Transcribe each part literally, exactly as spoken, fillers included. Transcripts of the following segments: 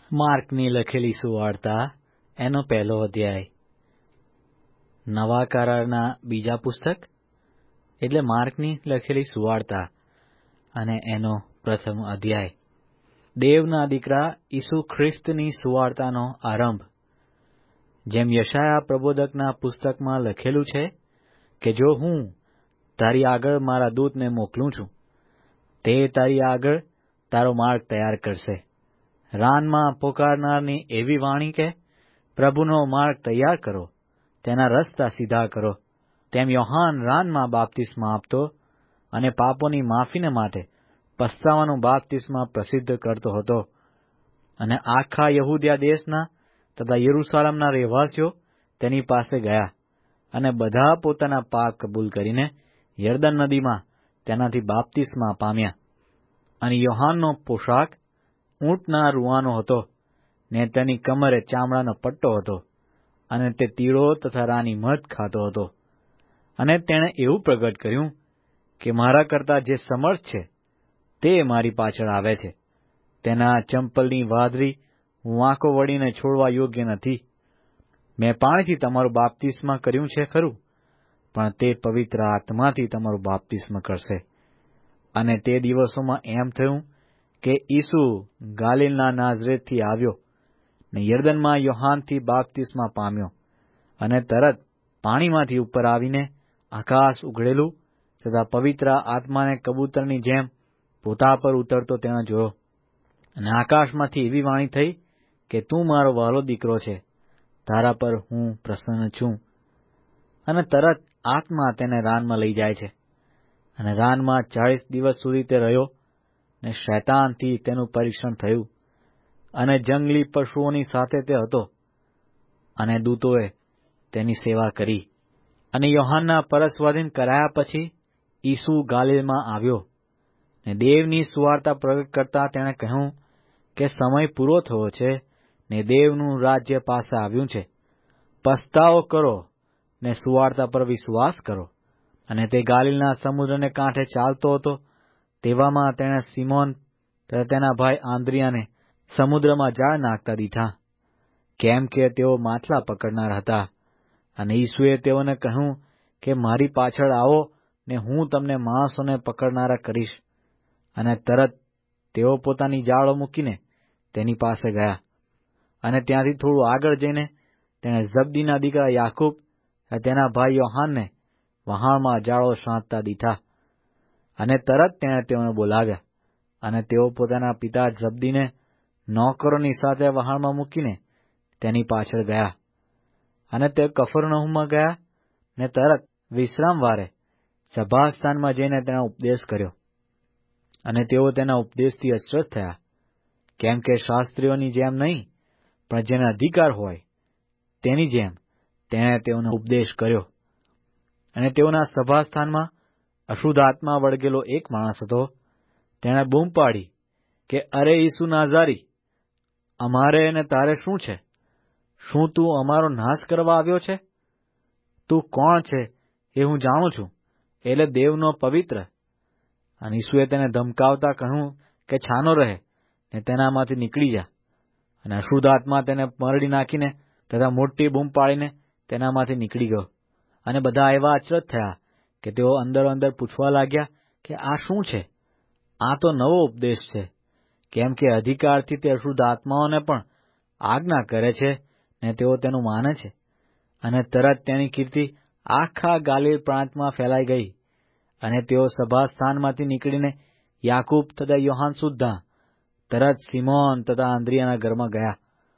માર્કની લખેલી સુવાર્તા એનો પહેલો અધ્યાય. નવા કરારના બીજા પુસ્તક એટલે માર્કની લખેલી સુવાર્તા અને એનો પ્રથમ અધ્યાય. દેવના દીકરા ઈસુ ખ્રિસ્તની સુવાર્તાનો આરંભ. જેમ યશાયા પ્રબોધકના પુસ્તકમાં લખેલું છે કે જો હું તારી આગળ મારા દૂતને મોકલું છું, તે તારી આગળ તારો માર્ગ તૈયાર કરશે. રાનમાં પોકારનારની એવી વાણી કે પ્રભુનો માર્ગ તૈયાર કરો, તેના રસ્તા સીધા કરો. તેમ યોહાન રાનમાં બાપ્તિસ્મા આપતો અને પાપોની માફીને માટે પસ્તાવાનું બાપ્તિસ્મા પ્રસિદ્ધ કરતો હતો. અને આખા યહૂદિયા દેશના તથા યરૂશાલેમના રહેવાસીઓ તેની પાસે ગયા અને બધા પોતાના પાપ કબૂલ કરીને યરદન નદીમાં તેનાથી બાપ્તિસ્મા પામ્યા. અને યોહાનનો પોશાક ઊંટના રૂવાનો હતો, ને તેની કમરે ચામડાનો પટ્ટો હતો, અને તે તીડો તથા રાની મધ ખાતો હતો. અને તેણે એવું પ્રગટ કર્યું કે મારા કરતાં જે સમર્થ છે તે મારી પાછળ આવે છે. તેના ચંપલની વાદરી હું આંખો વળીને છોડવા યોગ્ય નથી. મેં પાણીથી તમારું બાપ્તિસ્મા કર્યું છે ખરું, પણ તે પવિત્ર આત્માથી તમારું બાપ્તિસ્મા કરશે. અને તે દિવસોમાં એમ થયું કે ઈસુ ગાલિલના નાઝરેથથી આવ્યો ને યરદનમાં યોહાનથી બાપ્તિસ્મા પામ્યો. અને તરત પાણીમાંથી ઉપર આવીને આકાશ ઉઘડેલું તથા પવિત્ર આત્માને કબૂતરની જેમ પોતા પર ઉતરતો તેણે જોયો. અને આકાશમાંથી એવી વાણી થઈ કે તું મારો વહાલો દીકરો છે, તારા પર હું પ્રસન્ન છું. અને તરત આત્મા તેને રાનમાં લઈ જાય છે. અને રાનમાં ચાળીસ દિવસ સુધી તે રહ્યો, ને શૈતાનથી તેનું પરીક્ષણ થયું. અને જંગલી પશુઓની સાથે તે હતો, અને દૂતોએ તેની સેવા કરી. અને યોહાનના પરસ્વાધીન કરાયા પછી ઈસુ ગાલિલમાં આવ્યો, ને દેવની સુવાર્તા પ્રગટ કરતા તેણે કહ્યું કે સમય પૂરો થયો છે, ને દેવનું રાજ્ય પાસે આવ્યું છે. પસ્તાવો કરો ને સુવાર્તા પર વિશ્વાસ કરો. અને તે ગાલિલના સમુદ્રને કાંઠે ચાલતો હતો, તેવામાં તેણે સિમોન તથા તેના ભાઈ આંદ્રિયાને સમુદ્રમાં જાળ નાખતા દીઠા, કેમ કે તેઓ માછલા પકડનાર હતા. અને ઈસુએ તેઓને કહ્યું કે મારી પાછળ આવો ને હું તમને માણસોને પકડનારા કરીશ. અને તરત તેઓ પોતાની જાળો મૂકીને તેની પાસે ગયા. અને ત્યાંથી થોડું આગળ જઈને તેણે ઝબદીના દીકરા યાકૂબ અને તેના ભાઈ યોહાનને વહાણમાં જાળો સાંધતા દીઠા. અને તરત તેણે તેઓને બોલાવ્યા. અને તેઓ પોતાના પિતા ઝબદીને નોકરોની સાથે વહાણમાં મૂકીને તેની પાછળ ગયા. અને તે કફરનહૂમમાં ગયા, ને તરત વિશ્રામવારે સભાસ્થાનમાં જઈને તેનો ઉપદેશ કર્યો. અને તેઓ તેના ઉપદેશથી અચરજ થયા, કેમ કે શાસ્ત્રીઓની જેમ નહીં, પણ જેને અધિકાર હોય તેની જેમ તેણે તેઓને ઉપદેશ કર્યો. અને તેઓના સભાસ્થાનમાં અશુદ્ધ આત્મા વળગેલો એક માણસ હતો. તેણે બૂમ પાડી કે અરે ઈસુ નાઝારી, અમારે અને તારે શું છે? શું તું અમારો નાશ કરવા આવ્યો છે? તું કોણ છે એ હું જાણું છું, એટલે દેવનો પવિત્ર. અને ઈસુએ તેને ધમકાવતા કહ્યું કે છાનો રહે ને તેનામાંથી નીકળી જા. અને અશુદ્ધ આત્મા તેને મરડી નાખીને તથા મોટી બૂમ પાડીને તેનામાંથી નીકળી ગયો. અને બધા એવા અચરજ થયા કે તેઓ અંદરો અંદર પૂછવા લાગ્યા કે આ શું છે? આ તો નવો ઉપદેશ છે, કેમ કે અધિકારથી તે અશુદ્ધ આત્માઓને પણ આજ્ઞા કરે છે, ને તેઓ તેનું માને છે. અને તરત તેની કીર્તિ આખા ગાલિલ પ્રાંતમાં ફેલાઈ ગઈ. અને તેઓ સભાસ્થાનમાંથી નીકળીને યાકૂબ તથા યોહાન સુદ્ધા તરત સિમોન તથા આંદ્રિયાના ઘરમાં ગયા.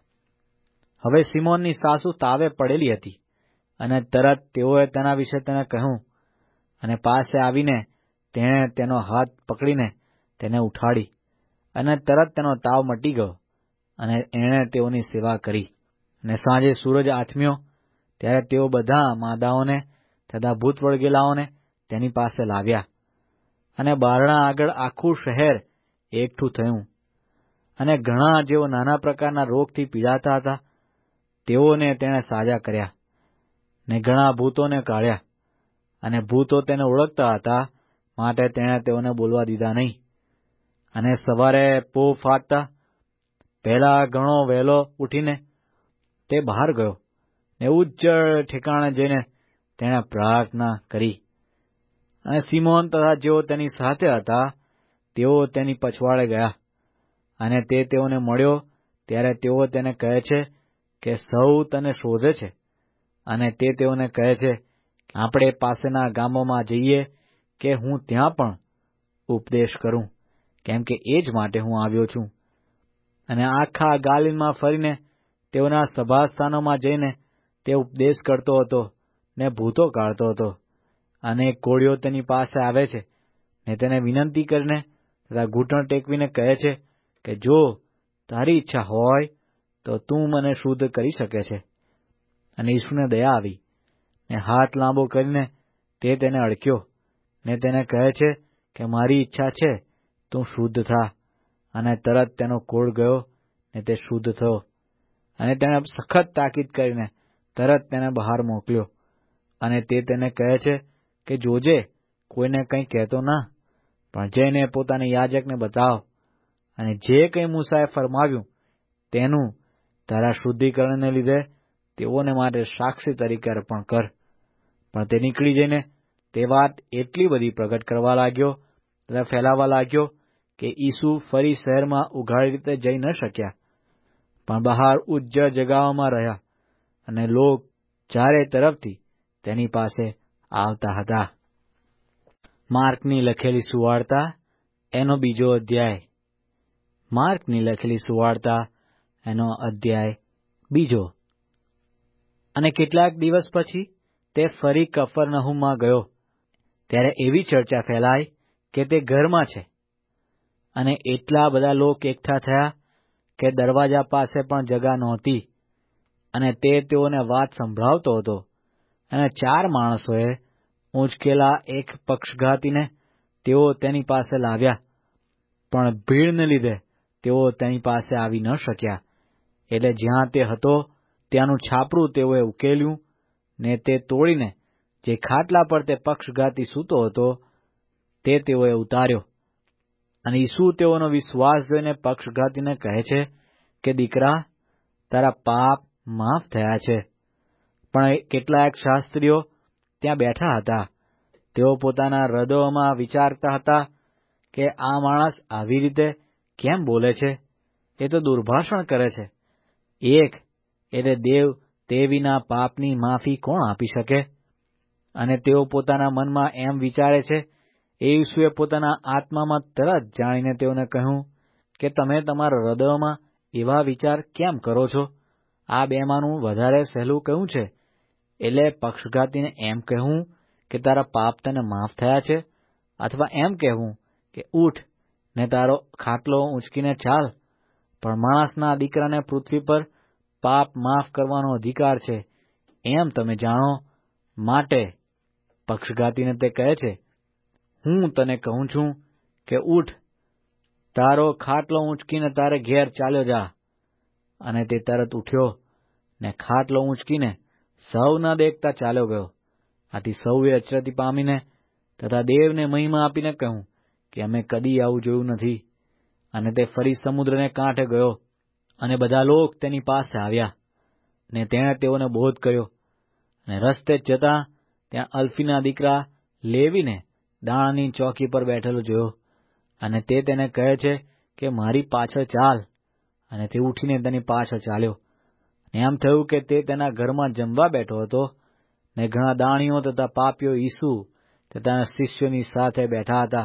હવે સિમોનની સાસુ તાવે પડેલી હતી, અને તરત તેઓએ તેના વિશે તેને કહ્યું. અને પાસે આવીને તેણે તેનો હાથ પકડીને તેને ઉઠાડી. અને તરત તેનો તાવ મટી ગયો, અને એણે તેઓની સેવા કરી. અને સાંજે સૂરજ આથમ્યો ત્યારે તેઓ બધા માદાઓને તથા ભૂત વળગેલાઓને તેની પાસે લાવ્યા. અને બારણા આગળ આખું શહેર એકઠું થયું. અને ઘણા જેઓ નાના પ્રકારના રોગથી પીડાતા હતા તેઓને તેણે સાજા કર્યા, ને ઘણા ભૂતોને કાઢ્યા. અને ભૂતો તેને ઓળખતા હતા, માટે તેણે તેઓને બોલવા દીધા નહીં. અને સવારે પો ફાટતા પહેલા ઘણો વહેલો ઉઠીને તે બહાર ગયો ને ઉજ્જડ ઠેકાણે જઈને તેણે પ્રાર્થના કરી. અને સિમોન તથા જેઓ તેની સાથે હતા તેઓ તેની પછવાડે ગયા. અને તે તેઓને મળ્યો ત્યારે તેઓ તેને કહે છે કે સૌ તને શોધે છે. અને તે તેઓને કહે છે કે આપણે પાસેના ગામોમાં જઈએ કે હું ત્યાં પણ ઉપદેશ કરું, કેમ કે એ જ માટે હું આવ્યો છું. અને આખા ગાલિલમાં ફરીને તેઓના સભાસ્થાનોમાં જઈને તે ઉપદેશ કરતો હતો ને ભૂતો કાઢતો હતો. અને કોળીઓ તેની પાસે આવે છે ને તેને વિનંતી કરીને તથા ઘૂંટણ ટેકવીને કહે છે કે જો તારી ઈચ્છા હોય તો તું મને શુદ્ધ કરી શકે છે. અને ઈસુને દયા આવી ને હાથ લાંબો કરીને તે તેને અડક્યો ને તેને કહે છે કે મારી ઈચ્છા છે, તું શુદ્ધ થા. અને તરત તેનો કોઢ ગયો ને તે શુદ્ધ થયો. અને તેણે સખત તાકીદ કરીને તરત તેને બહાર મોકલ્યો. અને તે તેને કહે છે કે જોજે, કોઈને કંઈ કહેતો ના, પણ જઈને પોતાની યાજકને બતાવ. અને જે કંઈ મૂસાએ ફરમાવ્યું તેનું તારા શુદ્ધિકરણને લીધે તેઓને માટે સાક્ષી તરીકે અર્પણ કર. પણ તે નીકળી જઈને તે વાત એટલી બધી પ્રગટ કરવા લાગ્યો તથા ફેલાવા લાગ્યો કે ઈસુ ફરી શહેરમાં ઉઘાડી રીતે જઈ ન શક્યા, પણ બહાર ઉજ્જડ જગાઓમાં રહ્યા. અને લોક ચારે તરફથી તેની પાસે આવતા હતા. માર્કની લખેલી સુવાર્તા એનો બીજો અધ્યાય. માર્કની લખેલી સુવાર્તા એનો અધ્યાય બીજો. અને કેટલાક દિવસ પછી તે ફરી કફરનહૂમમાં ગયો. ત્યારે એવી ચર્ચા ફેલાઈ કે તે ઘરમાં છે. અને એટલા બધા લોક એકઠા થયા કે દરવાજા પાસે પણ જગા નહોતી. અને તે તેઓને વાત સંભળાવતો હતો. અને ચાર માણસોએ ઊંચકેલા એક પક્ષઘાતીને તેઓ તેની પાસે લાવ્યા, પણ ભીડને લીધે તેઓ તેની પાસે આવી ન શક્યા. એટલે જ્યાં તે હતો ત્યાંનું છાપરું તેઓએ ઉકેલ્યું ને તે તોડીને જે ખાટલા પર તે પક્ષઘાતી સૂતો હતો તે તેઓએ ઉતાર્યો. અને ઈસુ તેઓનો વિશ્વાસ જોઈને પક્ષઘાતીને કહે છે કે દીકરા, તારા પાપ માફ થયા છે. પણ કેટલાક શાસ્ત્રીઓ ત્યાં બેઠા હતા. તેઓ પોતાના હૃદયોમાં વિચારતા હતા કે આ માણસ આવી રીતે કેમ બોલે છે? એ તો દુર્ભાષણ કરે છે. એક એટલે દેવ તે વિના પાપની માફી કોણ આપી શકે? અને તેઓ પોતાના મનમાં એમ વિચારે છે. એ ઈસુએ પોતાના આત્મામાં તરત જાણીને તેઓને કહ્યું કે તમે તમારા હૃદયોમાં એવા વિચાર કેમ કરો છો? આ બેમાંનું વધારે સહેલું કયું છે? એટલે પક્ષઘાતીને એમ કહેવું કે તારા પાપ તને માફ થયા છે, અથવા એમ કહેવું કે ઉઠ ને તારો ખાટલો ઊંચકીને ચાલ? પણ માણસના દીકરાને પૃથ્વી પર પાપ માફ કરવાનો અધિકાર છે એમ તમે જાણો. માટે પક્ષઘાતીને તે કહે છે, હું તને કહું છું કે ઉઠ, તારો ખાટલો ઊંચકીને તારે ઘેર ચાલ્યો જા. અને તે તરત ઉઠ્યો ને ખાટલો ઊંચકીને સૌ ન દેખતા ચાલ્યો ગયો. આથી સૌએ અચરતી પામીને તથા દેવને મહિમા આપીને કહ્યું કે અમે કદી આવું જોયું નથી. અને તે ફરી સમુદ્રને કાંઠે ગયો. અને બધા લોક તેની પાસે આવ્યા ને તેણે તેઓને બોધ કર્યો. અને રસ્તે જ જતાં ત્યાં અલ્ફીના દીકરા લેવીને દાણની ચોકી પર બેઠેલો જોયો. અને તે તેને કહે છે કે મારી પાછળ ચાલ. અને તે ઉઠીને તેની પાછળ ચાલ્યો. ને એમ થયું કે તે તેના ઘરમાં જમવા બેઠો હતો ને ઘણા દાણીઓ તથા પાપીઓ ઈસુ તથા તેના શિષ્યોની સાથે બેઠા હતા,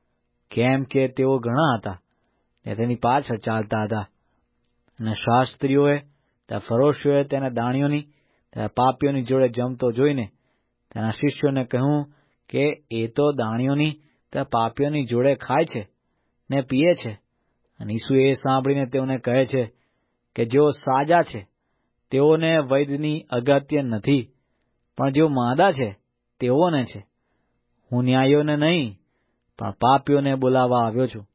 કેમ કે તેઓ ઘણા હતા ને તેની પાછળ ચાલતા હતા. અને શાસ્ત્રીઓએ તથા ફરોશીઓએ તેને દાણીઓની તથા પાપીઓની જોડે જમતો જોઈને તેના શિષ્યોને કહ્યું કે એ તો દાણીઓની તથા પાપીઓની જોડે ખાય છે ને પીએ છે. અને ઈસુ એ સાંભળીને તેઓને કહે છે કે જેઓ સાજા છે તેઓને વૈદ્યની અગત્ય નથી, પણ જેઓ માંદા છે તેઓને છે. હું ન્યાયીઓને નહીં પણ પાપીઓને બોલાવવા આવ્યો છું.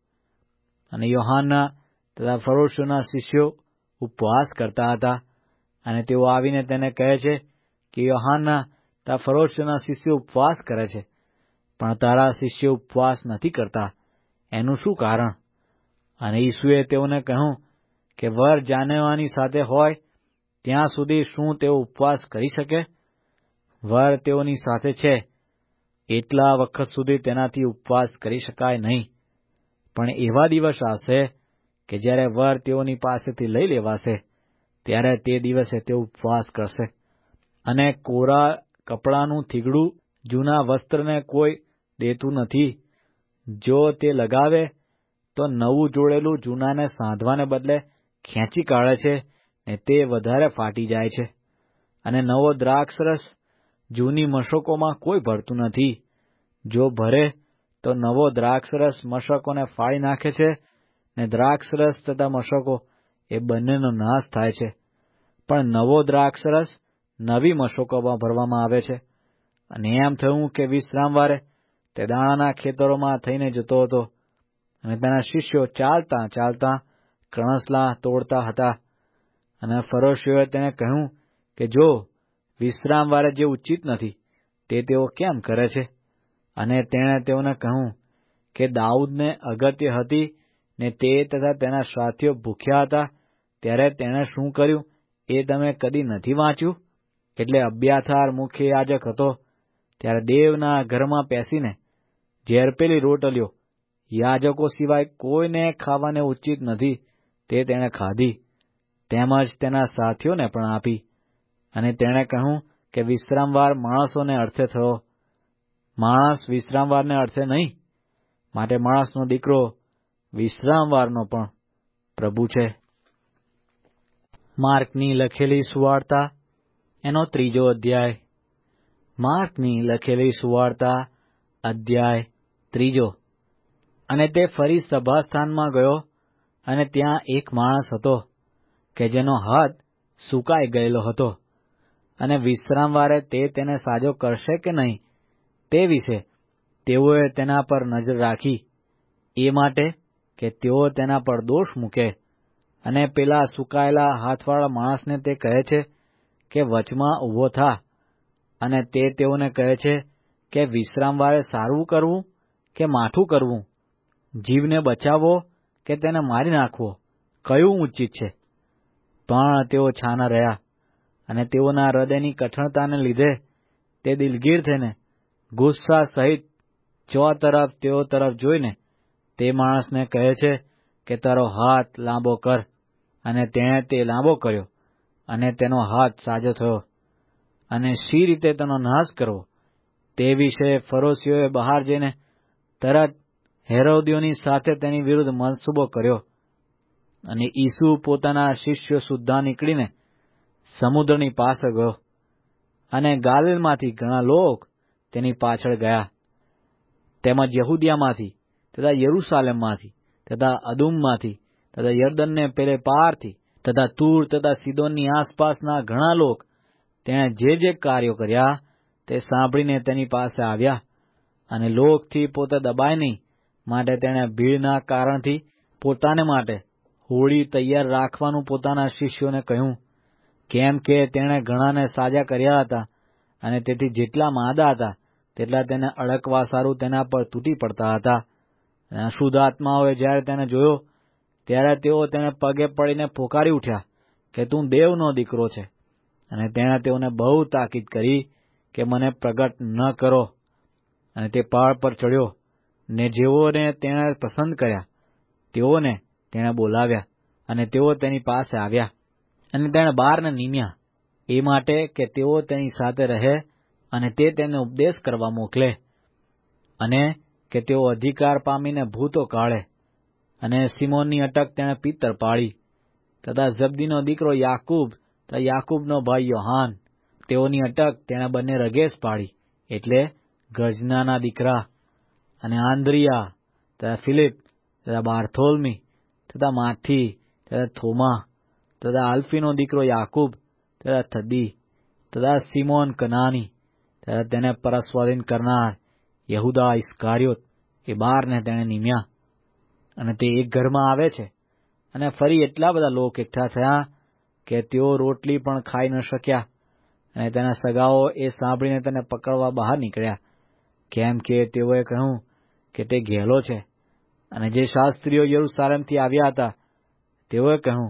અને યોહાનના તથા ફરોશીઓના શિષ્યો ઉપવાસ કરતા હતા. અને તેઓ આવીને તેને કહે છે કે યોહાનના તથા ફરોશીઓના શિષ્યો ઉપવાસ કરે છે, પણ તારા શિષ્યો ઉપવાસ નથી કરતા. એનું શું કારણ? અને ઈસુએ તેઓને કહ્યું કે વર જાનેવાની સાથે હોય ત્યાં સુધી શું તેઓ ઉપવાસ કરી શકે? વર તેઓની સાથે છે એટલા વખત સુધી તેનાથી ઉપવાસ કરી શકાય નહીં. પણ એવા દિવસ આવશે કે જ્યારે વર તેઓની પાસેથી લઈ લેવાશે, ત્યારે તે દિવસે તેઓ ઉપવાસ કરશે. અને કોરા કપડાનું થીગડું જૂના વસ્ત્રને કોઈ દેતું નથી. જો તે લગાવે તો નવું જોડેલું જૂનાને સાંધવાને બદલે ખેંચી કાઢે છે ને તે વધારે ફાટી જાય છે. અને નવો દ્રાક્ષરસ જૂની મશકોમાં કોઈ ભરતું નથી. જો ભરે તો નવો દ્રાક્ષરસ મશકોને ફાડી નાખે છે ને દ્રાક્ષરસ તથા મશકો એ બંનેનો નાશ થાય છે. પણ નવો દ્રાક્ષરસ નવી મશકોમાં ભરવામાં આવે છે. અને એમ થયું કે વિશ્રામવારે તે દાણાના ખેતરોમાં થઈને જતો હતો, અને તેના શિષ્યો ચાલતા ચાલતા કણસલા તોડતા હતા. અને ફરોશીઓએ તેને કહ્યું કે જો વિશ્રામવારે જે ઉચિત નથી તે તેઓ કેમ કરે છે? અને તેણે તેઓને કહ્યું કે દાઉદને અગત્ય હતી ને તે તથા તેના સાથીઓ ભૂખ્યા હતા ત્યારે તેણે શું કર્યું એ તમે કદી નથી વાંચ્યું? એટલે અબ્યાથાર મુખ્ય યાજક હતો ત્યારે દેવના ઘરમાં પેસીને ઝેરપેલી રોટલીઓ યાજકો સિવાય કોઈને ખાવાને ઉચિત નથી તે તેણે ખાધી, તેમજ તેના સાથીઓને પણ આપી. અને તેણે કહ્યું કે વિશ્રામવાર માણસોને અર્થે થયો, માણસ વિશ્રામવારને અર્થે નહીં. માટે માણસનો દીકરો વિશ્રામવારનો પણ પ્રભુ છે. માર્કની લખેલી સુવાર્તા એનો ત્રીજો અધ્યાય. માર્કની લખેલી સુવાર્તા અધ્યાય ત્રીજો. અને તે ફરી સભાસ્થાનમાં ગયો, અને ત્યાં એક માણસ હતો કે જેનો હાથ સુકાઈ ગયેલો હતો. અને વિશ્રામવારે તે તેને સાજો કરશે કે નહીં તે વિશે તેઓએ તેના પર નજર રાખી, એ માટે કે તેઓ તેના પર દોષ મૂકે. અને પેલા સુકાયેલા હાથવાળા માણસને તે કહે છે કે વચમાં ઊભો થા. અને તે તેઓને કહે છે કે વિશ્રામવારે સારવું કરવું કે માઠું કરવું, જીવને બચાવવો કે તેને મારી નાખવો, કયું ઉચિત છે? પણ તેઓ છાના રહ્યા. અને તેઓના હૃદયની કઠણતાને લીધે તે દિલગીર થઈને ગુસ્સા સહિત ચો તરફ તેઓ તરફ જોઈને તે માણસને કહે છે કે તારો હાથ લાંબો કર. અને તેણે તે લાંબો કર્યો, અને તેનો હાથ સાજો થયો. અને શી રીતે તેનો નાશ કરવો તે વિશે ફરોશીઓએ બહાર જઈને તરત હેરોદિયોની સાથે તેની વિરુદ્ધ મનસૂબો કર્યો. અને ઈસુ પોતાના શિષ્યો સુદ્ધા નીકળીને સમુદ્રની પાસે ગયો. અને ગાલિલમાંથી ઘણા લોક તેની પાછળ ગયા, તેમજ યહૂદિયામાંથી તથા યરૂશાલેમમાંથી તથા અદુમમાંથી તથા યરદનને પેલે પારથી તથા તૂર તથા સીદોનની આસપાસના ઘણા લોક તેણે જે જે કાર્યો કર્યા તે સાંભળીને તેની પાસે આવ્યા. અને લોકથી પોતે દબાય નહીં માટે તેણે ભીડના કારણથી પોતાને માટે હોળી તૈયાર રાખવાનું પોતાના શિષ્યોને કહ્યું, કેમ કે તેણે ઘણાને સાજા કર્યા હતા. અને તેથી જેટલા માંદા હતા તેટલા તેને અડકવા સારું તેના પર તૂટી પડતા હતા. અને અશુદ્ધ આત્માઓએ જ્યારે તેને જોયો ત્યારે તેઓ તેને પગે પડીને પોકારી ઉઠ્યા કે તું દેવનો દીકરો છે. અને તેણે તેઓને બહુ તાકીદ કરી કે મને પ્રગટ ન કરો. અને તે પહાડ પર ચડ્યો, ને જેઓને તેણે પસંદ કર્યા તેઓને તેણે બોલાવ્યા, અને તેઓ તેની પાસે આવ્યા. અને તેણે બારને નિમ્યા, એ માટે કે તેઓ તેની સાથે રહે અને તે તેમને ઉપદેશ કરવા મોકલે, અને કે તેઓ અધિકાર પામીને ભૂતો કાઢે. અને સિમોનની અટક તેણે પિત્તર પાડી, તથા ઝબદીનો દીકરો યાકૂબ તથા યાકૂબનો ભાઈ યોહાન, તેઓની અટક તેણે બંને રગેસ પાડી, એટલે ગર્જનાના દીકરા. અને આંદ્રિયા તથા ફિલિપ તથા બારથોલમી તથા માથી તથા થોમા તથા આલ્ફીનો દીકરો યાકૂબ તથા થદ્દી તથા સિમોન કનાની તથા તેને પરસ્વાધીન કરનાર યહૂદા ઇસ્કારિયોત, એ બારને તેણે નિમ્યા. અને તે એક ઘરમાં આવે છે. અને ફરી એટલા બધા લોક એકઠા થયા કે તેઓ રોટલી પણ ખાઈ ન શક્યા. અને તેના સગાઓ એ સાંભળીને તેને પકડવા બહાર નીકળ્યા, કેમ કે તેઓએ કહ્યું કે તે ઘેલો છે. અને જે શાસ્ત્રીઓ યરૂશાલેમથી આવ્યા હતા તેઓએ કહ્યું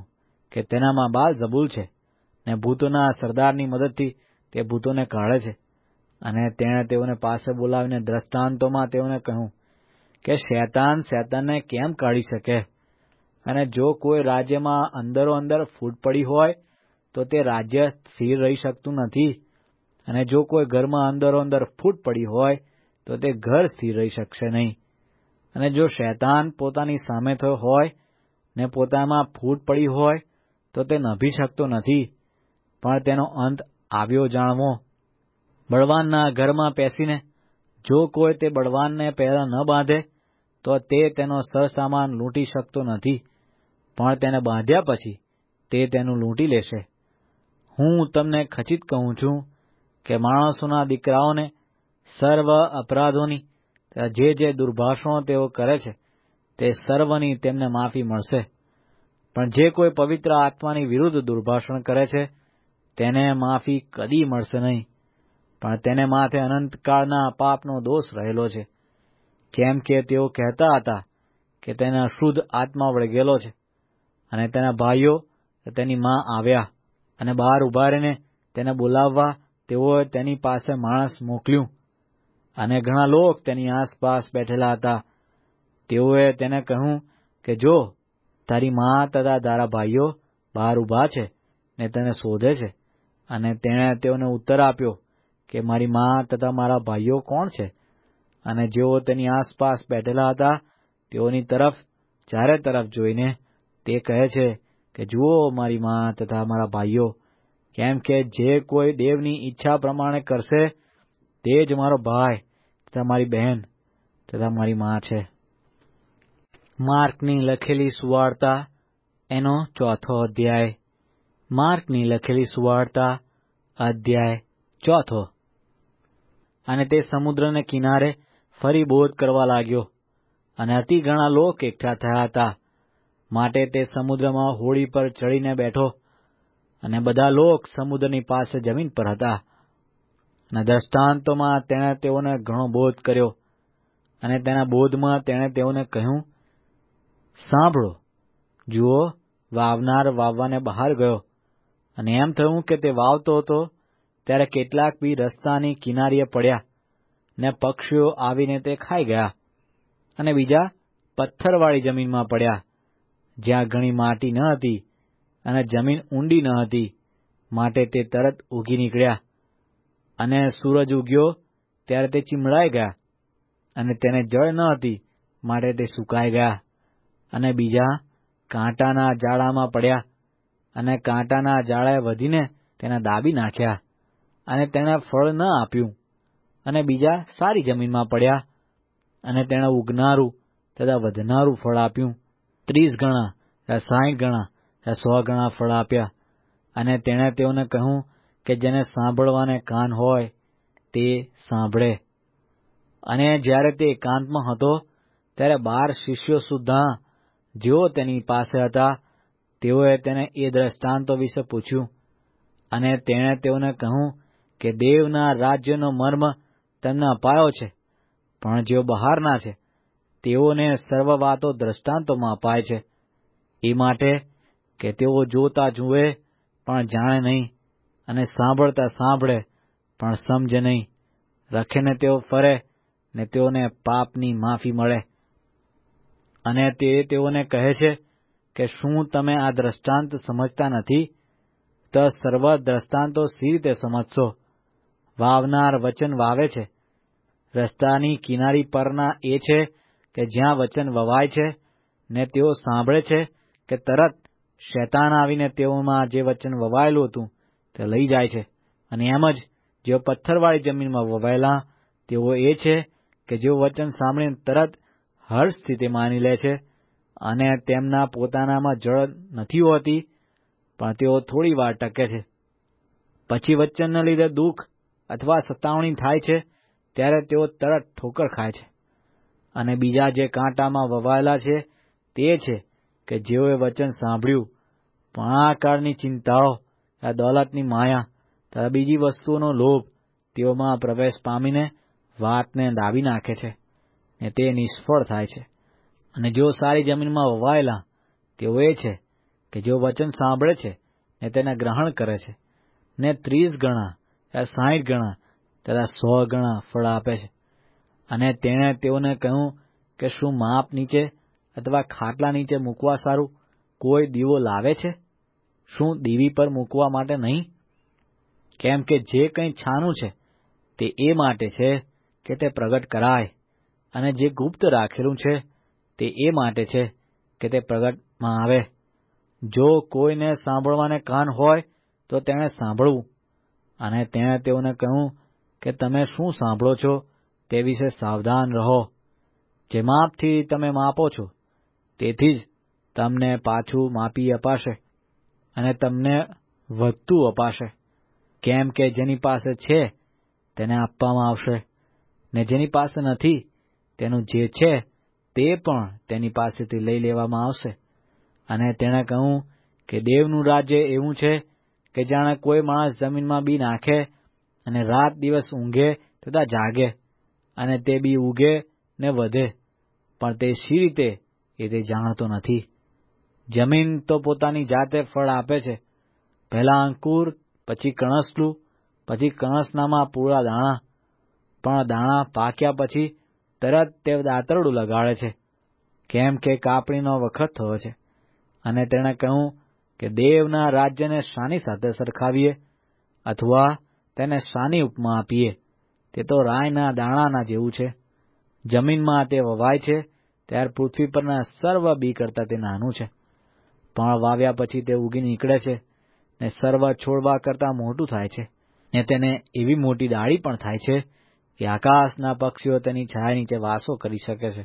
કે તેનામાં બાલ-ઝબૂલ છે, ને ભૂતોના સરદારની મદદથી તે ભૂતોને કાઢે છે. અને તેણે તેઓને પાસે બોલાવીને દ્રષ્ટાંતોમાં તેઓને કહ્યું કે શૈતાન શૈતાનને કેમ કાઢી શકે? અને જો કોઈ રાજ્યમાં અંદરો અંદર ફૂટ પડી હોય તો તે રાજ્ય સ્થિર રહી શકતું નથી. અને જો કોઈ ઘરમાં અંદરો અંદર ફૂટ પડી હોય તો તે ઘર સ્થિર રહી શકશે નહીં. અને જો શૈતાન પોતાની સામે થયો હોય ને પોતામાં ફૂટ પડી હોય તો તે નભી શકતો નથી, પણ તેનો અંત આવ્યો જાણવો. બળવાનના ઘરમાં પેસીને જો કોઈ તે બળવાનને પહેલા ન બાંધે તો તે તેનો સરસામાન લૂંટી શકતો નથી, પણ તેને બાંધ્યા પછી તે તેનું લૂંટી લેશે. હું તમને ખચિત કહું છું કે માણસોના દીકરાઓને સર્વ અપરાધોની જે જે દુર્ભાષણો તેઓ કરે છે તે સર્વની તેમને માફી મળશે. પણ જે કોઈ પવિત્ર આત્માની વિરુદ્ધ દુર્ભાષણ કરે છે તેને માફી કદી મળશે નહીં, પણ તેને માથે અનંતકાળના પાપનો દોષ રહેલો છે. કેમ કે તેઓ કહેતા હતા કે તેને અશુદ્ધ આત્મા વળગેલો છે. અને તેના ભાઈઓ તેની માં આવ્યા અને બહાર ઉભા રહીને તેને બોલાવવા તેઓએ તેની પાસે માણસ મોકલ્યું. અને ઘણા લોક તેની આસપાસ બેઠેલા હતા. તેઓએ તેને કહ્યું કે જો તારી માં તથા તારા ભાઈઓ બહાર ઉભા છે ને તેને શોધે છે. અને તેણે તેઓને ઉત્તર આપ્યો કે મારી માં તથા મારા ભાઈઓ કોણ છે? અને જેઓ તેની આસપાસ બેઠેલા હતા તેઓની તરફ ચારે તરફ જોઈને તે કહે છે કે જુઓ મારી માં તથા મારા ભાઈઓ, કેમ કે જે કોઈ દેવની ઈચ્છા પ્રમાણે કરશે તે જ મારો ભાઈ તથા મારી બહેન તથા મારી માં છે. માર્કની લખેલી સુવાર્તા એનો ચોથો અધ્યાય. માર્કની લખેલી સુવાર્તા અધ્યાય ચોથો. અને તે સમુદ્રને કિનારે ફરી બોધ કરવા લાગ્યો, અને અતિ ઘણા લોક એકઠા થયા હતા, માટે તે સમુદ્રમાં હોડી પર ચડીને બેઠો. અને બધા લોક સમુદ્રની પાસે જમીન પર હતા. અને દ્રષ્ટાંતોમાં તેણે તેઓને ઘણો બોધ કર્યો. અને તેના બોધમાં તેણે તેઓને કહ્યું, સાંભળો, જુઓ, વાવનાર વાવવાને બહાર ગયો. અને એમ થયું કે તે વાવતો હતો ત્યારે કેટલાક બી રસ્તાની કિનારીએ પડ્યા, ને પક્ષીઓ આવીને તે ખાઈ ગયા. અને બીજા પથ્થરવાળી જમીનમાં પડ્યા, જ્યાં ઘણી માટી ન હતી અને જમીન ઊંડી ન હતી, માટે તે તરત ઉગી નીકળ્યા. અને સૂરજ ઉગ્યો ત્યારે તે ચીમડાઈ ગયા, અને તેને જળ ન હતી, માટે તે સુકાઈ ગયા. અને બીજા કાંટાના જાળામાં પડ્યા, અને કાંટાના જાળાએ વધીને તેને દાબી નાખ્યા, અને તેણે ફળ ન આપ્યું. અને બીજા સારી જમીનમાં પડ્યા, અને તેણે ઉગનારું તથા વધનારું ફળ આપ્યું, ત્રીસ ગણા તથા સાઠ ગણા તથા સો ગણા ફળ આપ્યા. અને તેણે તેઓને કહ્યું કે જેને સાંભળવાને કાન હોય તે સાંભળે. અને જ્યારે તે એકાંતમાં હતો ત્યારે બાર શિષ્યો સુદ્ધા જેઓ તેની પાસે હતા તેઓએ તેને એ દ્રષ્ટાંતો વિશે પૂછ્યું. અને તેણે તેઓને કહ્યું કે દેવના રાજ્યનો મર્મ તેમને અપાયો છે, પણ જેઓ બહારના છે તેઓને સર્વ વાતો દ્રષ્ટાંતોમાં અપાય છે, એ માટે કે તેઓ જોતા જુએ પણ જાણે નહીં, અને સાંભળતા સાંભળે પણ સમજે નહીં. રખીને તેઓ ફરે ને તેઓને પાપની માફી મળે. અને તે તેઓને કહે છે કે શું તમે આ દ્રષ્ટાંત સમજતા નથી? તો સર્વ દ્રષ્ટાંતો સી રીતે સમજશો? વાવનાર વચન વાવે છે. રસ્તાની કિનારી પરના એ છે કે જ્યાં વચન વવાય છે, ને તેઓ સાંભળે છે કે તરત શૈતાન આવીને તેઓમાં જે વચન વવાયેલું હતું તે લઈ જાય છે. અને એમ જ જેઓ પથ્થરવાળી જમીનમાં વવાયેલા તેઓ એ છે કે જેઓ વચન સાંભળીને તરત હર્ષથી તે માની લે છે, અને તેમના પોતાનામાં જળ નથી હોતી, પણ તેઓ થોડી વાર ટકે છે. પછી વચનને લીધે દુઃખ અથવા સતાવણી થાય છે ત્યારે તેઓ તરત ઠોકર ખાય છે. અને બીજા જે કાંટામાં વવાયેલા છે તે છે કે જેઓએ વચન સાંભળ્યું, પણ આ કાળની ચિંતાઓ, આ દોલતની માયા તથા બીજી વસ્તુઓનો લોભ તેઓમાં પ્રવેશ પામીને વાતને દાબી નાખે છે, ને તે નિષ્ફળ થાય છે. અને જેઓ સારી જમીનમાં વવાયેલા તેઓ એ છે કે જેઓ વચન સાંભળે છે ને તેને ગ્રહણ કરે છે ને ત્રીસ ગણા યા સાઠ ગણા તથા સો ગણા ફળ આપે છે. અને તેણે તેઓને કહ્યું કે શું માપ નીચે અથવા ખાટલા નીચે મૂકવા સારું કોઈ દીવો લાવે છે? શું દીવી પર મૂકવા માટે નહીં? કેમ કે જે કંઈ છાનું છે તે એ માટે છે કે તે પ્રગટ કરાય, અને જે ગુપ્ત રાખેલું છે તે એ માટે છે કે તે પ્રગટમાં આવે. જો કોઈને સાંભળવાને કાન હોય તો તેણે સાંભળવું. અને તેણે તેઓને કહ્યું કે તમે શું સાંભળો છો તે વિશે સાવધાન રહો. જે માપથી તમે માપો છો તેથી જ તમને પાછું માપી અપાશે અને તમને વધતું અપાશે. કેમ કે જેની પાસે છે તેને આપવામાં આવશે, ને જેની પાસે નથી તેનું જે છે તે પણ તેની પાસેથી લઈ લેવામાં આવશે. અને તેણે કહ્યું કે દેવનું રાજ્ય એવું છે કે જાણે કોઈ માણસ જમીનમાં બી નાખે અને રાત દિવસ ઊંઘે તથા જાગે, અને તે બી ઉગે ને વધે, પણ તે શી રીતે એ તે જાણતો નથી. જમીન તો પોતાની જાતે ફળ આપે છે, પહેલા અંકુર, પછી કણસલું, પછી કણસનામાં પૂરા દાણા. પણ દાણા પાક્યા પછી તરત તે દાતરડું લગાડે છે, કેમ કે કાપણીનો વખત થયો છે. અને તેણે કહ્યું કે દેવના રાજ્યને શાની સાથે સરખાવીએ અથવા તેને શાની ઉપમા આપીએ? તે તો રાયના દાણાના જેવું છે. જમીનમાં તે વવાય છે ત્યારે પૃથ્વી પરના સર્વ બી કરતાં તે નાનું છે, પણ વાવ્યા પછી તે ઉગી નીકળે છે ને સર્વ છોડવા કરતાં મોટું થાય છે, ને તેને એવી મોટી ડાળી પણ થાય છે કે આકાશના પક્ષીઓ તેની છાયા નીચે વાસો કરી શકે છે.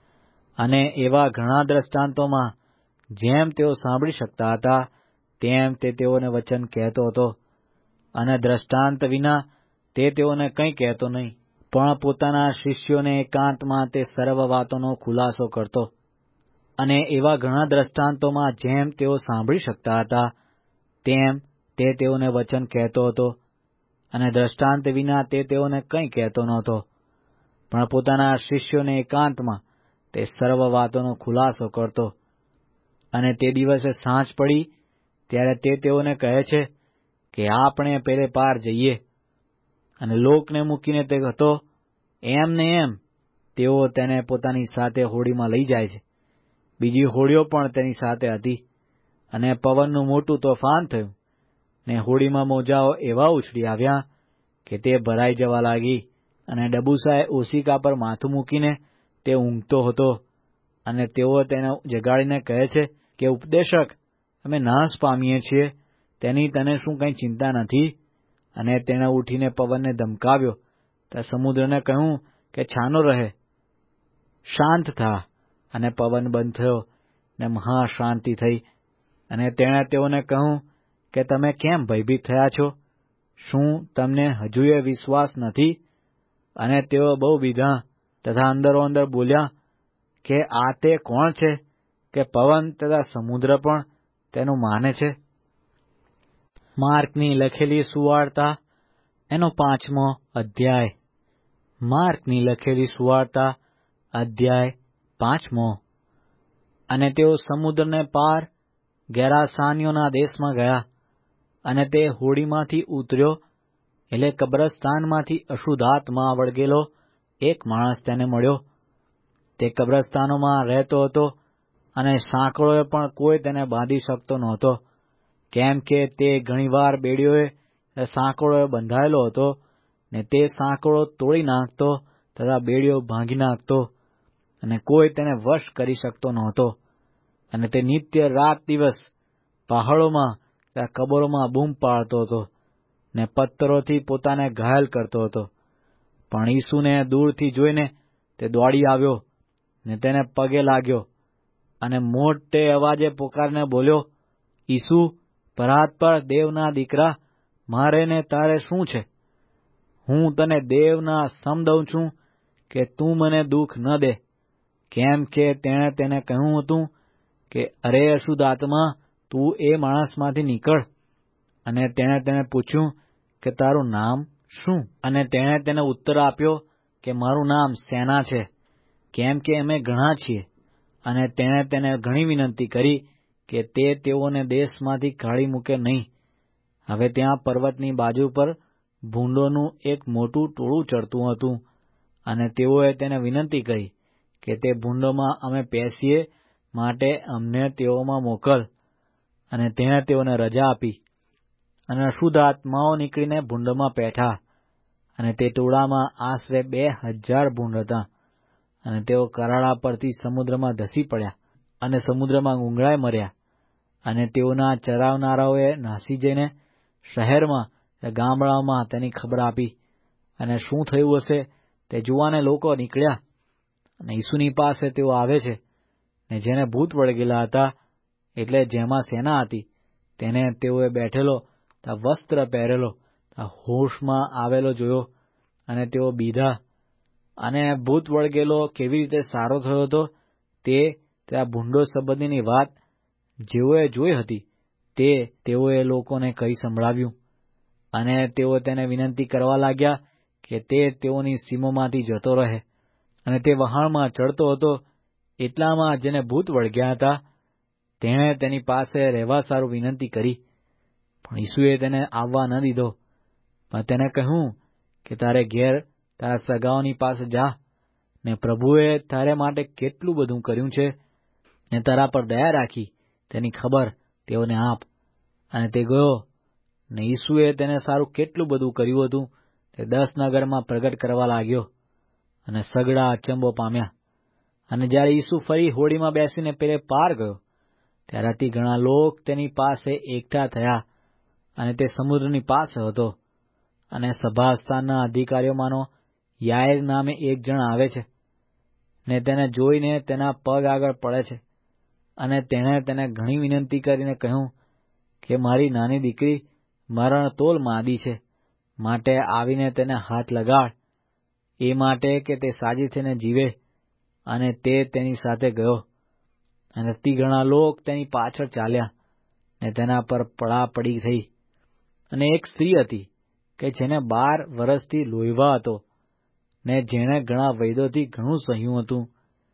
અને એવા ઘણા દ્રષ્ટાંતોમાં જેમ તેઓ સાંભળી શકતા હતા તેમ તે તેઓને વચન કહેતો હતો. અને દ્રષ્ટાંત વિના તે તેઓને કંઈ કહેતો નહીં, પણ પોતાના શિષ્યોને એકાંતમાં તે સર્વ વાતોનો ખુલાસો કરતો. અને એવા ઘણા દ્રષ્ટાંતોમાં જેમ તેઓ સાંભળી શકતા હતા તેમ તે તેઓને વચન કહેતો હતો. અને દ્રષ્ટાંત વિના તે તેઓને કંઈ કહેતો નહોતો, પણ પોતાના શિષ્યોને એકાંતમાં તે સર્વ વાતોનો ખુલાસો કરતો. અને તે દિવસે સાંજ પડી ત્યારે તે તેઓને કહે છે કે આપણે પેલે પાર જઈએ. અને લોકને મૂકીને તે હતો એમ ને એમ તેઓ તેને પોતાની સાથે હોડીમાં લઈ જાય છે. બીજી હોડીઓ પણ તેની સાથે હતી. અને પવનનું મોટું તોફાન થયું, ને હોડીમાં મોજાઓ એવા ઉછળી આવ્યા કે તે ભરાઈ જવા લાગી. અને ડબુસાએ ઓશિકા પર માથું મૂકીને તે ઊંઘતો હતો. અને તેઓ તેને જગાડીને કહે છે કે ઉપદેશક, અમે નાશ પામીએ છીએ, તેની તને શું કંઈ ચિંતા નથી? અને તેણે ઉઠીને પવનને ધમકાવ્યો તો સમુદ્રને કહ્યું કે છાનો રહે, શાંત થા. અને પવન બંધ થયો ને મહા શાંતિ થઈ. અને તેણે તેઓને કહ્યું કે તમે કેમ ભયભીત થયા છો? શું તમને હજુય વિશ્વાસ નથી? અને તેઓ બહુ બીધા તથા અંદરો અંદર બોલ્યા કે આ તે કોણ છે કે પવન તથા સમુદ્ર પણ તેનું માને છે? માર્કની લખેલી સુવાર્તા એનો પાંચમો અધ્યાય. માર્કની લખેલી સુવાર્તા અધ્યાય પાંચમો. અને તેઓ સમુદ્રને પાર ગેરાસાનીઓના દેશમાં ગયા. અને તે હોડીમાંથી ઉતર્યો એટલે કબ્રસ્તાનમાંથી અશુદ્ધ આત્મા વળગેલો એક માણસ તેને મળ્યો. તે કબ્રસ્તાનોમાં રહેતો હતો, અને સાંકળોએ પણ કોઈ તેને બાંધી શકતો નહોતો, કેમ કે તે ઘણીવાર બેડીઓએ સાંકળોએ બંધાયેલો હતો, ને તે સાંકળો તોડી નાખતો તથા બેડીઓ ભાંગી નાખતો, અને કોઈ તેને વશ કરી શકતો નહોતો. અને તે નિત્ય રાત દિવસ પહાડોમાં તથા કબરોમાં બૂમ પાડતો હતો, ને પથ્થરોથી પોતાને ઘાયલ કરતો હતો. પણ ઈસુને દૂરથી જોઈને તે દોડી આવ્યો ને તેને પગે લાગ્યો, અને મોટે અવાજે પોકારીને બોલ્યો, ઈસુ, પરાત્પર દેવના દીકરા, મારે ને તારે શું છે? હું તને દેવના સમ દઉં છું કે તું મને દુઃખ ન દે. કેમ કે તેણે તેને કહ્યું હતું કે અરે અશુદ્ધ આત્મા, તું એ માણસમાંથી નીકળ. અને તેણે તેને પૂછ્યું કે તારું નામ શું? અને તેણે તેને ઉત્તર આપ્યો કે મારું નામ સેના છે, કેમ કે અમે ઘણા છીએ. અને તેણે તેને ઘણી વિનંતી કરી કે તે તેઓને દેશમાંથી કાઢી મૂકે નહીં. હવે ત્યાં પર્વતની બાજુ પર ભૂંડોનું એક મોટું ટોળું ચડતું હતું, અને તેઓએ તેને વિનંતી કરી કે તે ભૂંડોમાં અમે પેસીએ, માટે અમને તેઓમાં મોકલ. અને તેણે તેઓને રજા આપી. અને અશુદ્ધ આત્માઓ નીકળીને ભૂંડોમાં પેઠા, અને તે ટોળામાં આશરે બે હજાર ભૂંડ હતા. અને તેઓ કરાળા પરથી સમુદ્રમાં ધસી પડ્યા, અને સમુદ્રમાં ગુંગળાઈ મર્યા. અને તેઓના ચરાવનારાઓએ નાસી જઈને શહેરમાં ગામડાઓમાં તેની ખબર આપી. અને શું થયું હશે તે જોવાને લોકો નીકળ્યા. અને ઈસુની પાસે તેઓ આવે છે, ને જેને ભૂત વળગેલા હતા, એટલે જેમાં સેના હતી, તેને તેઓએ બેઠેલો તા વસ્ત્ર પહેરેલો તા હોશમાં આવેલો જોયો. અને તેઓ બીધા. અને ભૂત વળગેલો કેવી રીતે સારો થયો હતો તે ત્યાં ભૂંડો સંબંધીની વાત જેઓએ જોઈ હતી તે તેઓએ લોકોને કહી સંભળાવ્યું. અને તેઓ તેને વિનંતી કરવા લાગ્યા કે તે તેઓની સીમોમાંથી જતો રહે. અને તે વહાણમાં ચડતો હતો, એટલામાં જેને ભૂત વળગ્યા હતા તેણે તેની પાસે રહેવા સારું વિનંતી કરી. પણ ઈસુએ તેને આવવા ન દીધો, પણ તેને કહ્યું કે તારે ઘેર તારા સગાઓની પાસે જા, ને પ્રભુએ તારે માટે કેટલું બધું કર્યું છે, ને તારા પર દયા રાખી તેની ખબર તેઓને આપ. અને તે ગયો. ને ઈસુએ તેને સારું કેટલું બધું કર્યું હતું તે દસ નગરમાં પ્રગટ કરવા લાગ્યો. અને સગડા અચંબો પામ્યા. અને જ્યારે ઈસુ ફરી હોડીમાં બેસીને પેલે પાર ગયો, ત્યારે અતિ ઘણા લોક તેની પાસે એકઠા થયા. અને તે સમુદ્રની પાસે હતો. અને સભાસ્થાનના અધિકારીઓમાંનો યાઈર નામે એક જણ આવે છે, ને તેને જોઈને તેના પગ આગળ પડે છે. અને તેણે તેને ઘણી વિનંતી કરીને કહ્યું કે મારી નાની દીકરી મરણતોલ માદી છે, માટે આવીને તેને હાથ લગાડ, એ માટે કે તે સાજી થઈને જીવે. અને તે તેની સાથે ગયો. અને અતિ ઘણા લોક તેની પાછળ ચાલ્યા, ને તેના પર પડાપડી થઈ. અને એક સ્ત્રી હતી કે જેને બાર વર્ષથી લોહીવા હતો, ને જેણે ઘણા વૈદ્યોથી ઘણું સહ્યું હતું,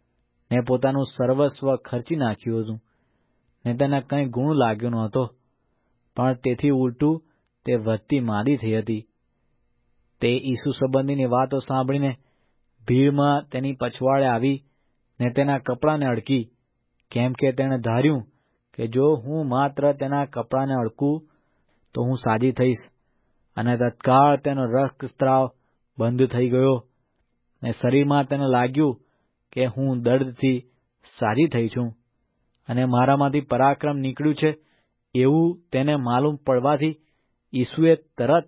ને પોતાનું સર્વસ્વ ખર્ચી નાખ્યું હતું, ને તેને કંઈ ગુણ લાગ્યો ન હતો, પણ તેથી ઉલટું તે વધતી માદી થઈ હતી. તે ઈસુ સંબંધીની વાતો સાંભળીને ભીડમાં તેની પછવાડે આવી, ને તેના કપડાને અડકી, કેમ કે તેણે ધાર્યું કે જો હું માત્ર તેના કપડાને અડકું તો હું સાજી થઈશ. અને તત્કાળ તેનો રક્તસ્રાવ બંધ થઈ ગયો, ને શરીરમાં તેને લાગ્યું કે હું દર્દથી સાજી થઈ છું, અને મારામાંથી પરાક્રમ નીકળ્યું છે એવું તેને માલુમ પડવાથી ઈસુએ તરત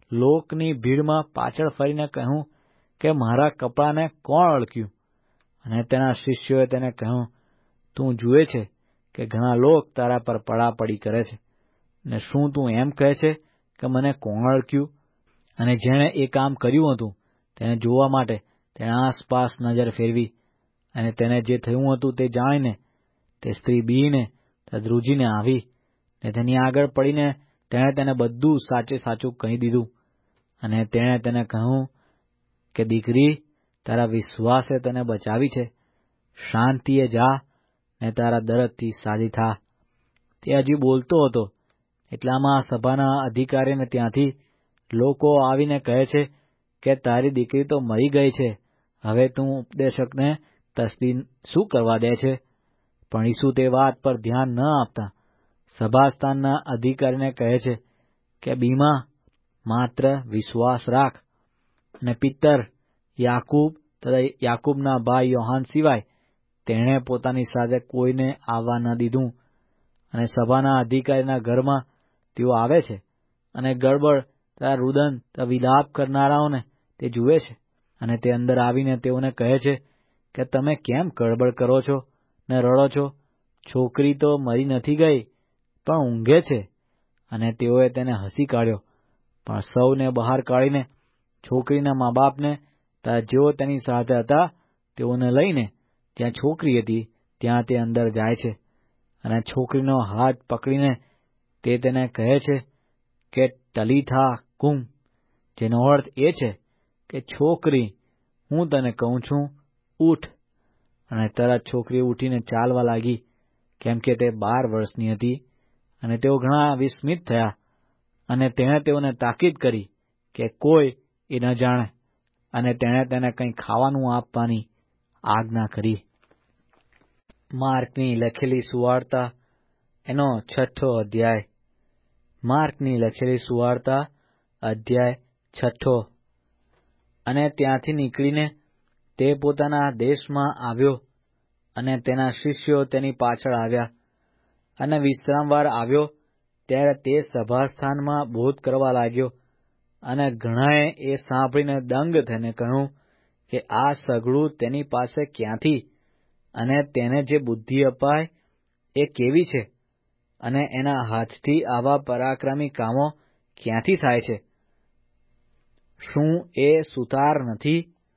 લોકની ભીડમાં પાછળ ફરીને કહ્યું કે મારા કપડાને કોણ અડક્યું? અને તેના શિષ્યોએ તેને કહ્યું, તું જુએ છે કે ઘણા લોક તારા પર પડાપડી કરે છે, ને શું તું એમ કહે છે કે મને કોણ અડક્યું? અને જેણે એ કામ કર્યું હતું તેને જોવા માટે તેણે આસપાસ નજર ફેરવી. અને તેને જે થયું હતું તે જાણીને તે સ્ત્રી બીને ધ્રુજીને આવી, ને તેની આગળ પડીને તેણે તેને બધું સાચે સાચું કહી દીધું. અને તેણે તેને કહ્યું કે દીકરી, તારા વિશ્વાસે તને બચાવી છે, શાંતિએ જા, ને તારા દર્દથી સાજી થા. તે હજી બોલતો હતો, એટલામાં સભાના અધિકારીને ત્યાંથી લોકો આવીને કહે છે કે તારી દીકરી તો મરી ગઈ છે, હવે તું ઉપદેશકને તસ્દી શું કરવા દે છે? પણ ઈસુ તે વાત પર ધ્યાન ન આપતા સભાસ્થાનના અધિકારીને કહે છે કે બીમા, માત્ર વિશ્વાસ રાખ. અને પિત્તર યાકૂબ તથા યાકૂબના ભાઈ યોહાન સિવાય તેણે પોતાની સાથે કોઈને આવવા ન દીધું. અને સભાના અધિકારીના ઘરમાં તેઓ આવે છે, અને ગડબડ તથા રુદન તથા વિલાપ કરનારાઓને તે જુએ છે. અને તે અંદર આવીને તેઓને કહે છે કે તમે કેમ ગડબડ કરો છો ને રડો છો? છોકરી તો મરી નથી ગઈ, પણ ઊંઘે છે. અને તેઓએ તેને હસી કાઢ્યો. પણ સૌને બહાર કાઢીને છોકરીના મા બાપને તથા જેઓ તેની સાથે હતા તેઓને લઈને જ્યાં છોકરી હતી ત્યાં તે અંદર જાય છે. અને છોકરીનો હાથ પકડીને તે તેને કહે છે કે ટલીથા કુમ, જેનો અર્થ એ છે કે છોકરી, હું તને કહું છું, ઉઠ. અને તરત છોકરી ઉઠીને ચાલવા લાગી, કેમ કે તે બાર વર્ષની હતી. અને તેઓ ઘણા વિસ્મિત થયા, અને તેણે તેઓને તાકીદ કરી કે કોઈ એ ન જાણે, અને તેણે તેને કંઈ ખાવાનું આપવાની આજ્ઞા કરી. માર્કની લખેલી સુવાર્તા એનો છઠ્ઠો અધ્યાય. માર્કની લખેલી સુવાર્તા અધ્યાય છઠ્ઠો. અને ત્યાંથી નીકળીને તે પોતાના દેશમાં આવ્યો, અને તેના શિષ્યો તેની પાછળ આવ્યા. અને વિશ્રામવાર આવ્યો ત્યારે તે સભાસ્થાનમાં બોધ કરવા લાગ્યો. અને ઘણાએ એ સાંભળીને દંગ થઈને કહ્યું કે આ સઘળું તેની પાસે ક્યાંથી, અને તેને જે બુદ્ધિ અપાય એ કેવી છે, અને એના હાથથી આવા પરાક્રમી કામો ક્યાંથી થાય છે? શું એ સુતાર નથી?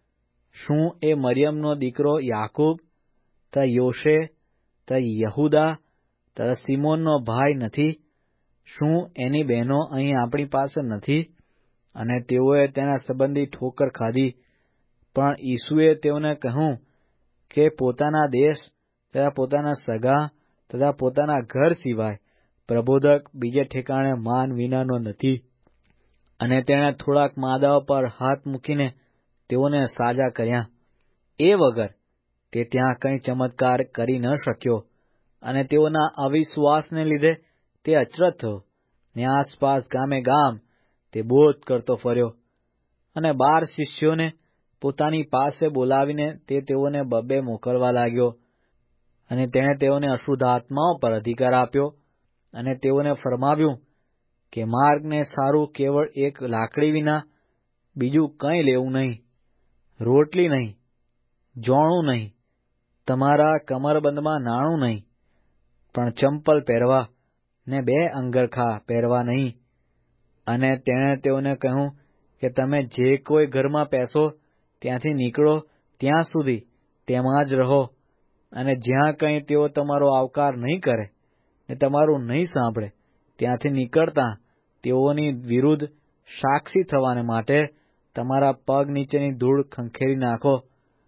શું એ મરિયમનો દીકરો યાકૂબ, ત યોશે, ત યહૂદા, ત સિમોનનો ભાઈ નથી? શું એની બહેનો અહીં આપણી પાસે નથી? અને તેઓએ તેના સંબંધી ઠોકર ખાધી. પણ ઈસુએ તેઓને કહ્યું કે પોતાના દેશ તથા પોતાના સગા તથા પોતાના ઘર સિવાય પ્રબોધક બીજે ઠેકાણે માન વિનાનો નથી. અને તેણે થોડાક માદાઓ પર હાથ મૂકીને તેઓને સાજા કર્યા. એ વગર તે ત્યાં કંઈ ચમત્કાર કરી ન શક્યો. અને તેઓના અવિશ્વાસને લીધે તે અચરજ થયો, ને આસપાસ ગામે ગામ તે બોધ કરતો ફર્યો. અને બાર શિષ્યોને પોતાની પાસે બોલાવીને તે તેઓને બબ્બે મોકલવા લાગ્યો. અને તેણે તેઓને અશુદ્ધ આત્માઓ પર અધિકાર આપ્યો, અને તેઓને ફરમાવ્યું કે માર્ગને સારું કેવળ એક લાકડી વિના બીજું કંઈ લેવું નહીં, રોટલી નહીં, જોણું નહીં, તમારા કમરબંધમાં નાણું નહીં, પણ ચંપલ પહેરવા ને બે અંગરખા પહેરવા નહીં. અને તેણે તેઓને કહ્યું કે તમે જે કોઈ ઘરમાં પેસો ત્યાંથી નીકળો ત્યાં સુધી તેમાં જ રહો. અને જ્યાં કંઈ તેઓ તમારો આવકાર નહીં કરે ને તમારું નહીં સાંભળે ત્યાંથી નીકળતા તેઓની વિરુદ્ધ સાક્ષી થવાને માટે તમારા પગ નીચેની ધૂળ ખંખેરી નાખો.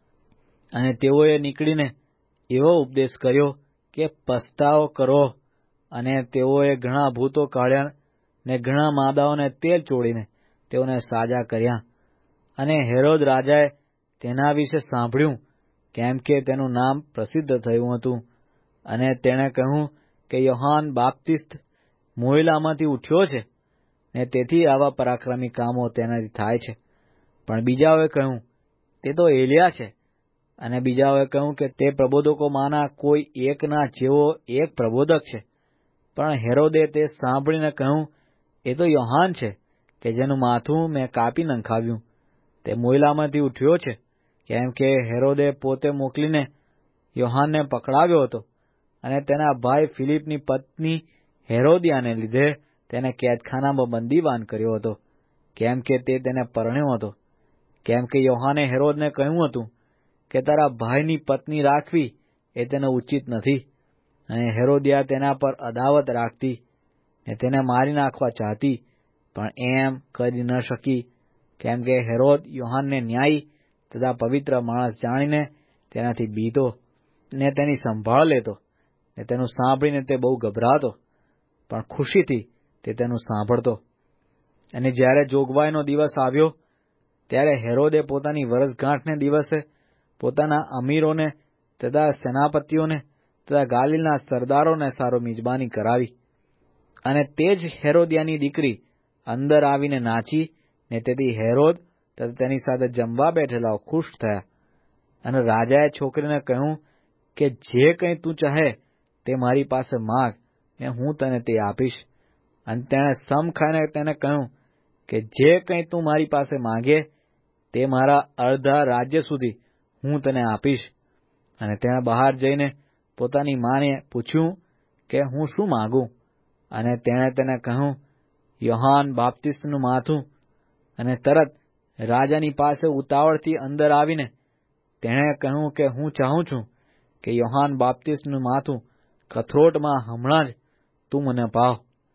અને તેઓએ નીકળીને એવો ઉપદેશ કર્યો કે પસ્તાવો કરો. અને તેઓએ ઘણા ભૂતો કાઢ્યા ને ઘણા માદાઓને તેલ ચોળીને તેઓને સાજા કર્યા. અને હેરોદ રાજાએ તેના વિશે સાંભળ્યું, કેમ કે તેનું નામ પ્રસિદ્ધ થયું હતું. અને તેણે કહ્યું કે યોહાન બાપ્તિસ્ત મોયેલામાંથી ઉઠ્યો છે, ને તેથી આવા પરાક્રમી કામો તેનાથી થાય છે. પણ બીજાઓએ કહ્યું તે તો એલિયા છે. અને બીજાઓએ કહ્યું કે તે પ્રબોધકોમાંના કોઈ એકના જેવો એક પ્રબોધક છે. પણ હેરોદે તે સાંભળીને કહ્યું એ તો યોહાન છે, કે જેનું માથું મેં કાપી નંખાવ્યું. તે મોયેલામાંથી ઉઠ્યો છે. કેમ કે હેરોદે પોતે મોકલીને યોહાનને પકડાવ્યો હતો, અને તેના ભાઈ ફિલિપની પત્ની હેરોદિયાને લીધે તેને કેદખાનામાં બંદીવાન કર્યો હતો, કેમ કે તે તેને પરણ્યો હતો. કેમ કે યોહાને હેરોદને કહ્યું હતું કે તારા ભાઈની પત્ની રાખવી એ તેને ઉચિત નથી. અને હેરોદિયા તેના પર અદાવત રાખતી ને તેને મારી નાખવા ચાહતી, પણ એમ કરી ન શકી. કેમ કે હેરોદ યોહાનને ન્યાયી તથા પવિત્ર માણસ જાણીને તેનાથી બીતો ને તેની સંભાળ લેતો, ને તેનું સાંભળીને તે બહુ ગભરાતો, પણ ખુશીથી તે તેનું સાંભળતો. અને જ્યારે જોગવાઈનો દિવસ આવ્યો ત્યારે હેરોદે પોતાની વરસગાંઠને દિવસે પોતાના અમીરોને તથા સેનાપતિઓને તથા ગાલિલના સરદારોને સારો મિજબાની કરાવી. અને તે જ હેરોદિયાની દીકરી અંદર આવીને નાચી, ને તેથી હેરોદ તથા તેની સાથે જમવા બેઠેલાઓ ખુશ થયા. અને રાજાએ છોકરીને કહ્યું કે જે કંઈ તું ચાહે તે મારી પાસે માગ, ને હું તને તે આપીશ. અને તેણે સમ ખાઈને તેને કહ્યું કે જે કંઈ તું મારી પાસે માંગે તે મારા અડધા રાજ્ય સુધી હું તને આપીશ. અને તેણે બહાર જઈને પોતાની માને પૂછ્યું કે હું શું માગું? અને તેણે તેને કહ્યું, યોહાન બાપ્તિસ્તનું માથું. અને તરત રાજાની પાસે ઉતાવળથી અંદર આવીને તેણે કહ્યું કે હું ચાહું છું કે યોહાન બાપ્તિસ્તનું માથું કથરોટમાં હમણાં જ તું મને પાવ.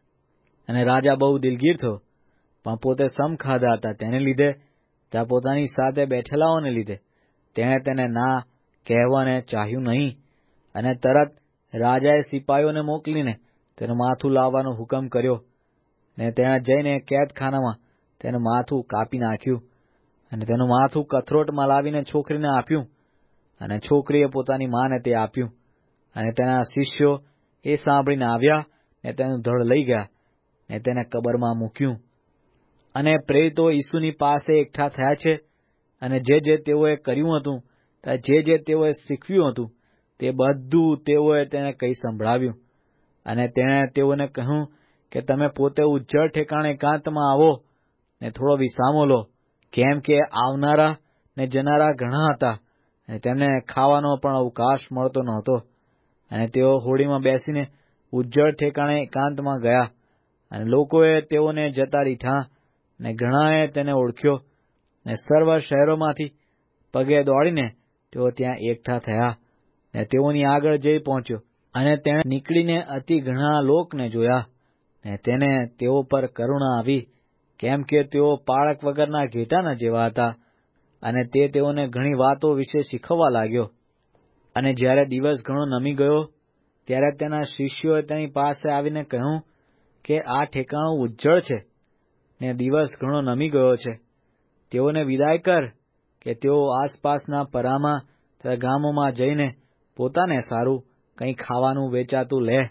અને રાજા બહુ દિલગીર થયો, પણ પોતે સમ ખાધા હતા તેને લીધે ત્યાં પોતાની સાથે બેઠેલાઓને લીધે તેણે તેને ના કહેવાને ચાહ્યું નહીં. અને તરત રાજાએ સિપાહીઓને મોકલીને તેનું માથું લાવવાનો હુકમ કર્યો, ને તેણે જઈને કેદખાનામાં તેનું માથું કાપી નાખ્યું અને તેનું માથું કથરોટમાં લાવીને છોકરીને આપ્યું, અને છોકરીએ પોતાની માને તે આપ્યું. અને તેના શિષ્યો એ સાંભળીને આવ્યા ને તેનું ધડ લઈ ગયા ને તેને કબરમાં મૂક્યું. અને પ્રેરિતો ઈસુની પાસે એકઠા થયા છે, અને જે જે તેઓએ કર્યું હતું, જે જે તેઓએ શીખવ્યું હતું, તે બધું તેઓએ તેને કહી સંભળાવ્યું. અને તેણે તેઓને કહ્યું કે તમે પોતે ઉજ્જડ ઠેકાણે એકાંતમાં આવો ને થોડો વિસામો લો, કેમ કે આવનારા ને જનારા ઘણા હતા, અને તેમને ખાવાનો પણ અવકાશ મળતો નહોતો. અને તેઓ હોડીમાં બેસીને ઉજ્જડ ઠેકાણે એકાંતમાં ગયા. અને લોકોએ તેઓને જતા દીઠા, ને ઘણાએ તેને ઓળખ્યો, ને સર્વ શહેરોમાંથી પગે દોડીને તેઓ ત્યાં એકઠા થયા. ને તેઓની આગળ જઈ પહોંચ્યો, અને તેણે નીકળીને અતિ ઘણા લોકને જોયા, ને તેને તેઓ પર કરુણા આવી, કેમ કે તેઓ પાળક વગરના ઘેટાના જેવા હતા. અને તે તેઓને ઘણી વાતો વિશે શીખવવા લાગ્યો. અને જ્યારે દિવસ ઘણો નમી ગયો, ત્યારે તેના શિષ્યોએ તેની પાસે આવીને કહ્યું કે આ ઠેકાણું ઉજ્જડ છે, ને દિવસ ઘણો નમી ગયો છે. તેઓને વિદાય કર કે તેઓ આસપાસના પરામાં તથા ગામોમાં જઈને પોતાને સારું કંઈ ખાવાનું વેચાતું લે.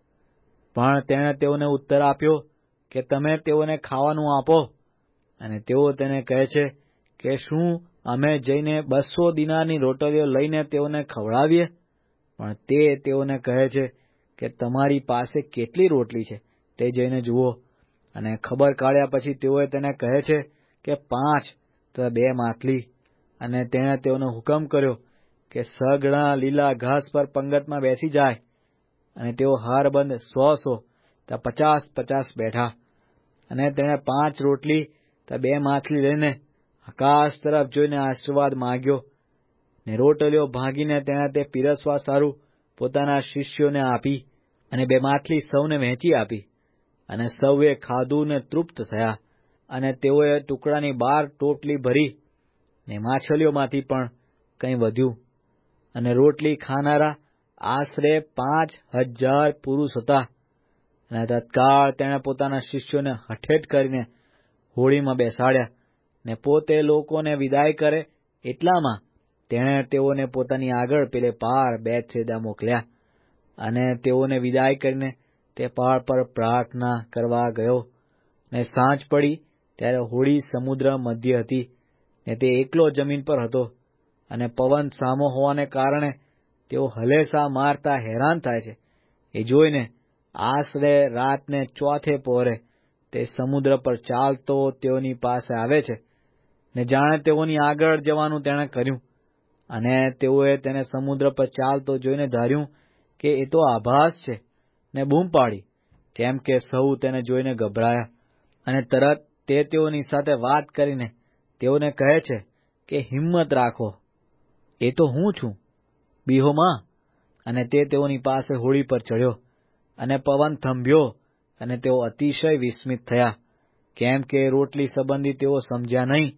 પણ તેણે તેઓને ઉત્તર આપ્યો કે તમે તેઓને ખાવાનું આપો. અને તેઓ તેને કહે છે કે શું અમે જઈને બસો દિનારની રોટલીઓ લઈને તેઓને ખવડાવીએ? પણ તે તેઓને કહે છે કે તમારી પાસે કેટલી રોટલી છે તે જઈને જુઓ. અને ખબર કાઢ્યા પછી તેઓએ તેને કહે છે કે પાંચ તથા બે માછલી. અને તેણે તેઓને હુકમ કર્યો કે સઘળા લીલા ઘાસ પર પંગતમાં બેસી જાય. અને તેઓ હારબંધ સો સો તથા પચાસ પચાસ બેઠા. અને તેણે પાંચ રોટલી તથા બે માછલી લઈને આકાશ તરફ જોઈને આશીર્વાદ માંગ્યો, ને રોટલીઓ ભાંગીને તેણે તે પીરસવા સારું પોતાના શિષ્યોને આપી, અને બે માછલી સૌને વહેંચી આપી. અને સૌએ ખાધું ને તૃપ્ત થયા. અને તેઓએ ટુકડાની બાર ટોટલી ભરી, ને માછલીઓમાંથી પણ કંઈ વધ્યું. અને રોટલી ખાનારા આશરે પાંચ હજાર પુરુષ હતા. અને તત્કાળ તેણે પોતાના શિષ્યોને હઠેટ કરીને હોડીમાં બેસાડ્યા, ને પોતે લોકોને વિદાય કરે એટલામાં તેણે તેઓને પોતાની આગળ પેલે પાર બેતસેદા મોકલ્યા. અને તેઓને વિદાય કરીને તે પહાડ પર પ્રાર્થના કરવા ગયો. ને સાંજ પડી ત્યારે હોડી સમુદ્ર મધ્ય હતી, ને તે એકલો જમીન પર હતો. અને પવન સામો હોવાને કારણે તેઓ હલેસા મારતા હેરાન થાય છે. એ જોઈને આશરે રાતને ચોથે પહોરે તે સમુદ્ર પર ચાલતો તેઓની પાસે આવે છે, ને જાણે તેઓની આગળ જવાનું તેણે કર્યું. અને તેઓએ તેને સમુદ્ર પર ચાલતો જોઈને ધાર્યું કે એ તો આભાસ છે, ને બૂમ પાડી, કેમ કે સૌ તેને જોઈને ગભરાયા. અને તરત તે તેઓની સાથે વાત કરીને તેઓને કહે છે કે હિંમત રાખો, એ તો હું છું, બીહોમાં. અને તે તેઓની પાસે હોડી પર ચડ્યો. અને પવન થંભ્યો, અને તેઓ અતિશય વિસ્મિત થયા, કેમ કે રોટલી સંબંધી તેઓ સમજ્યા નહીં,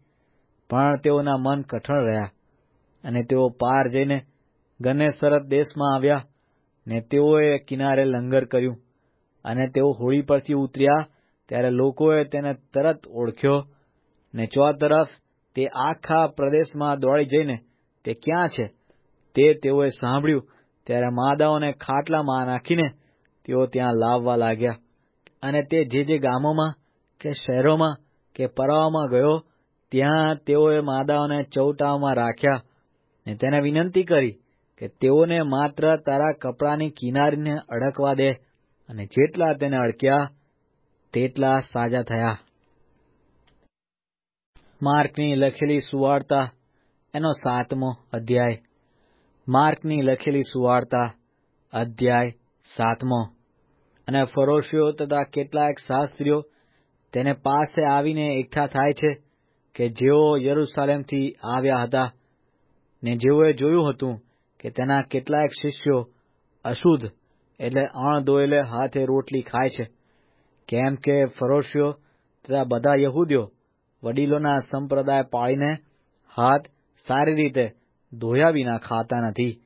પણ તેઓના મન કઠણ રહ્યા. અને તેઓ પાર જઈને ગન્નેસરત દેશમાં આવ્યા, ને તેઓએ કિનારે લંગર કર્યું. અને તેઓ હોડી પરથી ઉતર્યા ત્યારે લોકોએ તેને તરત ઓળખ્યો, ને ચોતરફ તે આખા પ્રદેશમાં દોડી જઈને તે ક્યાં છે તે તેઓએ સાંભળ્યું ત્યારે માદાઓને ખાટલામાં નાખીને તેઓ ત્યાં લાવવા લાગ્યા. અને તે જે જે ગામોમાં કે શહેરોમાં કે પરાઓમાં ગયો, ત્યાં તેઓએ માદાઓને ચૌટામાં રાખ્યા, ને તેને વિનંતી કરી કે તેઓને માત્ર તારા કપડાની કિનારીને અડકવા દે. અને જેટલા તેને અડક્યા તેટલા સાજા થયા. માર્કની લખેલી સુવાર્તા એનો સાતમો અધ્યાય. માર્કની લખેલી સુવાર્તા અધ્યાય સાતમો. અને ફરોશીઓ તથા કેટલાક શાસ્ત્રીઓ તેને પાસે આવીને એકઠા થાય છે કે જેઓ યરૂશાલેમથી આવ્યા હતા, ને જેઓએ જોયું હતું કે તેના કેટલાક શિષ્યો અશુદ્ધ એટલે અણધોયેલે હાથે રોટલી ખાય છે, કેમ કે ફરોશીઓ તથા બધા યહૂદીઓ વડીલોના સંપ્રદાય પાળીને હાથ સારી રીતે ધોયા વિના ખાતા નથી.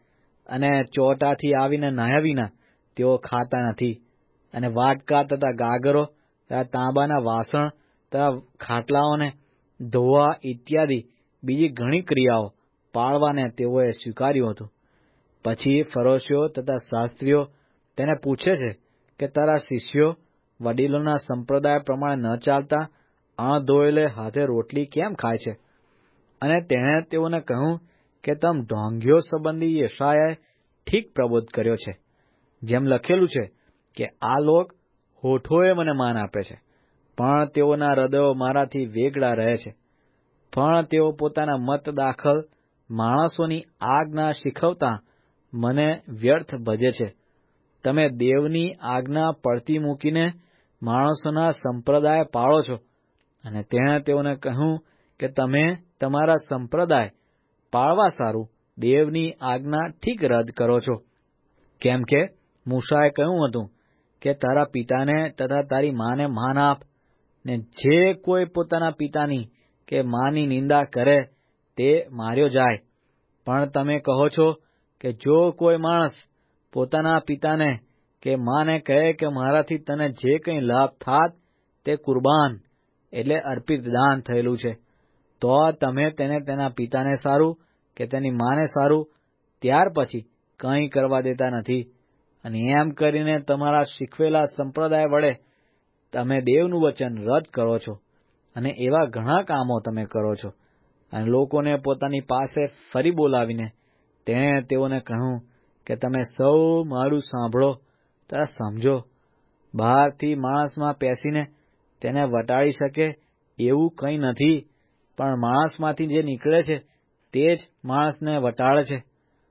અને ચોટાથી આવીને નાહ્યા વિના તેઓ ખાતા નથી. અને વાટકા તથા ગાગરો તથા તાંબાના વાસણ તથા ખાટલાઓને ધોવા ઇત્યાદિ બીજી ઘણી ક્રિયાઓ પાળવાને તેઓએ સ્વીકાર્યું હતું. પછી ફરોશીઓ તથા શાસ્ત્રીઓ તેને પૂછે છે કે તારા શિષ્યો વડીલોના સંપ્રદાય પ્રમાણે ન ચાલતા અણધોયેલે હાથે રોટલી કેમ ખાય છે? અને તેણે તેઓને કહ્યું કે તમ ઢોંગીઓ સંબંધી યશાયાએ ઠીક પ્રબોધ કર્યો છે, જેમ લખેલું છે કે આ લોક હોઠોએ મને માન આપે છે, પણ તેઓના હૃદયો મારાથી વેગળા રહે છે. પણ તેઓ પોતાના મત દાખલ માણસોની આજ્ઞા શીખવતા મને વ્યર્થ ભજે છે. તમે દેવની આજ્ઞા પડતી મૂકીને માણસોના સંપ્રદાય પાળો છો. અને તેણે તેઓને કહ્યું કે તમે તમારા સંપ્રદાય પાળવા સારું દેવની આજ્ઞા ઠીક રદ કરો છો. કેમ કે મૂસાએ કહ્યું હતું કે તારા પિતાને તથા તારી માને માન આપ, ને જે કોઈ પોતાના પિતાની કે માની નિંદા કરે તે માર્યો જાય. પણ તમે કહો છો કે જો કોઈ માણસ પોતાના પિતાને કે માને કહે કે મારાથી તને જે કંઈ લાભ થાત તે કુરબાન એટલે અર્પિત દાન થયેલું છે, તો તમે તેને તેના પિતાને સારું કે તેની માને સારું ત્યાર પછી કંઈ કરવા દેતા નથી. અને એમ કરીને તમારા શીખવેલા સંપ્રદાય વડે તમે દેવનું વચન રદ કરો છો. અને એવા ઘણા કામો તમે કરો છો. અને લોકોને પોતાની પાસે ફરી બોલાવીને તેણે તેઓને કહ્યું કે તમે સૌ મારું સાંભળો તથા સમજો. બહારથી માણસમાં પેસીને તેને વટાળી શકે એવું કંઈ નથી, પણ માણસમાંથી જે નીકળે છે તે જ માણસને વટાળે છે.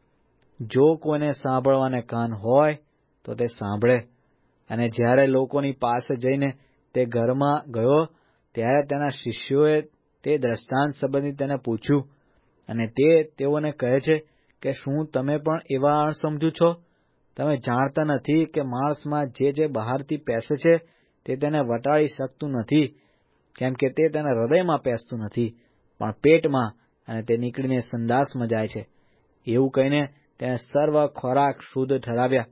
જો કોઈને સાંભળવાને કાન હોય તો તે સાંભળે. અને જ્યારે લોકોની પાસે જઈને તે ઘરમાં ગયો ત્યારે તેના શિષ્યોએ તે દ્રષ્ટાંત સંબંધી તેને પૂછ્યું. અને તે તેઓને કહે છે કે શું તમે પણ એવા અણસમજુ છો? તમે જાણતા નથી કે માણસમાં જે જે બહારથી પેસે છે તે તેને વટાળી શકતું નથી, કેમ કે તે તેના હૃદયમાં પેસતું નથી, પણ પેટમાં, અને તે નીકળીને સંડાસમાં જાય છે. એવું કહીને તેણે સર્વ ખોરાક શુદ્ધ ઠરાવ્યા.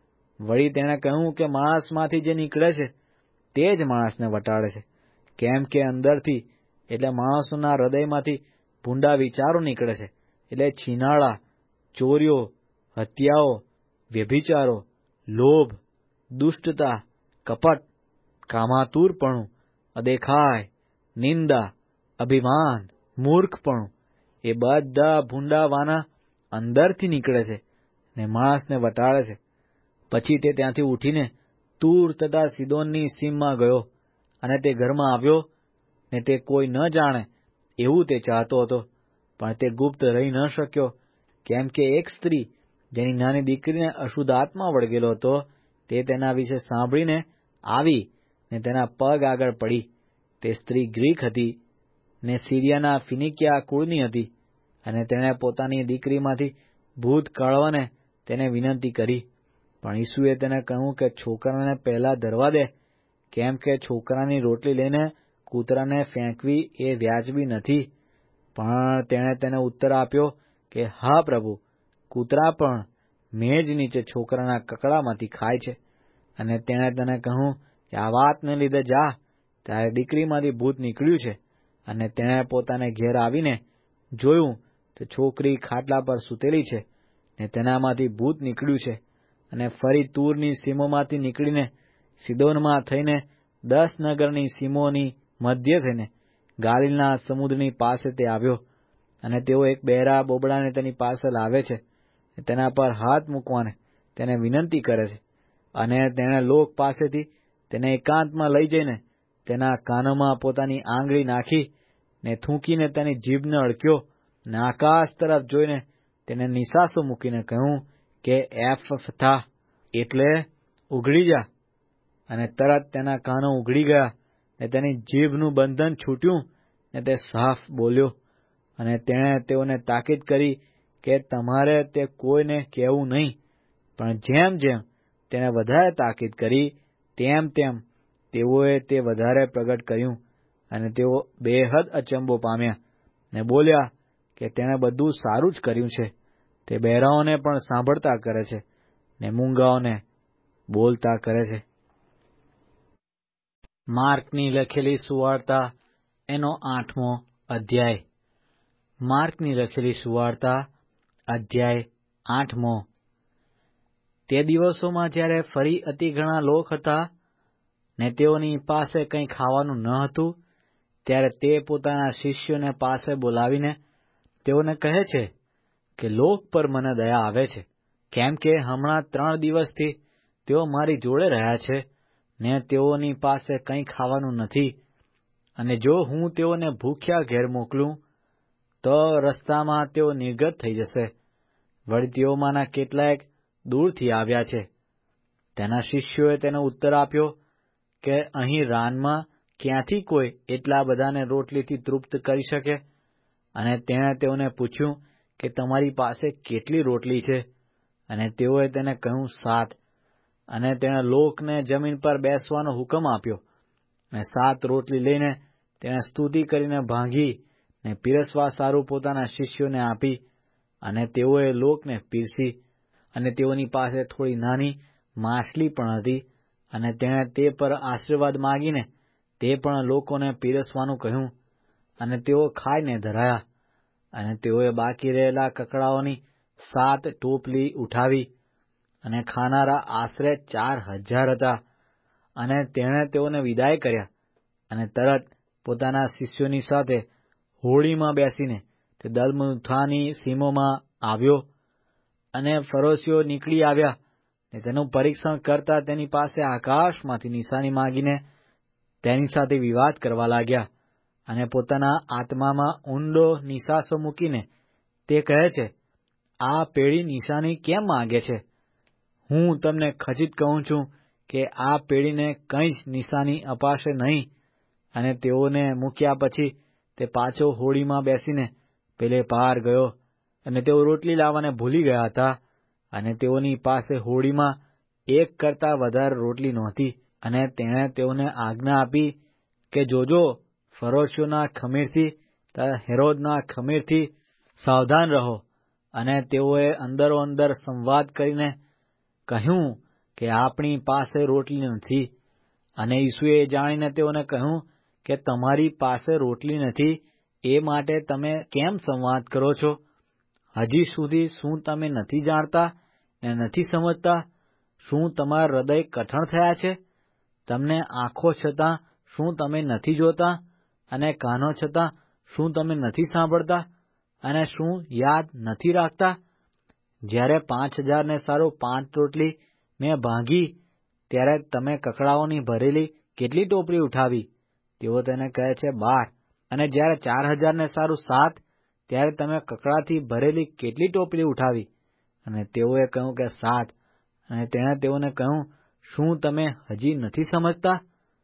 વળી તેણે કહ્યું કે માણસમાંથી જે નીકળે છે તે જ માણસને વટાળે છે, કેમ કે અંદરથી એટલે માણસોના હૃદયમાંથી ભૂંડા વિચારો નીકળે છે, એટલે છીનાળા, ચોરીઓ, હત્યાઓ, વ્યભિચારો, લોભ, દુષ્ટતા, કપટ, કામાતુરપણું, અદેખાય, નિંદા, અભિમાન, મૂર્ખપણું, એ બધા ભૂંડા વાના અંદરથી નીકળે છે ને માણસને વટાળે છે. પછી તે ત્યાંથી ઉઠીને તૂર તથા સિદોનની સીમમાં ગયો. અને તે ઘરમાં આવ્યો ને તે કોઈ ન જાણે એવું તે ચાહતો હતો, પણ તે ગુપ્ત રહી ન શક્યો, કેમ કે એક સ્ત્રી જેની નાની દીકરીને અશુદ્ધ આત્મા વળગેલો હતો તે તેના વિશે સાંભળીને આવી ને તેના પગ આગળ પડી. તે સ્ત્રી ગ્રીક હતી ને સિરિયાના ફિનિકિયા કુળની હતી. અને તેણે પોતાની દીકરીમાંથી ભૂત કાઢવાને તેને વિનંતી કરી. પણ ઈસુએ તેને કહ્યું કે છોકરાને પહેલા ધરવા દે, કેમ કે છોકરાની રોટલી લઈને કૂતરાને ફેંકવી એ વ્યાજબી નથી. પણ તેણે તેને ઉત્તર આપ્યો કે હા પ્રભુ, કૂતરા પણ મેજ નીચે છોકરાના કકડામાંથી ખાય છે. અને તેણે તેને કહ્યું કે આ વાતને લીધે જા, તારી દીકરીમાંથી ભૂત નીકળ્યું છે. અને તેણે પોતાને ઘેર આવીને જોયું તો છોકરી ખાટલા પર સૂતેલી છે ને તેનામાંથી ભૂત નીકળ્યું છે. અને ફરી તૂરની સીમોમાંથી નીકળીને સિદોનમાં થઈને દસ નગરની સીમોની મધ્ય થઈને ગાલિલના સમુદ્રની પાસે તે આવ્યો. અને તેઓ એક બહેરા બોબડાને તેની પાસે લાવે છે, તેના પર હાથ મૂકવાને તેને વિનંતી કરે છે. અને તેણે લોક પાસેથી તેને એકાંતમાં લઈ જઈને તેના કાનોમાં પોતાની આંગળી નાખી ને થૂંકીને તેની જીભને અડક્યો ને આકાશ તરફ જોઈને તેને નિસાસો મૂકીને કહ્યું કે એફફથા, એટલે ઉઘડી જા. અને તરત તેના કાનો ઉઘડી ગયા ને તેની જીભનું બંધન છૂટ્યું ને તે સાફ બોલ્યો. અને તેણે તેઓને તાકીદ કરી કે તમારે તે કોઈને કહેવું નહીં. પણ જેમ જેમ તેણે વધારે તાકીદ કરી તેમ તેમ તેઓએ તે વધારે પ્રગટ કર્યું. અને તેઓ બેહદ અચંબો પામ્યા ને બોલ્યા કે તેણે બધું સારું જ કર્યું છે. તે બહેરાઓને પણ સાંભળતા કરે છે ને મૂંગાઓને બોલતા કરે છે. માર્કની લખેલી સુવાર્તા એનો આઠમો અધ્યાય. માર્કની લખેલી સુવાર્તા અધ્યાય આઠમો. તે દિવસોમાં જ્યારે ફરી અતિ ઘણા લોક હતા ને તેઓની પાસે કંઈ ખાવાનું ન હતું, ત્યારે તે પોતાના શિષ્યોને પાસે બોલાવીને તેઓને કહે છે કે લોક પર મને દયા આવે છે, કેમ કે હમણાં ત્રણ દિવસથી તેઓ મારી જોડે રહ્યા છે ને તેઓની પાસે કંઈ ખાવાનું નથી. અને જો હું તેઓને ભૂખ્યા ઘેર મોકલું તો રસ્તામાં તેઓ નિર્ગત થઈ જશે. વળી તેઓમાંના કેટલાક દૂરથી આવ્યા છે. તેના શિષ્યોએ તેનો ઉત્તર આપ્યો કે અહીં રાનમાં ક્યાંથી કોઈ એટલા બધાને રોટલીથી તૃપ્ત કરી શકે? અને તેણે તેઓને પૂછ્યું કે તમારી પાસે કેટલી રોટલી છે? અને તેઓએ તેને કહ્યું, સાત. અને તેણે લોકને જમીન પર બેસવાનો હુકમ આપ્યો. અને સાત રોટલી લઈને તેણે સ્તુતિ કરીને ભાંગી ને પીરસવા સારું પોતાના શિષ્યોને આપી. અને તેઓએ લોકને પીરસી. અને તેઓની પાસે થોડી નાની માછલી પણ હતી. અને તેણે તે પર આશીર્વાદ માગીને તે પણ લોકોને પીરસવાનું કહ્યું. અને તેઓ ખાઈને ધરાયા. અને તેઓએ બાકી રહેલા કકડાઓની સાત ટોપલી ઉઠાવી. અને ખાનારા આશરે ચાર હજાર હતા. અને તેણે તેઓને વિદાય કર્યા. અને તરત પોતાના શિષ્યોની સાથે હોડીમાં બેસીને તે દલમનૂથાની સીમોમાં આવ્યો. અને ફરોશીઓ નીકળી આવ્યા ને તેનું પરીક્ષણ કરતા તેની પાસે આકાશમાંથી નિશાની માંગીને તેની સાથે વિવાદ કરવા લાગ્યા. અને પોતાના આત્મામાં ઊંડો નિસાસો મૂકીને તે કહે છે, આ પેઢી નિશાની કેમ માંગે છે? હું તમને ખચિત કહું છું કે આ પેઢીને કંઈ જ નિશાની અપાશે નહીં. અને તેઓને મૂક્યા પછી તે પાછો હોડીમાં બેસીને પેલે પાર ગયો. અને તેઓ રોટલી લાવવાને ભૂલી ગયા હતા. અને તેઓની પાસે હોડીમાં એક કરતાં વધારે રોટલી નહોતી. અને તેણે તેઓને આજ્ઞા આપી કે જોજો, ફરોશીઓના ખમીરથી તથા હેરોદના ખમીરથી સાવધાન રહો. અને તેઓએ અંદરો અંદર સંવાદ કરીને કહ્યું કે આપણી પાસે રોટલી નથી. અને ઈસુએ જાણીને તેઓને કહ્યું કે તમારી પાસે રોટલી નથી, એ માટે તમે કેમ સંવાદ કરો છો? હજી સુધી શું તમે નથી જાણતા ને નથી સમજતા? શું તમારા હૃદય કઠણ થયા છે? તમને આંખો છતાં શું તમે નથી જોતા? અને કાનો છતાં શું તમે નથી સાંભળતા? અને શું યાદ નથી રાખતા? જ્યારે પાંચ હજારને સારું પાંચ રોટલી મેં ભાંગી, ત્યારે તમે કકડાઓની ભરેલી કેટલી ટોપલી ઉઠાવી? તેઓ તેને કહે છે, બાર. અને જ્યારે ચાર હજારને સારું સાત, ત્યારે તમે કકડાથી ભરેલી કેટલી ટોપલી ઉઠાવી? અને તેઓએ કહ્યું કે સાત. અને તેણે તેઓને કહ્યું, શું તમે હજી નથી સમજતા?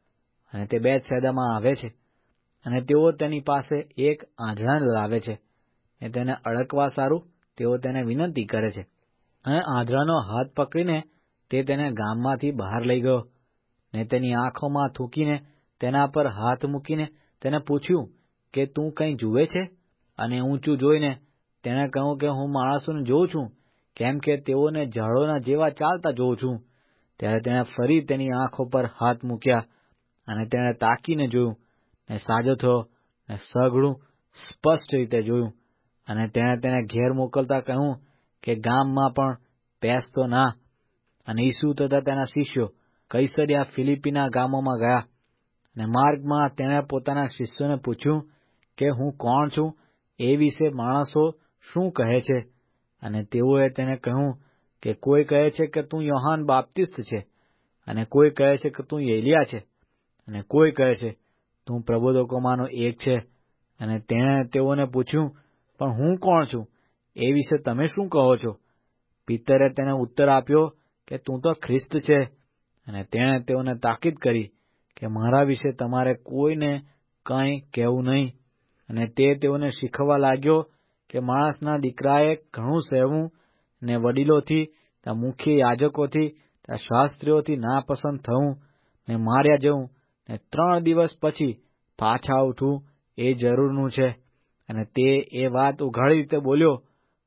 અને તે બેથસેદામાં આવે છે. અને તેઓ તેની પાસે એક આંધળાને લાવે છે ને તેને અડકવા સારું તેઓ તેને વિનંતી કરે છે. અને આંધળાનો હાથ પકડીને તે તેને ગામમાંથી બહાર લઈ ગયો ને તેની આંખોમાં થૂંકીને તેના પર હાથ મૂકીને તેને પૂછ્યું કે તું કંઈ જુએ છે? અને ઊંચું જોઈને તેણે કહ્યું કે હું માણસોને જોઉં છું, કેમ કે તેઓને ઝાડોના જેવા ચાલતા જોઉં છું. ત્યારે તેણે ફરી તેની આંખો પર હાથ મૂક્યા. અને તેણે તાકીને જોયું ને સાજો થયો ને સઘળું સ્પષ્ટ રીતે જોયું. અને તેણે તેને ઘેર મોકલતા કહ્યું કે ગામમાં પણ પેસતો ના. અને ઈસુ તથા તેના શિષ્યો કૈસરિયા ફિલિપ્પીના ગામોમાં ગયા. અને માર્ગમાં તેણે પોતાના શિષ્યોને પૂછ્યું કે હું કોણ છું, એ વિશે માણસો શું કહે છે? અને તેઓએ તેને કહ્યું કે કોઈ કહે છે કે તું યોહાન બાપ્તિસ્ત છે, અને કોઈ કહે છે કે તું એલિયા છે, અને કોઈ કહે છે તું પ્રબોધકોમાંનો એક છે. અને તેણે તેઓને પૂછ્યું, પણ હું કોણ છું, એ વિશે તમે શું કહો છો? પિતરે તેને ઉત્તર આપ્યો કે તું તો ખ્રિસ્ત છે. અને તેણે તેઓને તાકીદ કરી કે મારા વિશે તમારે કોઈને કંઈ કહેવું નહીં. અને તે તેઓને શીખવવા લાગ્યો કે માણસના દીકરાએ ઘણું સહેવું ને વડીલોથી, ત્યાં મુખ્ય યાજકોથી, ત્યાં શાસ્ત્રીઓથી નાપસંદ થવું ને માર્યા જવું ને ત્રણ દિવસ પછી પાછા ઉઠવું એ જરૂરનું છે. અને તે એ વાત ઉઘાડી રીતે બોલ્યો.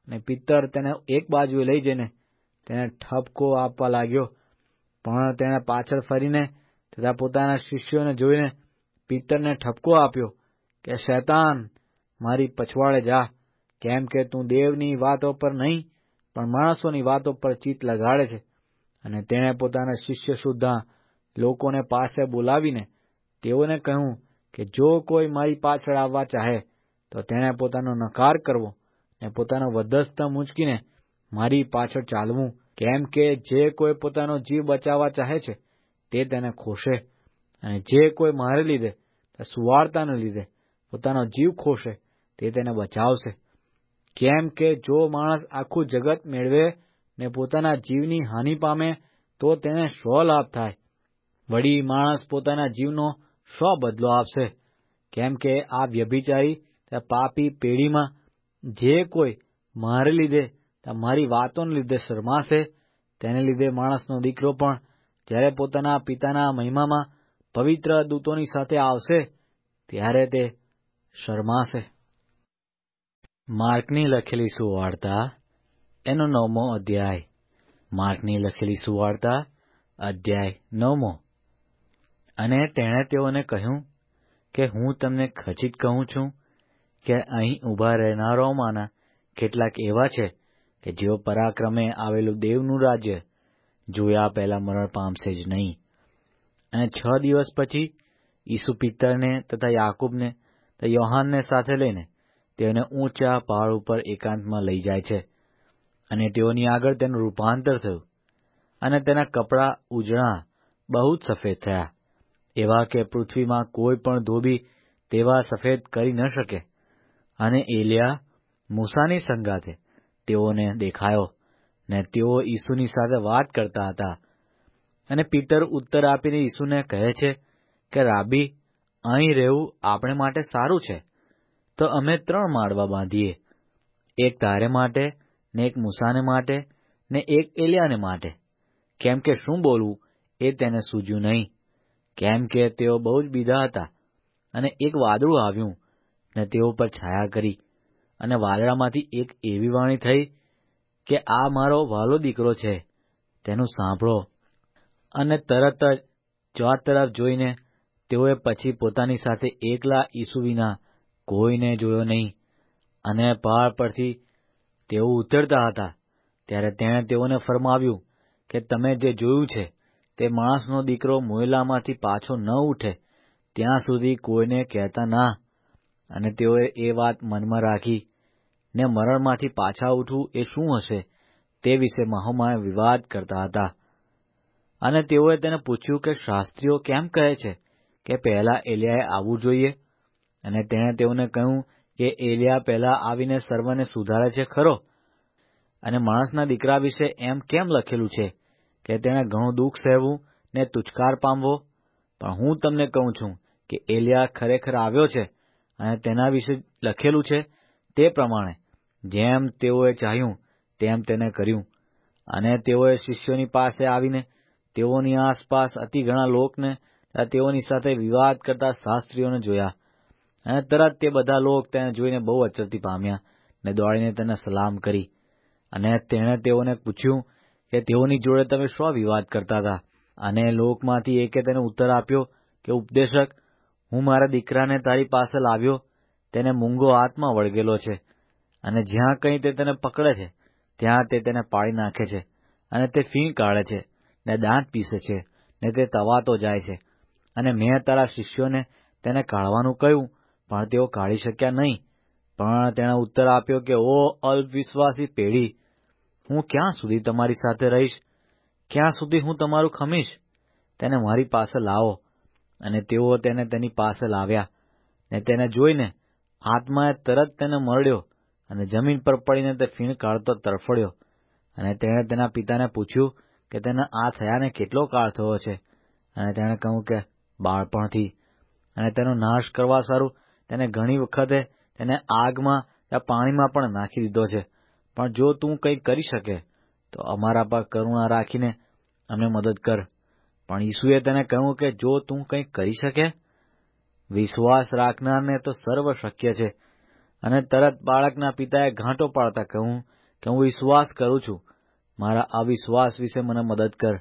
અને પિત્તર તેને એક બાજુએ લઈ જઈને તેને ઠપકો આપવા લાગ્યો. પણ તેણે પાછળ ફરીને તથા પોતાના શિષ્યોને જોઈને પિત્તરને ઠપકો આપ્યો કે, શૈતાન, મારી પછવાડે જા, કેમ કે તું દેવની વાતો પર નહીં પણ માણસોની વાતો પર ચિત્ત લગાડે છે. અને તેણે પોતાના શિષ્ય સુદ્ધા લોકોને પાસે બોલાવીને તેઓને કહ્યું કે જો કોઈ મારી પાછળ આવવા ચાહે તો તેણે પોતાનો નકાર કરવો ને પોતાનો વધસ્તંભ ઊંચકીને મારી પાછળ ચાલવું. કેમ કે જે કોઈ પોતાનો જીવ બચાવવા ચાહે છે તે તેને ખોશે, અને જે કોઈ મારે લીધે સુવાર્તાને લીધે પોતાનો જીવ ખોશે તે તેને બચાવશે. કેમ કે જો માણસ આખું જગત મેળવે ને પોતાના જીવની હાનિ પામે તો તેને શો લાભ થાય? વળી માણસ પોતાના જીવનો શો બદલો આપશે? કેમ કે આ વ્યભિચારી પાપી પેઢીમાં જે કોઈ મારે લીધે મારી વાતોને લીધે શરમાશે, તેને લીધે માણસનો દીકરો પણ જ્યારે પોતાના પિતાના મહિમામાં પવિત્ર દૂતોની સાથે આવશે ત્યારે તે શરમાશે. માર્કની લખેલી સુવાર્તા એનો નવમો અધ્યાય. માર્કની લખેલી સુવાર્તા અધ્યાય નવમો. અને તેણે તેઓને કહ્યું કે હું તમને ખચિત કહું છું કે અહીં ઊભા રહેનારાઓમાંના કેટલાક એવા છે કે જેઓ પરાક્રમે આવેલું દેવનું રાજ્ય જોયા પહેલા મરણ પામશે જ નહીં. અને છ દિવસ પછી ઈસુ પિત્તરને તથા યાકૂબને તથા યોહાનને સાથે લઈને તેઓને ઊંચા પહાડ ઉપર એકાંતમાં લઈ જાય છે. અને તેઓની આગળ તેનું રૂપાંતર થયું, અને તેના કપડાં ઉજળા બહુ જ સફેદ થયા, એવા કે પૃથ્વીમાં કોઈ પણ ધોબી તેવા સફેદ કરી ન શકે. અને એલિયા મૂસાની સંગાથે તેઓને દેખાયો, ને તેઓ ઈસુની સાથે વાત કરતા હતા. અને પિત્તર ઉત્તર આપીને ઈસુને કહે છે કે, રાબી, અહીં રહેવું આપણે માટે સારું છે. તો અમે ત્રણ માળવા બાંધીએ, એક તારે માટે, ને એક મૂસાને માટે, ને એક એલિયાને માટે. કેમ કે શું બોલવું એ તેને સૂઝ્યું નહીં, કેમ કે તેઓ બહુ જ બીધા હતા. અને એક વાદળું આવ્યું ને તેઓ પર છાયા કરી, અને વાદળામાંથી એક એવી વાણી થઈ કે આ મારો વહાલો દીકરો છે, તેનું સાંભળો. અને તરત જ ચોથ તરફ જોઈને તેઓએ પછી પોતાની સાથે એકલા ઈસુ વિના કોઈને જોયો નહીં. અને પહાડ પરથી તેઓ ઉતરતા હતા ત્યારે તેણે તેઓને ફરમાવ્યું કે તમે જે જોયું છે તે માણસનો દીકરો મોયેલામાંથી પાછો ન ઉઠે ત્યાં સુધી કોઈને કહેતા ના. અને તેઓએ એ વાત મનમાં રાખી ને મરણમાંથી પાછા ઉઠવું એ શું હશે તે વિશે મહોમાં વિવાદ કરતા હતા. અને તેઓએ તેને પૂછ્યું કે શાસ્ત્રીઓ કેમ કહે છે કે પહેલા એલિયાએ આવવું જોઈએ? અને તેણે તેઓને કહ્યું કે એલિયા પહેલા આવીને સર્વને સુધારે છે ખરો, અને માણસના દીકરા વિશે એમ કેમ લખેલું છે કે તેણે ઘણું દુઃખ સહેવું ને તુચ્છકાર પામવો? પણ હું તમને કહું છું કે એલિયા ખરેખર આવ્યો છે, અને તેના વિશે લખેલું છે તે પ્રમાણે જેમ તેઓએ ચાહ્યું તેમ તેને કર્યું. અને તેઓએ શિષ્યોની પાસે આવીને તેઓની આસપાસ અતિ ઘણા લોકને તેઓની સાથે વિવાદ કરતા શાસ્ત્રીઓને જોયા. અને તરત તે બધા લોક તેને જોઈને બહુ અચરતી પામ્યા ને દોડીને તેને સલામ કરી. અને તેણે તેઓને પૂછ્યું કે તેઓની જોડે તમે શો વિવાદ કરતા હતા? અને લોકમાંથી એકે તેને ઉત્તર આપ્યો કે ઉપદેશક, હું મારા દીકરાને તારી પાસે લાવ્યો, તેને મૂંગો હાથમાં વળગેલો છે, અને જ્યાં કંઈ તે તેને પકડે છે ત્યાં તે તેને પાડી નાખે છે, અને તે ફીણ કાઢે છે ને દાંત પીસે છે, ને તે તવાતો જાય છે. અને મેં તારા શિષ્યોને તેને કાઢવાનું કહ્યું, પણ તેઓ કાઢી શક્યા નહીં. પણ તેણે ઉત્તર આપ્યો કે ઓ અલ્પવિશ્વાસી પેઢી, હું ક્યાં સુધી તમારી સાથે રહીશ? ક્યાં સુધી હું તમારું ખમીશ? તેને મારી પાસે લાવો. અને તેઓ તેને તેની પાસે લાવ્યા. ને તેને જોઈને આત્માએ તરત તેને મરડ્યો, અને જમીન પર પડીને તે ફીણ કાઢતો તરફડ્યો. અને તેણે તેના પિતાને પૂછ્યું કે તેને આ થયાને કેટલો કાળ થયો છે? અને તેણે કહ્યું કે બાળપણથી. અને તેનો નાશ કરવા સારું તેને ઘણી વખતે તેને આગમાં યા પાણીમાં પણ નાખી દીધો છે. પણ જો તું કંઈ કરી શકે તો અમારા પર કરુણા રાખીને અમને મદદ કર. પણ ઈસુએ તેને કહ્યું કે જો તું કંઈ કરી શકે, વિશ્વાસ રાખનારને તો સર્વ શક્ય છે. અને તરત બાળકના પિતાએ ઘાંટો પાડતા કહ્યું કે હું વિશ્વાસ કરું છું, મારા અવિશ્વાસ વિશે મને મદદ કર.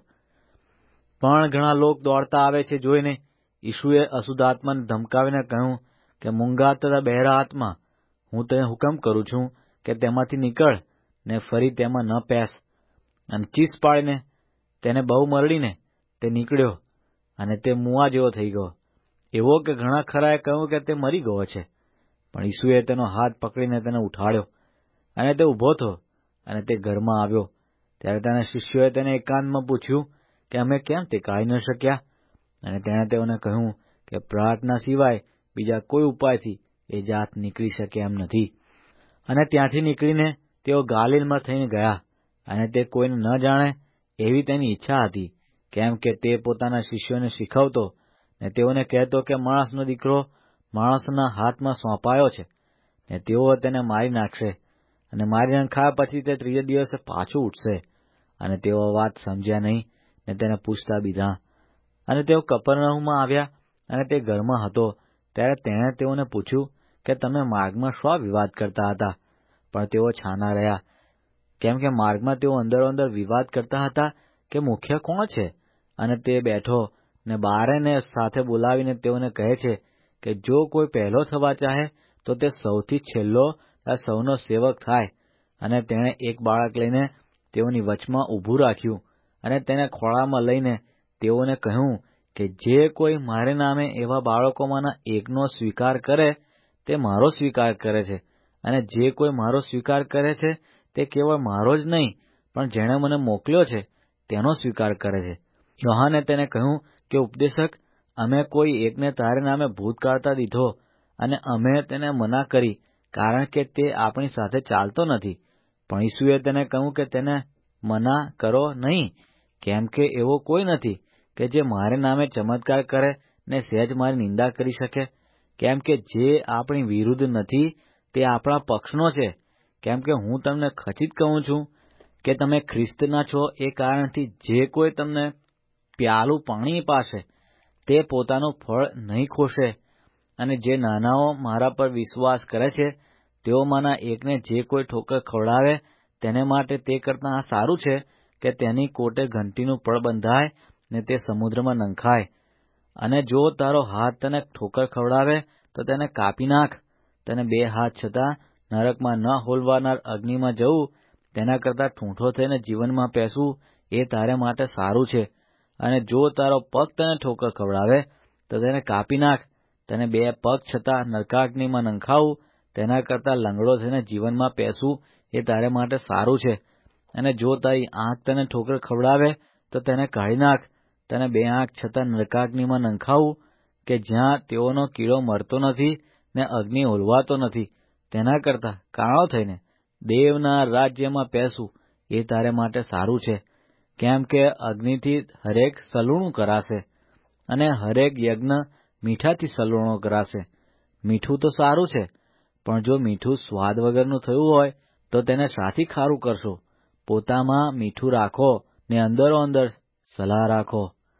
પણ ઘણા લોક દોડતા આવે છે જોઈને ઈસુએ અશુદ્ધ આત્માને ધમકાવીને કહ્યું કે મૂંગા તથા બહેરા આત્મા, હું તને હુકમ કરું છું કે તેમાંથી નીકળ ને ફરી તેમાં ન પેસ. અને ચીસ પાડીને તેને બહુ મરડીને તે નીકળ્યો, અને તે મુવા જેવો થઈ ગયો, એવો કે ઘણા ખરાએ કહ્યું કે તે મરી ગયો છે. પણ ઈસુએ તેનો હાથ પકડીને તેને ઉઠાડ્યો, અને તે ઊભો થયો, અને તે ઘરમાં આવ્યો. ત્યારે તેના શિષ્યોએ તેને એકાંતમાં પૂછ્યું કે અમે કેમ તે કાઢી ન શક્યા? અને તેણે તેઓને કહ્યું કે પ્રાર્થના સિવાય બીજા કોઈ ઉપાયથી એ જાત નીકળી શકે એમ નથી. અને ત્યાંથી નીકળીને તેઓ ગાલિલમાં થઈને ગયા, અને તે કોઈને ન જાણે એવી તેની ઈચ્છા હતી, કેમ કે તે પોતાના શિષ્યોને શીખવતો ને તેઓને કહેતો કે માણસનો દીકરો માણસના હાથમાં સોંપાયો છે, ને તેઓ તેને મારી નાખશે, અને મારી નાખ્યા પછી તે ત્રીજે દિવસે પાછું ઉઠશે. અને તેઓ વાત સમજ્યા નહીં ને તેને પૂછતા બીધા. અને તેઓ કપરનહુમમાં આવ્યા, અને તે ઘરમાં હતો. ત્યારે તેણે તેઓને પૂછ્યું કે તમે માર્ગમાં શો વિવાદ કરતા હતા? પણ તેઓ છાના રહ્યા, કેમ કે માર્ગમાં તેઓ અંદરો અંદર વિવાદ કરતા હતા કે મુખ્ય કોણ છે. અને તે બેઠો ને બારેને સાથે બોલાવીને તેઓને કહે છે કે જો કોઈ પહેલો થવા ચાહે તો તે સૌથી છેલ્લો સૌનો સેવક થાય. અને તેણે એક બાળક લઈને તેઓની વચમાં ઊભું રાખ્યું, અને તેને ખોળામાં લઈને તેઓને કહ્યું કે જે કોઈ મારે નામે એવા બાળકોમાંના એકનો સ્વીકાર કરે તે મારો સ્વીકાર કરે છે, અને જે કોઈ મારો સ્વીકાર કરે છે તે કેવળ મારો જ નહીં, પણ જેણે મને મોકલ્યો છે તેનો સ્વીકાર કરે છે. યોહાને તેને કહ્યું કે ઉપદેશક, અમે કોઈ એકને તારે નામે ભૂત કાઢતા દીધો, અને અમે તેને મના કરી, કારણ કે તે આપણી સાથે ચાલતો નથી. પણ ઈસુએ તેને કહ્યું કે તેને મના કરો નહીં, કેમ કે એવો કોઈ નથી કે જે મારે નામે ચમત્કાર કરે ને સહેજ મારી નિંદા કરી શકે. કેમ કે જે આપણી વિરુદ્ધ નથી તે આપણા પક્ષનો છે. કેમ કે હું તમને ખચિત કહું છું કે તમે ખ્રિસ્તના છો એ કારણથી જે કોઈ તમને પ્યાલું પાણી પાશે તે પોતાનું ફળ નહીં ખોશે. અને જે નાનાઓ મારા પર વિશ્વાસ કરે છે તેઓમાંના એકને જે કોઈ ઠોકર ખવડાવે તેને માટે તે કરતાં આ સારું છે કે તેની કોટે ઘંટીનું પળ બંધાય ને તે સમુદ્રમાં નંખાય. અને જો તારો હાથ તને ઠોકર ખવડાવે તો તેને કાપી નાખ. તને બે હાથ છતાં નરકમાં ન હોલવાનાર અગ્નિમાં જવું તેના કરતાં ઠૂંઠો થઈને જીવનમાં પેસવું એ તારે માટે સારું છે. અને જો તારો પગ તને ઠોકર ખવડાવે તો તેને કાપી નાખ. તને બે પગ છતાં નરકાગ્નિમાં નંખાવું તેના કરતાં લંગડો થઈને જીવનમાં પેસવું એ તારે માટે સારું છે. અને જો તારી આંખ તને ઠોકર ખવડાવે તો તેને કાઢી નાખ. તને બે આંખ છતાં નરકાગ્નિમાં નંખાવું કે જ્યાં તેઓનો કીડો મરતો નથી ને અગ્નિ ઓલવાતો નથી તેના કરતાં કાણો થઈને દેવના રાજ્યમાં પેસવું એ તારે માટે સારું છે. કેમ કે અગ્નિથી હરેક સલૂણું કરાશે, અને હરેક યજ્ઞ મીઠાથી સલૂણો કરાશે. મીઠું તો સારું છે, પણ જો મીઠું સ્વાદ વગરનું થયું હોય તો તેને શાથી ખારું કરશો? પોતામાં મીઠું રાખો ને અંદરો અંદર સલાહ રાખો.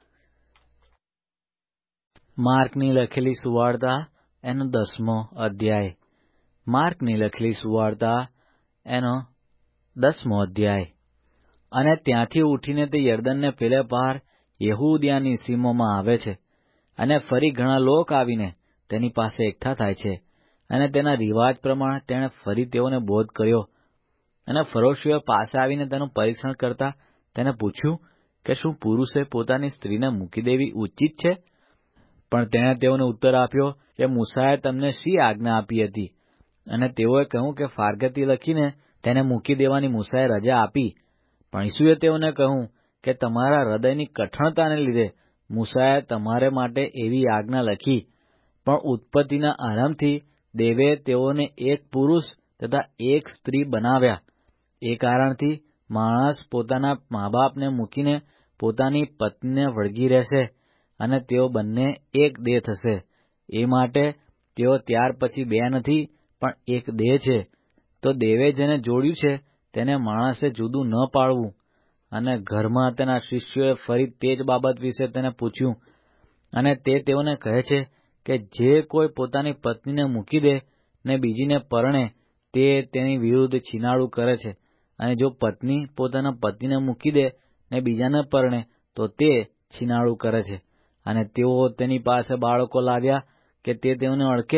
માર્કની લખેલી સુવાર્તા એનો દસમો અધ્યાય. માર્કની લખેલી સુવાર્તા એનો દસમો અધ્યાય. અને ત્યાંથી ઉઠીને તે યર્દનને પેલે પાર યહૂદિયાની સીમોમાં આવે છે. અને ફરી ઘણા લોક આવીને તેની પાસે એકઠા થાય છે. અને તેના રિવાજ પ્રમાણે તેણે ફરી તેઓને બોધ કર્યો. અને ફરોશીઓ પાસે આવીને તેનું પરીક્ષણ કરતા તેને પૂછ્યું કે શું પુરુષે પોતાની સ્ત્રીને મૂકી દેવી ઉચિત છે? પણ તેણે તેઓને ઉત્તર આપ્યો કે મૂસાએ તમને શી આજ્ઞા આપી હતી? અને તેઓએ કહ્યું કે ફારગતી લખીને તેને મૂકી દેવાની મૂસાએ રજા આપી. પણ ઈસુએ તેઓને કહ્યું કે તમારા હૃદયની કઠણતાને લીધે મૂસાએ તમારે માટે એવી આજ્ઞા લખી. પણ ઉત્પત્તિના આરંભથી દેવે તેઓને એક પુરુષ તથા એક સ્ત્રી બનાવ્યા. એ કારણથી માણસ પોતાના મા બાપને મૂકીને પોતાની પત્નીને વળગી રહેશે, અને તેઓ બંને એક દેહ થશે. એ માટે તેઓ ત્યાર પછી બે નથી પણ એક દેહ છે. તો દેવે જેને જોડ્યું છે તેને માણસે જુદું ન પાડવું. અને ઘરમાં તેના શિષ્યોએ ફરી તે જ બાબત વિશે તેને પૂછ્યું. અને તે તેઓને કહે છે કે જે કોઈ પોતાની પત્નીને મૂકી દે ને બીજીને પરણે તે તેની વિરુદ્ધ છીનાડું કરે છે, અને જો પત્ની પોતાના પતિને મૂકી દે ને બીજાને પરણે તો તે છીનાડું કરે છે. અને તેઓ તેની પાસે બાળકો લાવ્યા કે તે તેઓને અડકે,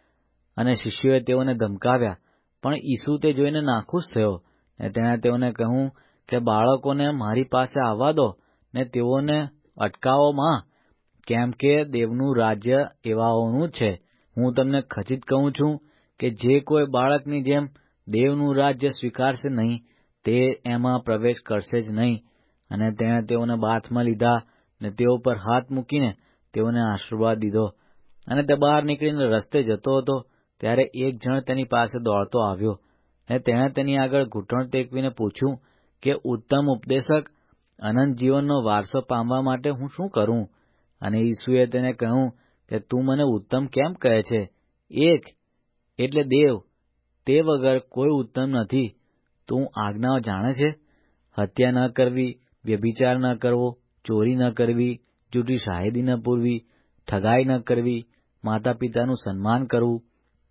અને શિષ્યોએ તેઓને ધમકાવ્યા. પણ ઈસુ તે જોઈને નાખુશ થયો, ને તેણે તેઓને કહ્યું કે બાળકોને મારી પાસે આવવા દો, ને તેઓને અટકાવો માં, કેમ કે દેવનું રાજ્ય એવાઓનું છે. હું તમને ખચિત કહું છું કે જે કોઈ બાળકની જેમ દેવનું રાજ્ય સ્વીકારશે નહીં, તે એમાં પ્રવેશ કરશે જ નહીં. અને તેણે તેઓને બાથમાં લીધા, ને તેઓ પર હાથ મૂકીને તેઓને આશીર્વાદ દીધો. અને તે બહાર નીકળીને રસ્તે જતો હતો, ત્યારે એક જણ તેની પાસે દોડતો આવ્યો, ને તેણે તેની આગળ ઘૂંટણ ટેકવીને પૂછ્યું કે, ઉત્તમ ઉપદેશક, અનંત જીવનનો વારસો પામવા માટે હું શું કરું? અને ઈસુએ તેને કહ્યું કે તું મને ઉત્તમ કેમ કહે છે? એક એટલે દેવ, તે વગર કોઈ ઉત્તમ નથી. તું આજ્ઞાઓ જાણે છે? હત્યા ન કરવી, વ્યભિચાર ન કરવો, ચોરી ન કરવી, જૂઠી શાહિદી ન પૂરવી, ઠગાઈ ન કરવી, માતા પિતાનું સન્માન કરવું.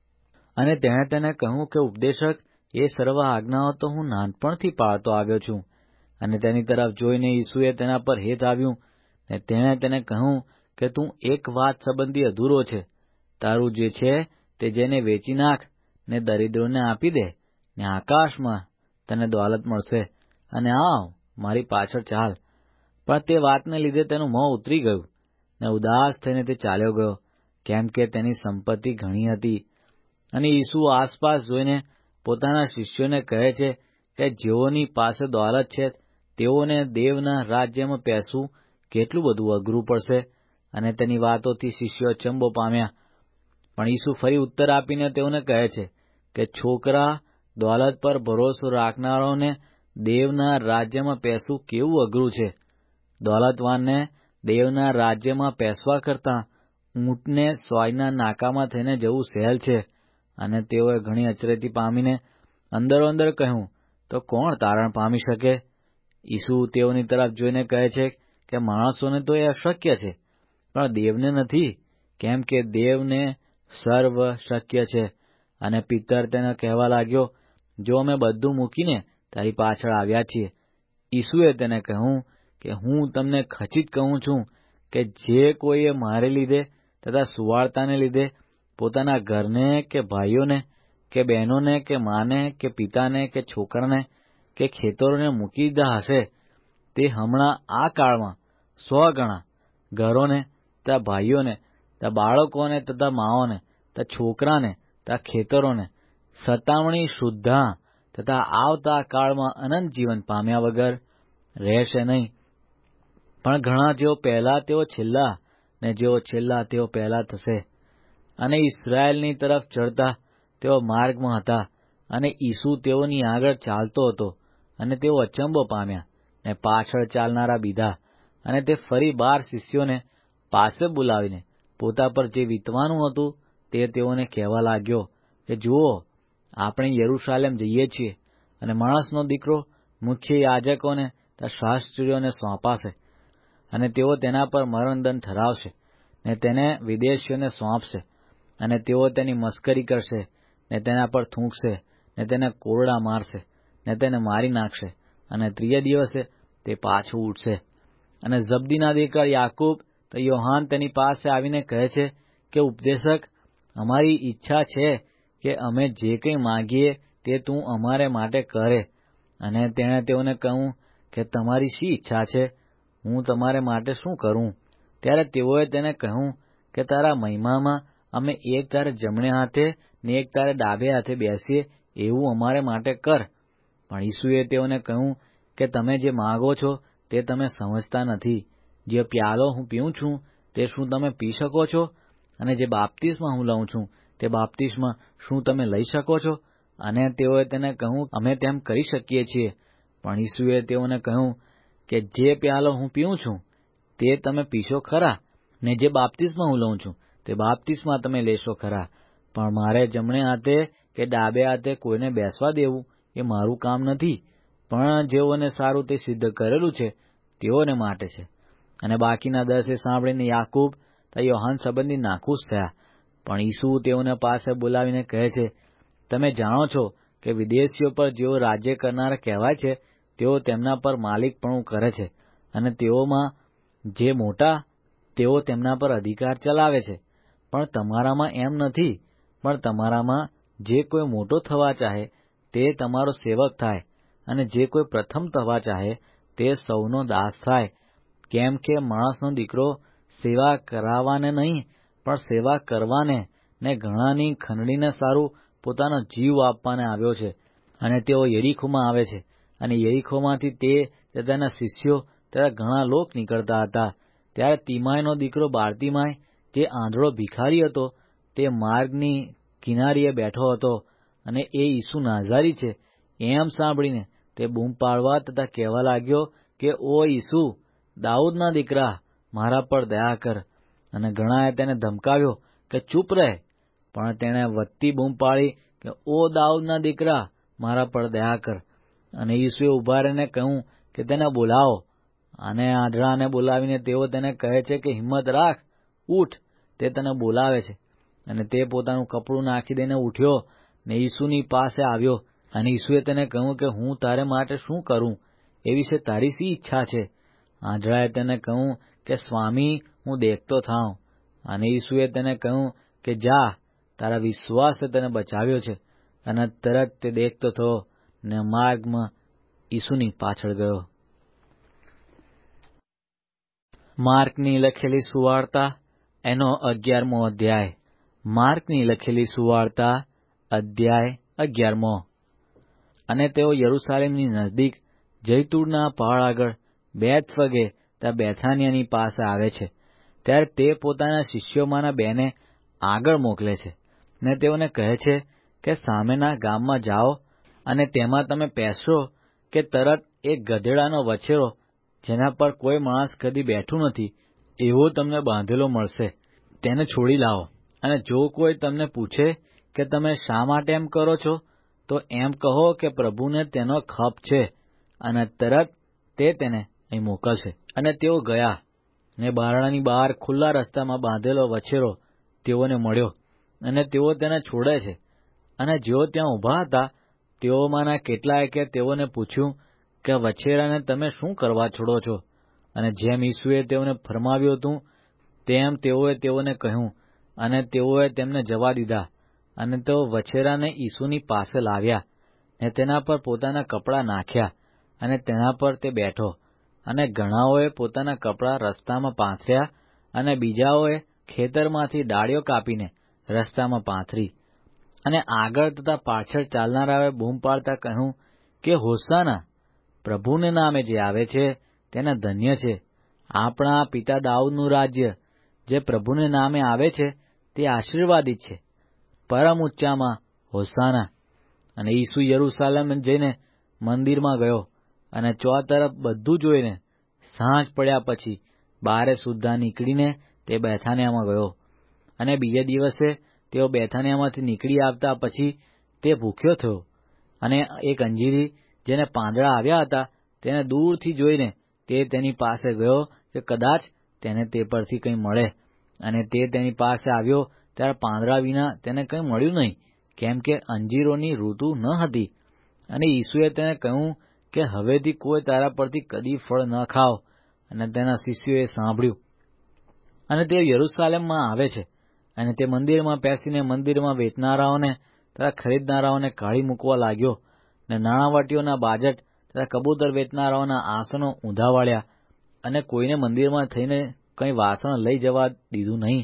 અને તેણે તેને કહ્યું કે ઉપદેશક, એ સર્વ આજ્ઞાઓ તો હું નાનપણથી પાળતો આવ્યો છું. અને તેની તરફ જોઈને ઈસુએ તેના પર હેત આવ્યું, ને તેણે તેને કહ્યું કે તું એક વાત સંબંધી અધૂરો છે. તારું જે છે તે જેને વેચી નાખ, ને દરિદ્રોને આપી દે, ને આકાશમાં તને દોલત મળશે, અને આવ મારી પાછળ ચાલ. પણ તે વાતને લીધે તેનું મોં ઉતરી ગયું, ને ઉદાસ થઈને તે ચાલ્યો ગયો, કેમ કે તેની સંપત્તિ ઘણી હતી. અને ઈસુ આસપાસ જોઈને પોતાના શિષ્યોને કહે છે કે જેઓની પાસે દોલત છે તેઓને દેવના રાજ્યમાં પેસવું કેટલું બધું અઘરું પડશે. અને તેની વાતોથી શિષ્યો અચંબો પામ્યા. પણ ઈસુ ફરી ઉત્તર આપીને તેઓને કહે છે કે છોકરા, દોલત પર ભરોસો રાખનારાઓને દેવના રાજ્યમાં પેસવું કેવું અઘરું છે. દોલતવાનને દેવના રાજ્યમાં પેસવા કરતાં ઊંટને સોયના નાકામાં થઈને જવું સહેલ છે. અને તેઓએ ઘણી અચરેતી પામીને અંદરો અંદર કહ્યું, તો કોણ તારણ પામી શકે? ઈસુ તેઓની તરફ જોઈને કહે છે કે માણસોને તો એ અશક્ય છે, પણ દેવને નથી, કેમ કે દેવને સર્વ શક્ય છે. અને પિત્તર તેને કહેવા લાગ્યો, જો અમે બધું મૂકીને તારી પાછળ આવ્યા છીએ. ઈસુએ તેને કહ્યું કે હું તમને ખચિત કહું છું કે જે કોઈએ મારે લીધે તથા સુવાર્તાને લીધે પોતાના ઘરને કે ભાઈઓને કે બહેનોને કે માને કે પિતાને કે છોકરાને કે ખેતરોને મૂકી દીધા હશે, તે હમણાં આ કાળમાં સો ગણા ઘરોને તથા ભાઈઓને તથા બાળકોને તથા માઓને તથા છોકરાને તથા ખેતરોને સતામણી શુદ્ધા તથા આવતા કાળમાં અનંત જીવન પામ્યા વગર રહેશે નહીં. પણ ઘણા જેઓ પહેલા તેઓ છેલ્લા, ને જેઓ છેલ્લા તેઓ પહેલા થશે. અને ઇસ્રાયેલની તરફ ચડતા તેઓ માર્ગમાં હતા, અને ઈસુ તેઓની આગળ ચાલતો હતો, અને તેઓ અચંબો પામ્યા, ને પાછળ ચાલનારા બીધા. અને તે ફરી બાર શિષ્યોને પાસે બોલાવીને પોતા પર જે વીતવાનું હતું તે તેઓને કહેવા લાગ્યો કે જુઓ, આપણે યરૂશાલેમ જઈએ છીએ, અને માણસનો દીકરો મુખ્ય યાજકોને તથા શાસ્ત્રીઓને સોંપાશે, અને તેઓ તેના પર મરણદંડ ઠરાવશે, ને તેને વિદેશીઓને સોંપશે, અને તેઓ તેની મસ્કરી કરશે, ને તેના પર થૂંકશે, ને તેને કોરડા મારશે, ને તેને મારી નાખશે, અને ત્રીજા દિવસે તે પાછું ઉઠશે. અને ઝબદીના દીકરા યાકૂબ તો યોહાન તેની પાસે આવીને કહે છે કે ઉપદેશક, અમારી ઈચ્છા છે કે અમે જે કંઈ માંગીએ તે તું અમારે માટે કરે. અને તેણે તેઓને કહ્યું કે તમારી શી ઈચ્છા છે? હું તમારે માટે શું કરું? ત્યારે તેઓએ તેને કહ્યું કે તારા મહિમામાં અમે એક તારે જમણે હાથે ને એક તારે ડાબે હાથે બેસીએ એવું અમારે માટે કર. પણ ઈસુએ તેઓને કહ્યું કે તમે જે માગો છો તે તમે સમજતા નથી. જે પ્યાલો હું પીઉં છું તે શું તમે પી શકો છો? અને જે બાપ્તિસ્મા હું લઉં છું તે બાપ્તિસ્મા શું તમે લઈ શકો છો? અને તેઓએ તેને કહ્યું, અમે તેમ કરી શકીએ છીએ. પણ ઈસુએ તેઓને કહ્યું કે જે પ્યાલો હું પીઉં છું તે તમે પીશો ખરા, ને જે બાપ્તિસ્મા હું લઉં છું તે બાપ્તિસ્મા તમે લેશો ખરા. પણ મારે જમણે હાથે કે ડાબે હાથે કોઈને બેસવા દેવું એ મારું કામ નથી, પણ જેઓને સારું તે સિદ્ધ કરેલું છે તેઓને માટે છે. અને બાકીના દસે સાંભળીને યાકૂબ તથા યોહાન સંબંધી નાખુશ થયા. પણ ઈસુ તેઓને પાસે બોલાવીને કહે છે, તમે જાણો છો કે વિદેશીઓ પર જેઓ રાજ્ય કરનારા કહેવાય છે તેઓ તેમના પર માલિકપણું કરે છે, અને તેઓમાં જે મોટા તેઓ તેમના પર અધિકાર ચલાવે છે. પણ તમારામાં એમ નથી, પણ તમારામાં જે કોઈ મોટો થવા ચાહે તે તમારો સેવક થાય, અને જે કોઈ પ્રથમ થવા ચાહે તે સૌનો દાસ થાય. કેમ કે માણસનો દીકરો સેવા કરાવવાને નહીં, પણ સેવા કરવાને ને ઘણાની ખંડણીને સારું પોતાનો જીવ આપવાને આવ્યો છે. અને તેઓ યરીખોમાં આવે છે, અને યરીખોમાંથી તે તેના શિષ્યો તથા ઘણા લોક નીકળતા હતા. ત્યારે તિમાઈનો દીકરો બારતિમાઈ, જે આંધળો ભિખારી હતો, તે માર્ગની કિનારીએ બેઠો હતો. અને એ ઈસુ નાઝારી છે એમ સાંભળીને તે બૂમ પાડવા તથા કહેવા લાગ્યો કે, ઓ ઈસુ, દાઉદના દીકરા, મારા પર દયા કર. અને ઘણાએ તેને ધમકાવ્યો કે ચૂપ રહે, પણ તેણે વધતી બૂમ પાડી કે, ઓ દાઉદના દીકરા, મારા પર દયા કર. અને ઈસુએ ઊભા રહીને કહ્યું કે તેને બોલાવો. અને આંધળાને બોલાવીને તેઓ તેને કહે છે કે હિંમત રાખ, ઉઠ, તે તને બોલાવે છે. અને તે પોતાનું કપડું નાખી દઈને ઉઠ્યો ને ઈસુની પાસે આવ્યો. અને ઈસુએ તેને કહ્યું કે હું તારે માટે શું કરું, એ વિશે તારી શી ઈચ્છા છે? આંધળાએ તેને કહ્યું કે સ્વામી, હું દેખતો થાઉં. અને ઈસુએ તેને કહ્યું કે જા, તારા વિશ્વાસે તને બચાવ્યો છે. અને તરત તે દેખતો થયો ને માર્ગમાં ઈસુની પાછળ ગયો. માર્કની લખેલી સુવાર્તા એનો અગિયારમો અધ્યાય. માર્કની લખેલી સુવાર્તા અધ્યાય અગિયારમો. અને તેઓ યરૂશાલેમની નજદીક જૈતુનના પહાડ આગળ બેથફગે ત્યાં બેથાનિયાની પાસે આવે છે. ત્યારે તે પોતાના શિષ્યોમાંના બેને આગળ મોકલે છે, ને તેઓને કહે છે કે સામેના ગામમાં જાઓ, અને તેમાં તમે પહેરશો કે તરત એક ગધેડાનો વછેરો, જેના પર કોઈ માણસ કદી બેઠું નથી, એવો તમને બાંધેલો મળશે. તેને છોડી લાવો. અને જો કોઈ તમને પૂછે કે તમે શા માટે એમ કરો છો, તો એમ કહો કે પ્રભુને તેનો ખપ છે, અને તરત તે તેને અહીં મોકલશે. અને તેઓ ગયા, ને બારણાની બહાર ખુલ્લા રસ્તામાં બાંધેલો વછેરો તેઓને મળ્યો, અને તેઓ તેને છોડે છે. અને જેઓ ત્યાં ઊભા હતા તેઓમાંના કેટલાયે તેઓને પૂછ્યું કે વછેરાને તમે શું કરવા છોડો છો? અને જેમ ઈસુએ તેઓને ફરમાવ્યું હતું તેમ તેઓએ તેઓને કહ્યું, અને તેઓએ તેમને જવા દીધા. અને તેઓ વછેરાને ઈસુની પાસે લાવ્યા, ને તેના પર પોતાના કપડાં નાખ્યા, અને તેના પર તે બેઠો. અને ઘણાઓએ પોતાના કપડાં રસ્તામાં પાથર્યા, અને બીજાઓએ ખેતરમાંથી ડાળીઓ કાપીને રસ્તામાં પાથરી. અને આગળ તથા પાછળ ચાલનારાઓએ બૂમ પાડતા કહ્યું કે હોસાના, પ્રભુને નામે જે આવે છે તેને ધન્ય છે. આપણા પિતા દાઉદનું રાજ્ય જે પ્રભુને નામે આવે છે તે આશીર્વાદિત છે. પરમ ઊંચામાં હોસાના. અને ઈસુ યરૂશાલેમ જઈને મંદિરમાં ગયો, અને ચોતરફ બધું જોઈને સાંજ પડ્યા પછી બારે સુદ્ધા નીકળીને તે બેથાનિયામાં ગયો. અને બીજે દિવસે તેઓ બેથાનિયામાંથી નીકળી આવતા પછી તે ભૂખ્યો થયો. અને એક અંજીરી જેને પાંદડા આવ્યા હતા તેને દૂરથી જોઈને તે તેની પાસે ગયો કે કદાચ તેને તે પરથી કંઈ મળે. અને તે તેની પાસે આવ્યો ત્યારે પાંદડા વિના તેને કંઈ મળ્યું નહીં, કેમ કે અંજીરોની ઋતુ ન હતી. અને ઈસુએ તેને કહ્યું કે હવેથી કોઈ તારા પરથી કદી ફળ ન ખાવ. અને તેના શિષ્યોએ સાંભળ્યું. અને તે યરૂશાલેમમાં આવે છે, અને તે મંદિરમાં બેસીને મંદિરમાં વેચનારાઓને તથા ખરીદનારાઓને કાઢી મૂકવા લાગ્યો, ને નાણાવટીઓના બાજટ તથા કબૂતર વેચનારાઓના આસનો ઊંધા વાળ્યા, અને કોઈને મંદિરમાં થઈને કંઈ વાસણ લઈ જવા દીધું નહીં.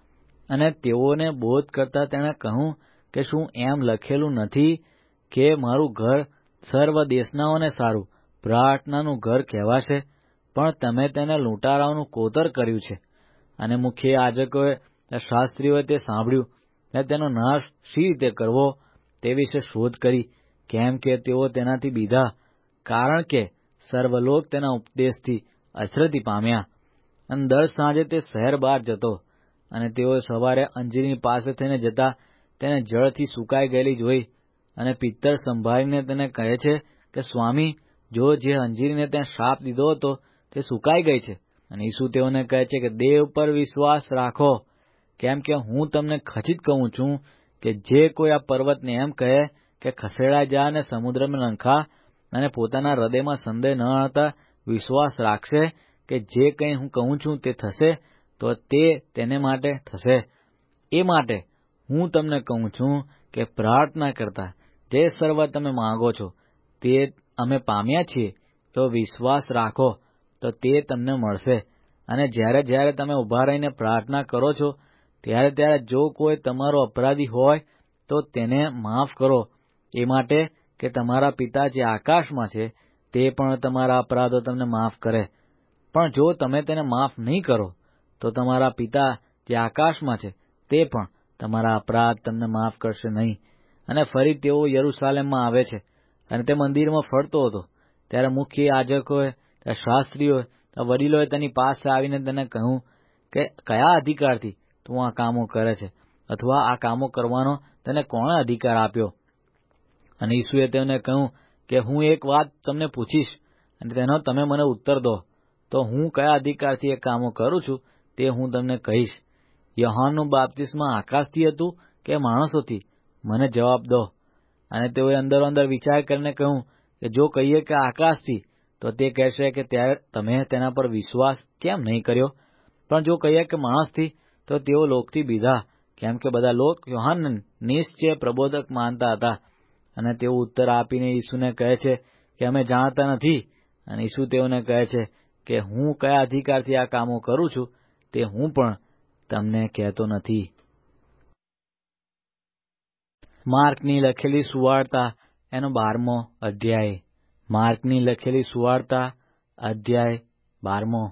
અને તેઓને બોધ કરતા તેણે કહ્યું કે શું એમ લખેલું નથી કે મારું ઘર સર્વ દેશનાઓને સારું પ્રાર્થનાનું ઘર કહેવાશે? પણ તમે તેને લૂંટારાઓનું કોતર કર્યું છે. અને મુખ્ય યાજકોએ શાસ્ત્રીઓએ તે સાંભળ્યું, ને તેનો નાશ શી રીતે કરવો તે વિશે શોધ કરી, કેમ કે તેઓ તેનાથી બીધા, કારણ કે સર્વલોક તેના ઉપદેશથી અચરતી પામ્યા. અને દર સાંજે તે શહેર બહાર જતો, અને તેઓ સવારે અંજીરની પાસે થઈને જતા તેને જળથી સુકાઈ ગયેલી જોઈ. અને પિત્તર સંભાળીને તેને કહે છે કે સ્વામી, જો જે અંજીરને ત્યાં શાપ દીધો હતો તે સુકાઈ ગઈ છે. અને ઈસુ તેઓને કહે છે કે દેવ પર વિશ્વાસ રાખો, કેમ કે હું તમને ખચિત કહું છું કે જે કોઈ આ પર્વતને એમ કહે કે ખસેડાઈ જા અને સમુદ્રમાં નંખા અને પોતાના હૃદયમાં સંદેહ ન આવતા વિશ્વાસ રાખશે કે જે કંઈ હું કહું છું તે થશે, તો તે તેને માટે થશે. એ માટે હું તમને કહું છું કે પ્રાર્થના કરતા જે સર્વ તમે માંગો છો તે અમે પામ્યા છીએ, તો વિશ્વાસ રાખો તો તે તમને મળશે. અને જ્યારે જ્યારે તમે ઊભા રહીને પ્રાર્થના કરો છો ત્યારે ત્યારે જો કોઈ તમારો અપરાધી હોય તો તેને માફ કરો, એ માટે કે તમારા પિતા જે આકાશમાં છે તે પણ તમારા અપરાધો તમને માફ કરે. પણ જો તમે તેને માફ નહીં કરો તો તમારા પિતા જે આકાશમાં છે તે પણ તમારા અપરાધ તમને માફ કરશે નહીં. અને ફરી તેઓ યરૂશાલેમમાં આવે છે અને તે મંદિરમાં ફરતો હતો. ત્યારે મુખ્ય યાજકોએ, શાસ્ત્રીઓએ, વડીલોએ તેની પાસે આવીને તેને કહ્યું કે કયા અધિકારથી તું આ કામો કરે છે, અથવા આ કામો કરવાનો તને કોણે અધિકાર આપ્યો? અને ઈસુએ તેમને કહ્યું કે હું એક વાત તમને પૂછીશ અને તેનો તમે મને ઉત્તર દો, તો હું કયા અધિકારથી એ કામો કરું છું તે હું તમને કહીશ. યોહાનનું બાપ્તિસ્મા આકાશથી હતું કે માણસોથી? મને જવાબ દો. અને તેઓએ અંદરો અંદર વિચાર કરીને કહ્યું કે જો કહીએ કે આકાશથી તો તે કહેશે કે ત્યારે તમે તેના પર વિશ્વાસ કેમ નહીં કર્યો? પણ જો કહીએ કે માણસથી તો તેઓ લોકથી બીધા, કેમ કે બધા લોક યોહાનને નિશ્ચય પ્રબોધક માનતા હતા. અને તેઓ ઉત્તર આપીને ઈસુને કહે છે કે અમે જાણતા નથી. અને ઈસુ તેઓને કહે છે કે હું કયા અધિકારથી આ કામો કરું છું તે હું પણ તમને કહેતો નથી. માર્કની લખેલી સુવાર્તા એનો બારમો અધ્યાય. માર્કની લખેલી સુવાર્તા અધ્યાય બારમો.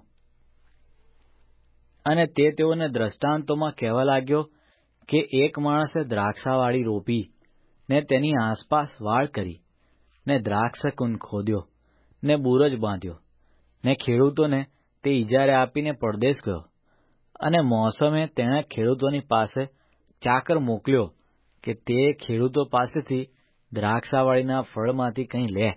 અને તે તેઓને દ્રષ્ટાંતોમાં કહેવા લાગ્યો કે એક માણસે દ્રાક્ષાવાળી રોપી, ને તેની આસપાસ વાડ કરી, ને દ્રાક્ષકુંડ ખોદ્યો, ને બુરજ બાંધ્યો, ને ખેડૂતોને તે ઇજારે આપીને પરદેશ ગયો. અને મોસમે તેણે ખેડૂતોની પાસે ચાકર મોકલ્યો કે તે ખેડૂતો પાસેથી દ્રાક્ષાવાળીના ફળમાંથી કંઈ લે.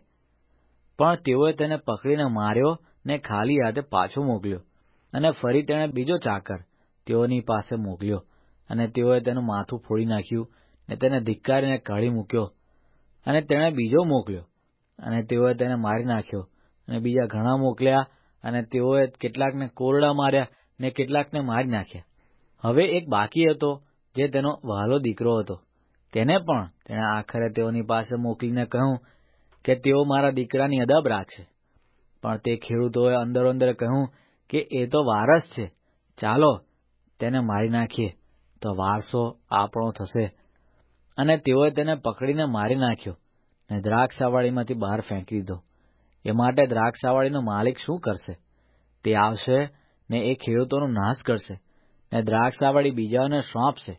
પણ તેઓએ તેને પકડીને માર્યો ને ખાલી હાથે પાછો મોકલ્યો. અને ફરી તેણે બીજો ચાકર તેઓની પાસે મોકલ્યો, અને તેઓએ તેનું માથું ફોડી નાખ્યું ને તેને ધિક્કારીને કાઢી મૂક્યો. અને તેણે બીજો મોકલ્યો, અને તેઓએ તેને મારી નાખ્યો. અને બીજા ઘણા મોકલ્યા, અને તેઓએ કેટલાકને કોરડા માર્યા ને કેટલાકને મારી નાખ્યા. હવે એક બાકી હતો જે તેનો વહાલો દીકરો હતો. તેને પણ તેણે આખરે તેઓની પાસે મોકલીને કહ્યું કે તેઓ મારા દીકરાની અદબ રાખશે. પણ તે ખેડૂતોએ અંદરો અંદર કહ્યું કે એ તો વારસ છે, ચાલો તેને મારી નાખીએ, તો વારસો આપણો થશે. અને તેઓએ તેને પકડીને મારી નાખ્યો ને દ્રાક્ષાવાળીમાંથી બહાર ફેંકી દીધો. એ માટે દ્રાક્ષાવાળીનો માલિક શું કરશે? તે આવશે ને એ ખેડૂતોનો નાશ કરશે, ને દ્રાક્ષાવાળી બીજાઓને સોંપશે.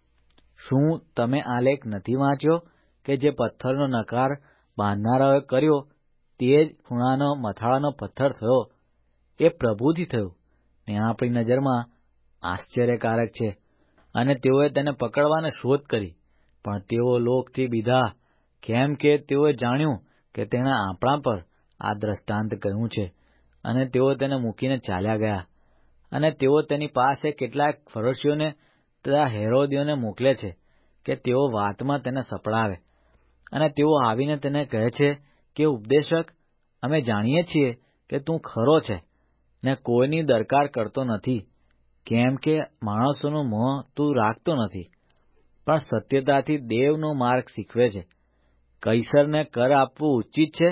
શું તમે આ લેખ નથી વાંચ્યો કે જે પથ્થરનો નકાર બાંધનારાઓએ કર્યો તે જ ખૂણાનો મથાળાનો પથ્થર થયો? એ પ્રભુથી થયું ને આપણી નજરમાં આશ્ચર્યકારક છે. અને તેઓએ તેને પકડવાને શોધ કરી, પણ તેઓ લોકથી બીધા, કેમ કે તેઓએ જાણ્યું કે તેણે આપણા પર આ દ્રષ્ટાંત કહ્યું છે. અને તેઓ તેને મૂકીને ચાલ્યા ગયા. અને તેઓ તેની પાસે કેટલાક ફરોશીઓને તથા હેરોદીઓને મોકલે છે કે તેઓ વાતમાં તેને સપડાવે. અને તેઓ આવીને તેને કહે છે કે ઉપદેશક, અમે જાણીએ છીએ કે તું ખરો છે ને કોઈની દરકાર કરતો નથી, કેમ કે માણસોનું મોં તું રાખતો નથી, પણ સત્યતાથી દેવનો માર્ગ શીખવે છે. કૈસરને કર આપવું ઉચિત છે,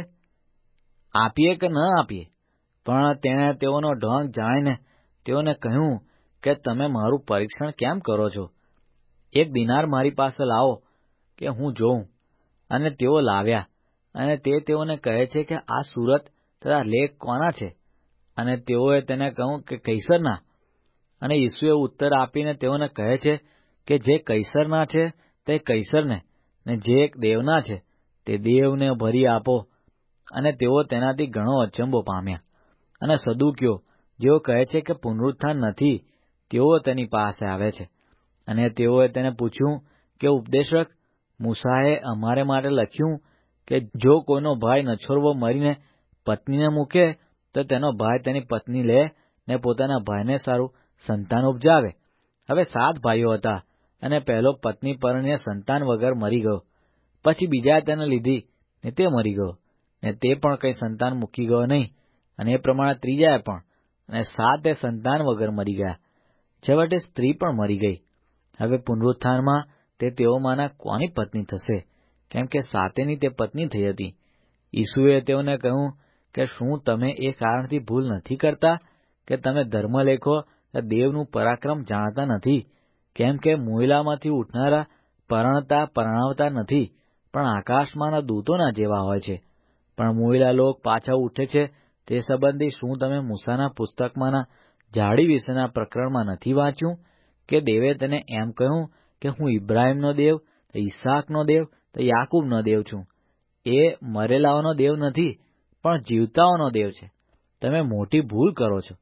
આપીએ કે ન આપીએ? પણ તેણે તેઓનો ઢોંગ જાણીને તેઓને કહ્યું કે તમે મારું પરીક્ષણ કેમ કરો છો? એક દિનાર મારી પાસે લાવો કે હું જોઉં. અને તેઓ લાવ્યા. અને તે તેઓને કહે છે કે આ સુરત તથા લેખ કોના છે? અને તેઓએ તેને કહ્યું કે કૈસરના. અને ઈસુએ ઉત્તર આપીને તેઓને કહે છે કે જે કૈસરના છે તે કૈસરને, ને જે દેવના છે તે દેવને ભરી આપો. અને તેઓ તેનાથી ઘણો અચંબો પામ્યા. અને સદુકીઓ, જેઓ કહે છે કે પુનરુત્થાન નથી, તેઓ તેની પાસે આવે છે. અને તેઓએ તેને પૂછ્યું કે ઉપદેશક, મૂસાએ અમારે માટે લખ્યું કે જો કોઈનો ભાઈ નછોરવો મરીને પત્નીને મૂકે તો તેનો ભાઈ તેની પત્ની લે ને પોતાના ભાઈને સારું સંતાન ઉપજાવે. હવે સાત ભાઈઓ હતા, અને પહેલો પત્ની પરણીને સંતાન વગર મરી ગયો. પછી બીજા તેને લીધી, ને તે મરી ગયો, ને તે પણ કંઈ સંતાન મૂકી ગયો નહીં. અને એ પ્રમાણે ત્રીજાએ પણ, અને સાતે સંતાન વગર મરી ગયા. છેવટે સ્ત્રી પણ મરી ગઈ. હવે પુનરુત્થાનમાં તે તેઓમાંના કોની પત્ની થશે? કેમ કે સાતેની તે પત્ની થઈ હતી. ઈસુએ તેઓને કહ્યું કે શું તમે એ કારણથી ભૂલ નથી કરતા કે તમે ધર્મલેખો દેવનું પરાક્રમ જાણતા નથી? કેમ કે મોઈલામાંથી ઉઠનારા પરણતા પરણાવતા નથી, પણ આકાશમાંના દૂતોના જેવા હોય છે. પણ મોઈલા લોક પાછા ઉઠે છે તે સંબંધી શું તમે મૂસાના પુસ્તકમાંના ઝાડી વિશેના પ્રકરણમાં નથી વાંચ્યું કે દેવે તેને એમ કહ્યું કે હું ઇબ્રાહીમનો દેવ, તો ઈસાકનો દેવ, તો યાકૂબનો દેવ છું. એ મરેલાઓનો દેવ નથી, પણ જીવતાઓનો દેવ છે. તમે મોટી ભૂલ કરો છો.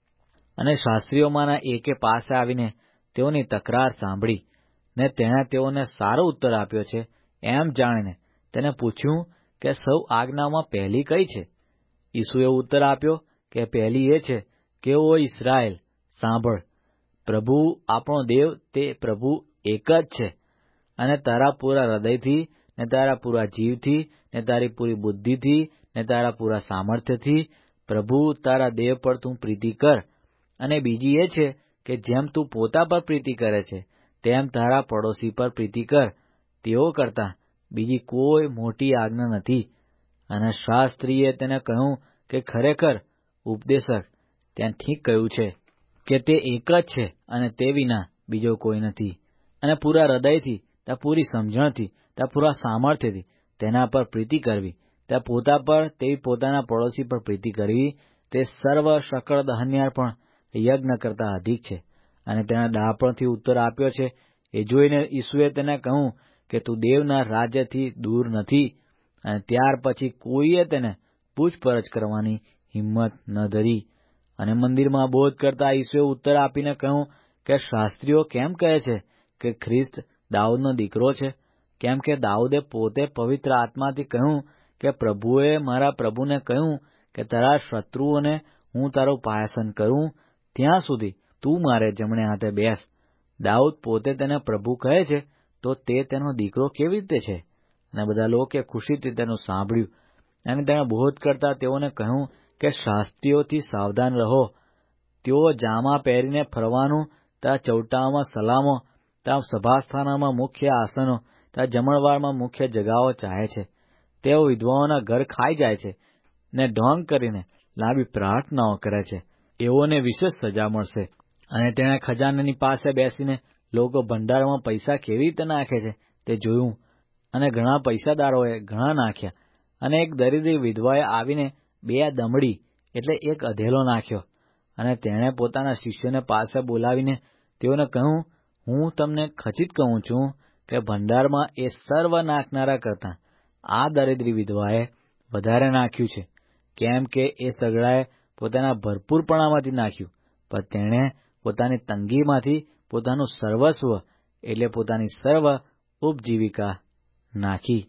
અને શાસ્ત્રીઓમાંના એકે પાસે આવીને તેઓની તકરાર સાંભળી, ને તેણે તેઓને સારો ઉત્તર આપ્યો છે એમ જાણીને તેને પૂછ્યું કે સૌ આજ્ઞાઓમાં પહેલી કઈ છે? ઈસુએ ઉત્તર આપ્યો કે પહેલી એ છે કે ઓ ઇસ્રાએલ, સાંભળ, પ્રભુ આપણો દેવ તે પ્રભુ એક જ છે. અને તારા પૂરા હૃદયથી, ને તારા પૂરા જીવથી, ને તારી પૂરી બુદ્ધિથી, ને તારા પૂરા સામર્થ્યથી પ્રભુ તારા દેવ પર તું પ્રીતિ કર. અને બીજી એ છે કે જેમ તું પોતા પર પ્રીતિ કરે છે તેમ તારા પડોશી પર પ્રીતિ કર. તેઓ કરતાં બીજી કોઈ મોટી આજ્ઞા નથી. અને શાસ્ત્રીએ તેને કહ્યું કે ખરેખર ઉપદેશક, ત્યાં ઠીક કહ્યું છે કે તે એક જ છે અને તે વિના બીજો કોઈ નથી. અને પૂરા હૃદયથી, ત્યાં પૂરી સમજણથી, ત્યાં પૂરા સામર્થ્યથી તેના પર પ્રીતિ કરવી, ત્યાં પોતા પર તેવી પોતાના પડોશી પર પ્રીતિ કરવી, તે સર્વ સકળ દહન્યાર પણ યજ્ઞ કરતાં અધિક છે. અને તેણે ડાપણથી ઉત્તર આપ્યો છે. એ જોઈને ઈસુએ તેને કહ્યું કે તું દેવના રાજ્યથી દૂર નથી. અને ત્યાર પછી કોઈએ તેને પૂછપરછ કરવાની હિંમત ન ધરી. અને મંદિરમાં બોધ કરતા ઈસુએ ઉત્તર આપીને કહ્યું કે શાસ્ત્રીઓ કેમ કહે છે કે ખ્રિસ્ત દાઉદનો દીકરો છે? કેમ કે દાઉદે પોતે પવિત્ર આત્માથી કહ્યું કે પ્રભુએ મારા પ્રભુને કહ્યું કે તારા શત્રુઓને હું તારું પાયાસન કરું ત્યાં સુધી તું મારે જમણે હાથે બેસ. દાઉદ પોતે તેને પ્રભુ કહે છે, તો તે તેનો દીકરો કેવી રીતે છે? અને બધા લોકોએ ખુશીથી તેનું સાંભળ્યું. અને તેણે બોધ કરતા તેઓને કહ્યું કે શાસ્ત્રીઓથી સાવધાન રહો. તેઓ જામા પહેરીને ફરવાનું, ત્યાં ચૌટાઓમાં સલામો, ત્યાં સભાસ્થાનોમાં મુખ્ય આસનો, ત્યાં જમણવારમાં મુખ્ય જગાઓ ચાહે છે. તેઓ વિધવાઓના ઘર ખાઈ જાય છે, ને ઢોંગ કરીને લાંબી પ્રાર્થનાઓ કરે છે. એઓને વિશેષ સજા મળશે. અને તેણે ખજાનાની પાસે બેસીને લોકો ભંડારમાં પૈસા કેવી રીતે નાખે છે તે જોયું. અને ઘણા પૈસાદારોએ ઘણા નાખ્યા. અને એક દરિદ્રી વિધવાએ આવીને બે દમડી એટલે એક અધેલો નાખ્યો. અને તેણે પોતાના શિષ્યોને પાસે બોલાવીને તેઓને કહ્યું, હું તમને ખચિત કહું છું કે ભંડારમાં એ સર્વ નાખનારા કરતાં આ દરિદ્રી વિધવાએ વધારે નાખ્યું છે. કેમ કે એ સગડાએ પોતાના ભરપૂરપણામાંથી નાખ્યું, પણ તેણે પોતાની તંગીમાંથી પોતાનું સર્વસ્વ એટલે પોતાની સર્વ ઉપજીવિકા નાખી.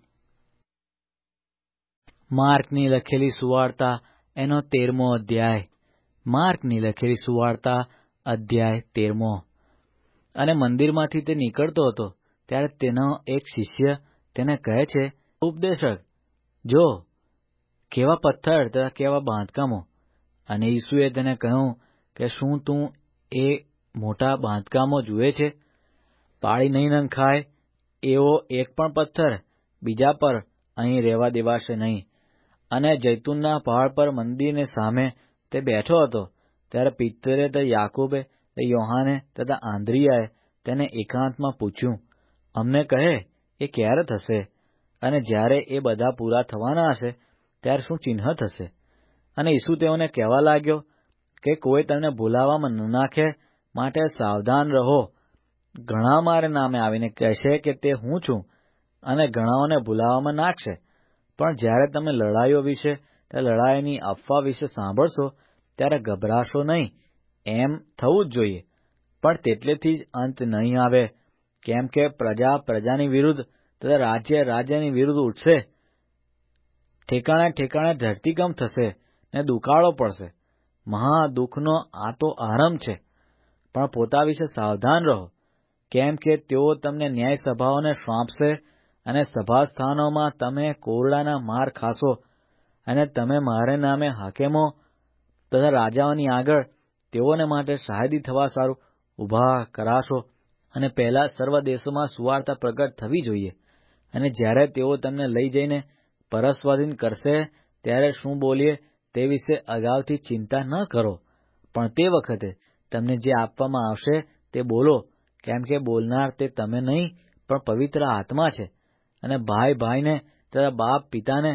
માર્કની લખેલી સુવાર્તા એનો તેરમો અધ્યાય. માર્કની લખેલી સુવાર્તા અધ્યાય તેરમો. અને મંદિરમાંથી તે નીકળતો હતો ત્યારે તેનો એક શિષ્ય તેને કહે છે, ઉપદેશક, જો કેવા પથ્થર તથા કેવા બાંધકામો. અને ઈસુએ તેને કહ્યું કે શું તું એ મોટા બાંધકામો જુએ છે? પાળી નહીં નંખાય એવો એક પણ પથ્થર બીજા પર અહીં રહેવા દેવાશે નહીં. અને જૈતુનના પહાડ પર મંદિરની સામે તે બેઠો હતો ત્યારે પિત્તરે તે યાકૂબે તે યોહાને તથા આંદ્રિયાએ તેને એકાંતમાં પૂછ્યું, અમને કહે એ ક્યારે થશે? અને જ્યારે એ બધા પૂરા થવાના હશે ત્યારે શું ચિહ્ન થશે? અને ઈસુ તેઓને કહેવા લાગ્યો કે કોઈ તમને ભૂલાવામાં ન નાખે, માટે સાવધાન રહો. ઘણા મારે નામે આવીને કહેશે કે તે હું છું, અને ઘણાઓને ભૂલાવામાં નાખશે. પણ જ્યારે તમે લડાઈઓ વિશે તે લડાઈની અફવા વિશે સાંભળશો ત્યારે ગભરાશો નહીં. એમ થવું જ જોઈએ, પણ તેટલેથી જ અંત નહીં આવે. કેમ કે પ્રજા પ્રજાની વિરુદ્ધ તથા રાજ્ય રાજ્યની વિરુદ્ધ ઉઠશે. ઠેકાણે ઠેકાણે ધરતીકંપ થશે ને દુકાળો પડશે. મહા દુઃખનો આ તો આરંભ છે. પણ પોતા વિશે સાવધાન રહો, કેમ કે તેઓ તમને ન્યાય સભાઓને સોંપશે અને સભા સ્થાનોમાં તમે કોરડાના માર ખાશો, અને તમે મારે નામે હાકેમો તથા રાજાઓની આગળ તેઓને માટે શાહેદી થવા સારું ઊભા કરાશો. અને પહેલા સર્વ દેશોમાં સુવાર્તા પ્રગટ થવી જોઈએ. અને જ્યારે તેઓ તમને લઈ જઈને પરસ્વાધીન કરશે ત્યારે શું બોલીએ તે વિશે અગાઉથી ચિંતા ન કરો, પણ તે વખતે તમને જે આપવામાં આવશે તે બોલો, કેમ કે બોલનાર તે તમે નહીં પણ પવિત્ર આત્મા છે. અને ભાઈ ભાઈને તથા બાપ પિતાને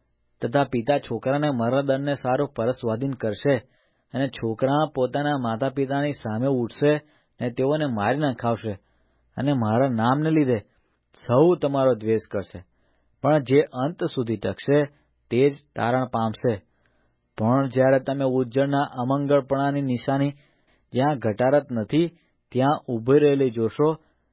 તથા પિતા છોકરાને મરણદંડને સારું પરસ્વાધીન કરશે, અને છોકરા પોતાના માતા પિતાની સામે ઉઠશે ને તેઓને મારી નખાવશે, અને મારા નામને લીધે સૌ તમારો દ્વેષ કરશે. પણ જે અંત સુધી ટકશે તે જ તારણ પામશે. પણ જ્યારે તમે ઉજ્જળના અમંગળપણાની નિશાની જ્યાં ઘટારત નથી ત્યાં ઊભી રહેલી જોશો,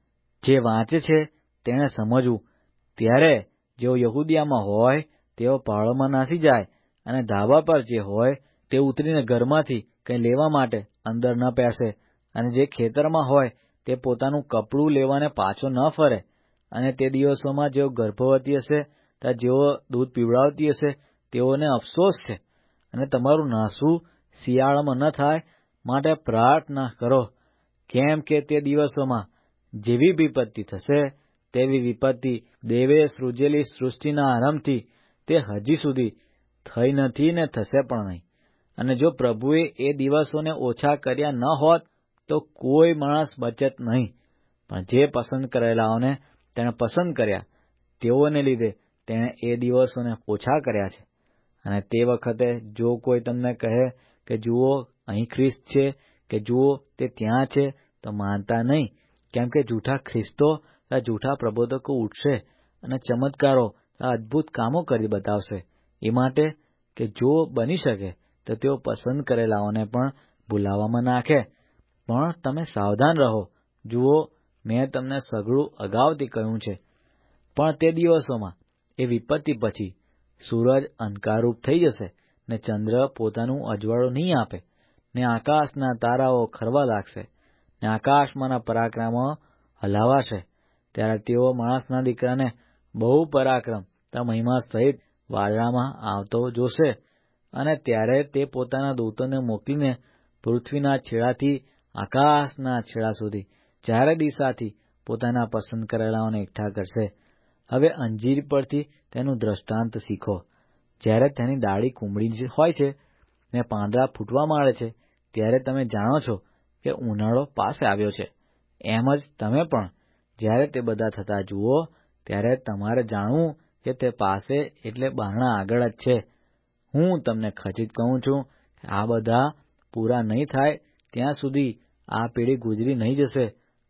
જે વાંચે છે તેણે સમજવું, ત્યારે જેઓ યહૂદિયામાં હોય તેઓ પહાડોમાં નાસી જાય, અને ધાબા પર જે હોય તે ઉતરીને ઘરમાંથી કંઈ લેવા માટે અંદર ન પેસે, અને જે ખેતરમાં હોય તે પોતાનું કપડું લેવાને પાછો ન ફરે. અને તે દિવસોમાં જેઓ ગર્ભવતી હશે તથા જેઓ દૂધ પીવડાવતી હશે તેઓને અફસોસ છે. અને તમારું નાસવું શિયાળામાં ન થાય માટે પ્રાર્થના કરો, કેમ કે તે દિવસોમાં જેવી વિપત્તિ થશે તેવી વિપત્તિ દેવે સૃજેલી સૃષ્ટિના આરંભથી તે હજી સુધી થઈ નથી ને થશે પણ નહીં. અને જો પ્રભુએ એ દિવસોને ઓછા કર્યા ન હોત તો કોઈ માણસ બચત નહીં. પણ જે પસંદ કરેલાઓને તેણે પસંદ કર્યા તેઓને લીધે તેણે એ દિવસોને ઓછા કર્યા છે. અને તે વખતે જો કોઈ તમને કહે કે જુઓ અહીં ખ્રિસ્ત છે કે જુઓ તે ત્યાં છે તો માનતા નહીં, કેમ કે જૂઠા ખ્રિસ્તો તથા જૂઠા પ્રબોધકો ઉઠશે અને ચમત્કારો તથા અદ્ભુત કામો કરી બતાવશે, એ માટે કે જો બની શકે તો તેઓ પસંદ કરેલાઓને પણ ભૂલાવામાં નાખે. પણ તમે સાવધાન રહો, જુઓ મેં તમને સઘળું અગાઉથી કહ્યું છે. પણ તે દિવસોમાં એ વિપત્તિ પછી સૂરજ અંધકારરૂપ થઈ જશે, ને ચંદ્ર પોતાનું અજવાળું નહીં આપે, ને આકાશના તારાઓ ખરવા લાગશે, ને આકાશમાંના પરાક્રમો હલાવાશે. ત્યારે તેઓ માણસના દીકરાને બહુ પરાક્રમ તથા મહિમા સહિત વાદળામાં આવતો જોશે. અને ત્યારે તે પોતાના દૂતોને મોકલીને પૃથ્વીના છેડાથી આકાશના છેડા સુધી ચારે દિશાથી પોતાના પસંદ કરેલાઓને એકઠા કરશે. હવે અંજીર પરથી તેનું દ્રષ્ટાંત શીખો. જ્યારે તેની ડાળી કુમળી હોય છે ને પાંદડા ફૂટવા માંડે છે ત્યારે તમે જાણો છો કે ઉનાળો પાસે આવ્યો છે. એમ જ તમે પણ જ્યારે તે બધા થતા જુઓ ત્યારે તમારે જાણવું કે તે પાસે એટલે બારણા આગળ જ છે. હું તમને ખચિત કહું છું કે આ બધા પૂરા નહીં થાય ત્યાં સુધી આ પેઢી ગુજરી નહીં જશે.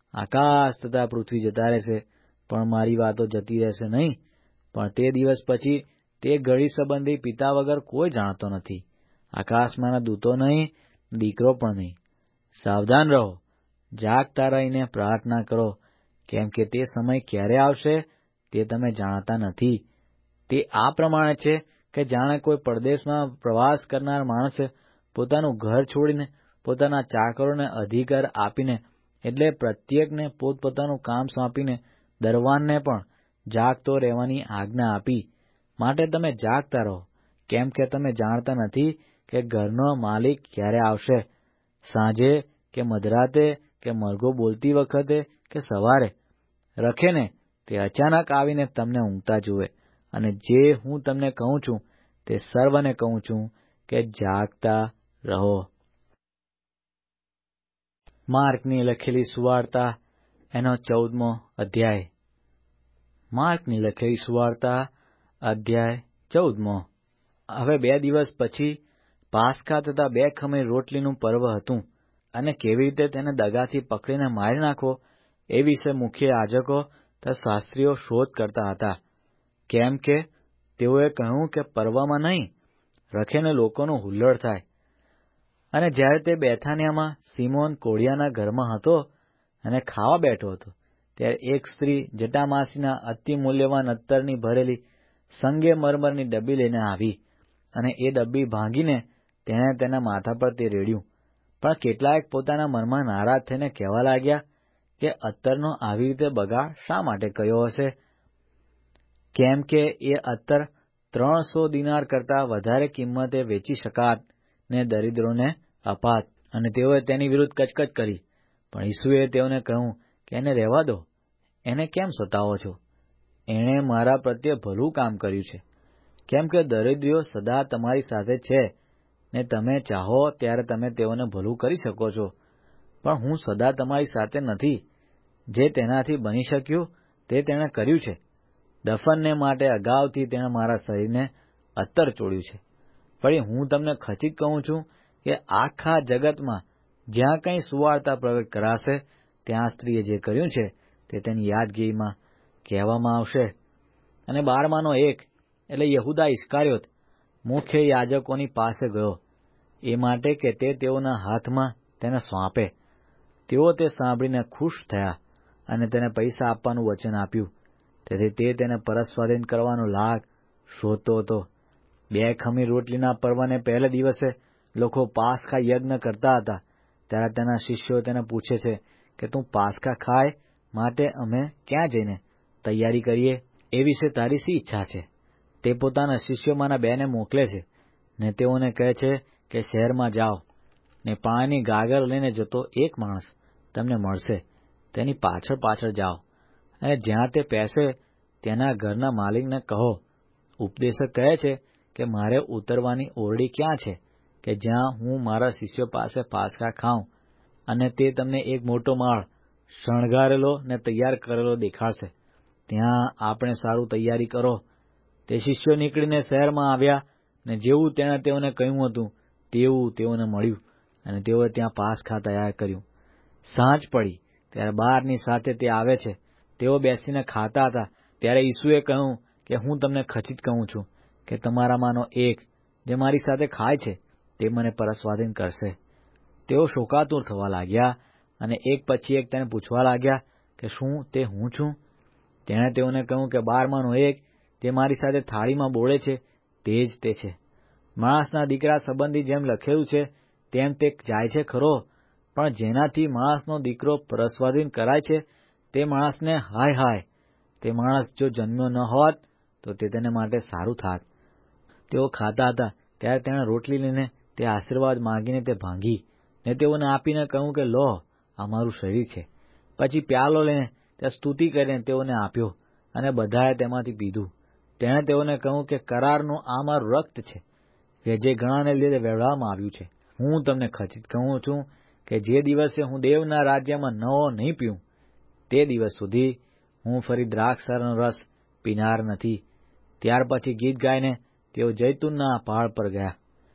આકાશ તથા પૃથ્વી જતા રહેશે, પણ મારી વાતો જતી રહેશે નહીં. પણ તે દિવસ પછી તે ઘડી સંબંધી પિતા વગર કોઈ જાણતો નથી, આકાશમાંના દૂતો નહીં, દીકરો પણ નહીં. સાવધાન રહો, જાગતા રહીને પ્રાર્થના કરો, કેમ કે તે સમય ક્યારે આવશે તે તમે જાણતા નથી. તે આ પ્રમાણે છે કે જાણે કોઈ પરદેશમાં પ્રવાસ કરનાર માણસે પોતાનું ઘર છોડીને પોતાના ચાકરોને અધિકાર આપીને, એટલે પ્રત્યેકને પોતપોતાનું કામ સોંપીને દરવાનને પણ જાગતો રહેવાની આજ્ઞા આપી. માટે તમે જાગતા રહો, કેમ કે તમે જાણતા નથી કે ઘરનો માલિક ક્યારે આવશે, સાંજે કે મધરાતે કે મરઘો બોલતી વખતે કે સવારે. રખે ને તે અચાનક આવીને તમને ઊંઘતા જુએ. અને જે હું તમને કહું છું તે સર્વને કહું છું કે જાગતા રહો. માર્કની લખેલી સુવાર્તા એનો ચૌદમો અધ્યાય. માર્કની લખેલી સુવાર્તા અધ્યાય ચૌદમો. હવે બે દિવસ પછી પાસકા તથા બે ખમીર રોટલીનું પર્વ હતું, અને કેવી રીતે તેને દગાથી પકડીને મારી નાખવો એ વિશે મુખ્ય યાજકો તથા શાસ્ત્રીઓ શોધ કરતા હતા, કેમ કે તેઓએ કહ્યું કે પર્વમાં નહીં, રખેને લોકોનું હુલ્લડ થાય. અને જ્યારે તે બેથાનિયામાં સિમોન કોઢિયાના ઘરમાં હતો અને ખાવા બેઠો હતો, ત્યારે એક સ્ત્રી જટામાસીના અતિ મૂલ્યવાન અત્તરની ભરેલી સંગે મરમરની ડબ્બી લઈને આવી, અને એ ડબ્બી ભાંગીને તેણે તેના માથા પર તે રેડ્યું. પણ કેટલાક પોતાના મનમાં નારાજ થઈને કહેવા લાગ્યા કે અત્તરનો આવી રીતે બગાડ શા માટે કર્યો હશે? કેમ કે એ અત્તર ત્રણસો દિનાર કરતાં વધારે કિંમતે વેચી શકાત ને દરિદ્રોને અપાત. અને તેઓએ તેની વિરુદ્ધ કચકચ કરી. પણ ઈસુએ તેઓને કહ્યું કે એને રહેવા દો, એને કેમ સતાવો છો? એણે મારા પ્રત્યે ભલું કામ કર્યું છે. કેમ કે દરિદ્રીઓ સદા તમારી સાથે છે ને તમે ચાહો ત્યારે તમે તેઓને ભલું કરી શકો છો. પણ હું સદા તમારી સાથે નથી. જે તેનાથી બની શક્યું તે તેણે કર્યું છે. દફનને માટે અગાઉથી તેણે મારા શરીરને અત્તર ચોળ્યું છે. વળી હું તમને ખચિત કહું છું કે આખા જગતમાં જ્યાં કંઈ સુવાર્તા પ્રગટ કરાશે ત્યાં સ્ત્રીએ જે કર્યું છે તે તેની યાદગીરીમાં કહેવામાં આવશે. અને બારમાનો એક એટલે યહુદા ઇસ્કારિયોત મુખ્ય યાજકોની પાસે ગયો, એ માટે કે તે તેઓના હાથમાં તેને સોંપે. તેઓ તે સાંભળીને ખુશ થયા અને તેને પૈસા આપવાનું વચન આપ્યું. તેથી તે તેને પરસ્વાધીન કરવાનો લાગ શોધતો હતો. બે ખમીર રોટલીના પર્વને પહેલે દિવસે લોકો પાસખા યજ્ઞ કરતા હતા. ત્યારે તેના શિષ્યો તેને પૂછે છે કે તું પાસખા ખાય માટે અમે ક્યાં જઈને તૈયારી કરીએ? એ વિશે તારી શી ઈચ્છા છે? તે પોતાના શિષ્યોમાંના બેને મોકલે છે ને તેઓને કહે છે કે શહેરમાં જાઓ ને પાણીની ગાગર લઈને જતો એક માણસ તમને મળશે. તેની પાછળ પાછળ જાઓ અને જ્યાં તે પહેશે તેના ઘરના માલિકને કહો, ઉપદેશક કહે છે કે મારે ઉતરવાની ઓરડી ક્યાં છે કે જ્યાં હું મારા શિષ્યો પાસે પાસખા ખાઉં? અને તે તમને એક મોટો માળ શણગારેલો ને તૈયાર કરેલો દેખાડશે. ત્યાં આપણે સારું તૈયારી કરો. તે શિષ્યો નીકળીને શહેરમાં આવ્યા ને જેવું તેણે તેઓને કહ્યું હતું તેવું તેઓને મળ્યું અને તેઓએ ત્યાં પાસખા તૈયાર કર્યું. સાંજ પડી ત્યારે બારની સાથે તે આવે છે. તેઓ બેસીને ખાતા હતા. ત્યારે ઈસુએ કહ્યું કે હું તમને ખચિત કહું છું કે તમારામાંનો એક જે મારી સાથે ખાય છે તે મને પરસ્વાધીન કરશે. તેઓ શોકાતુર થવા લાગ્યા અને એક પછી એક તેને પૂછવા લાગ્યા કે શું તે હું છું? તેણે તેઓને કહ્યું કે બારમાનો એક જે મારી સાથે થાળીમાં બોળે છે તે જ તે છે. માણસના દીકરા સંબંધી જેમ લખેલું છે તેમ તે જાય છે ખરો, પણ જેનાથી માણસનો દીકરો પરસ્વાધીન કરાય છે તે માણસને હાય હાય! તે માણસ જો જન્મ્યો ન હોત તો તે તેને માટે સારું થાત. તેઓ ખાતા હતા ત્યારે તેણે રોટલી લઈને તે આશીર્વાદ માંગીને તે ભાંગી ને તેઓને આપીને કહ્યું કે લો, આ મારું શરીર છે. પછી પ્યાલો લઈને તે સ્તુતિ કરીને તેઓને આપ્યો અને બધાએ તેમાંથી પીધું. તેણે તેઓને કહ્યું કે કરારનું આ મારું રક્ત છે કે જે ઘણાને લીધે વહેવામાં આવ્યું છે. હું તમને ખચિત કહું છું કે જે દિવસે હું દેવના રાજ્યમાં નવો નહીં પીઉં તે દિવસ સુધી હું ફરી દ્રાક્ષરસનો રસ પીનાર નથી. ત્યાર પછી ગીત ગાઈને તેઓ જૈતુનના પહાડ પર ગયા.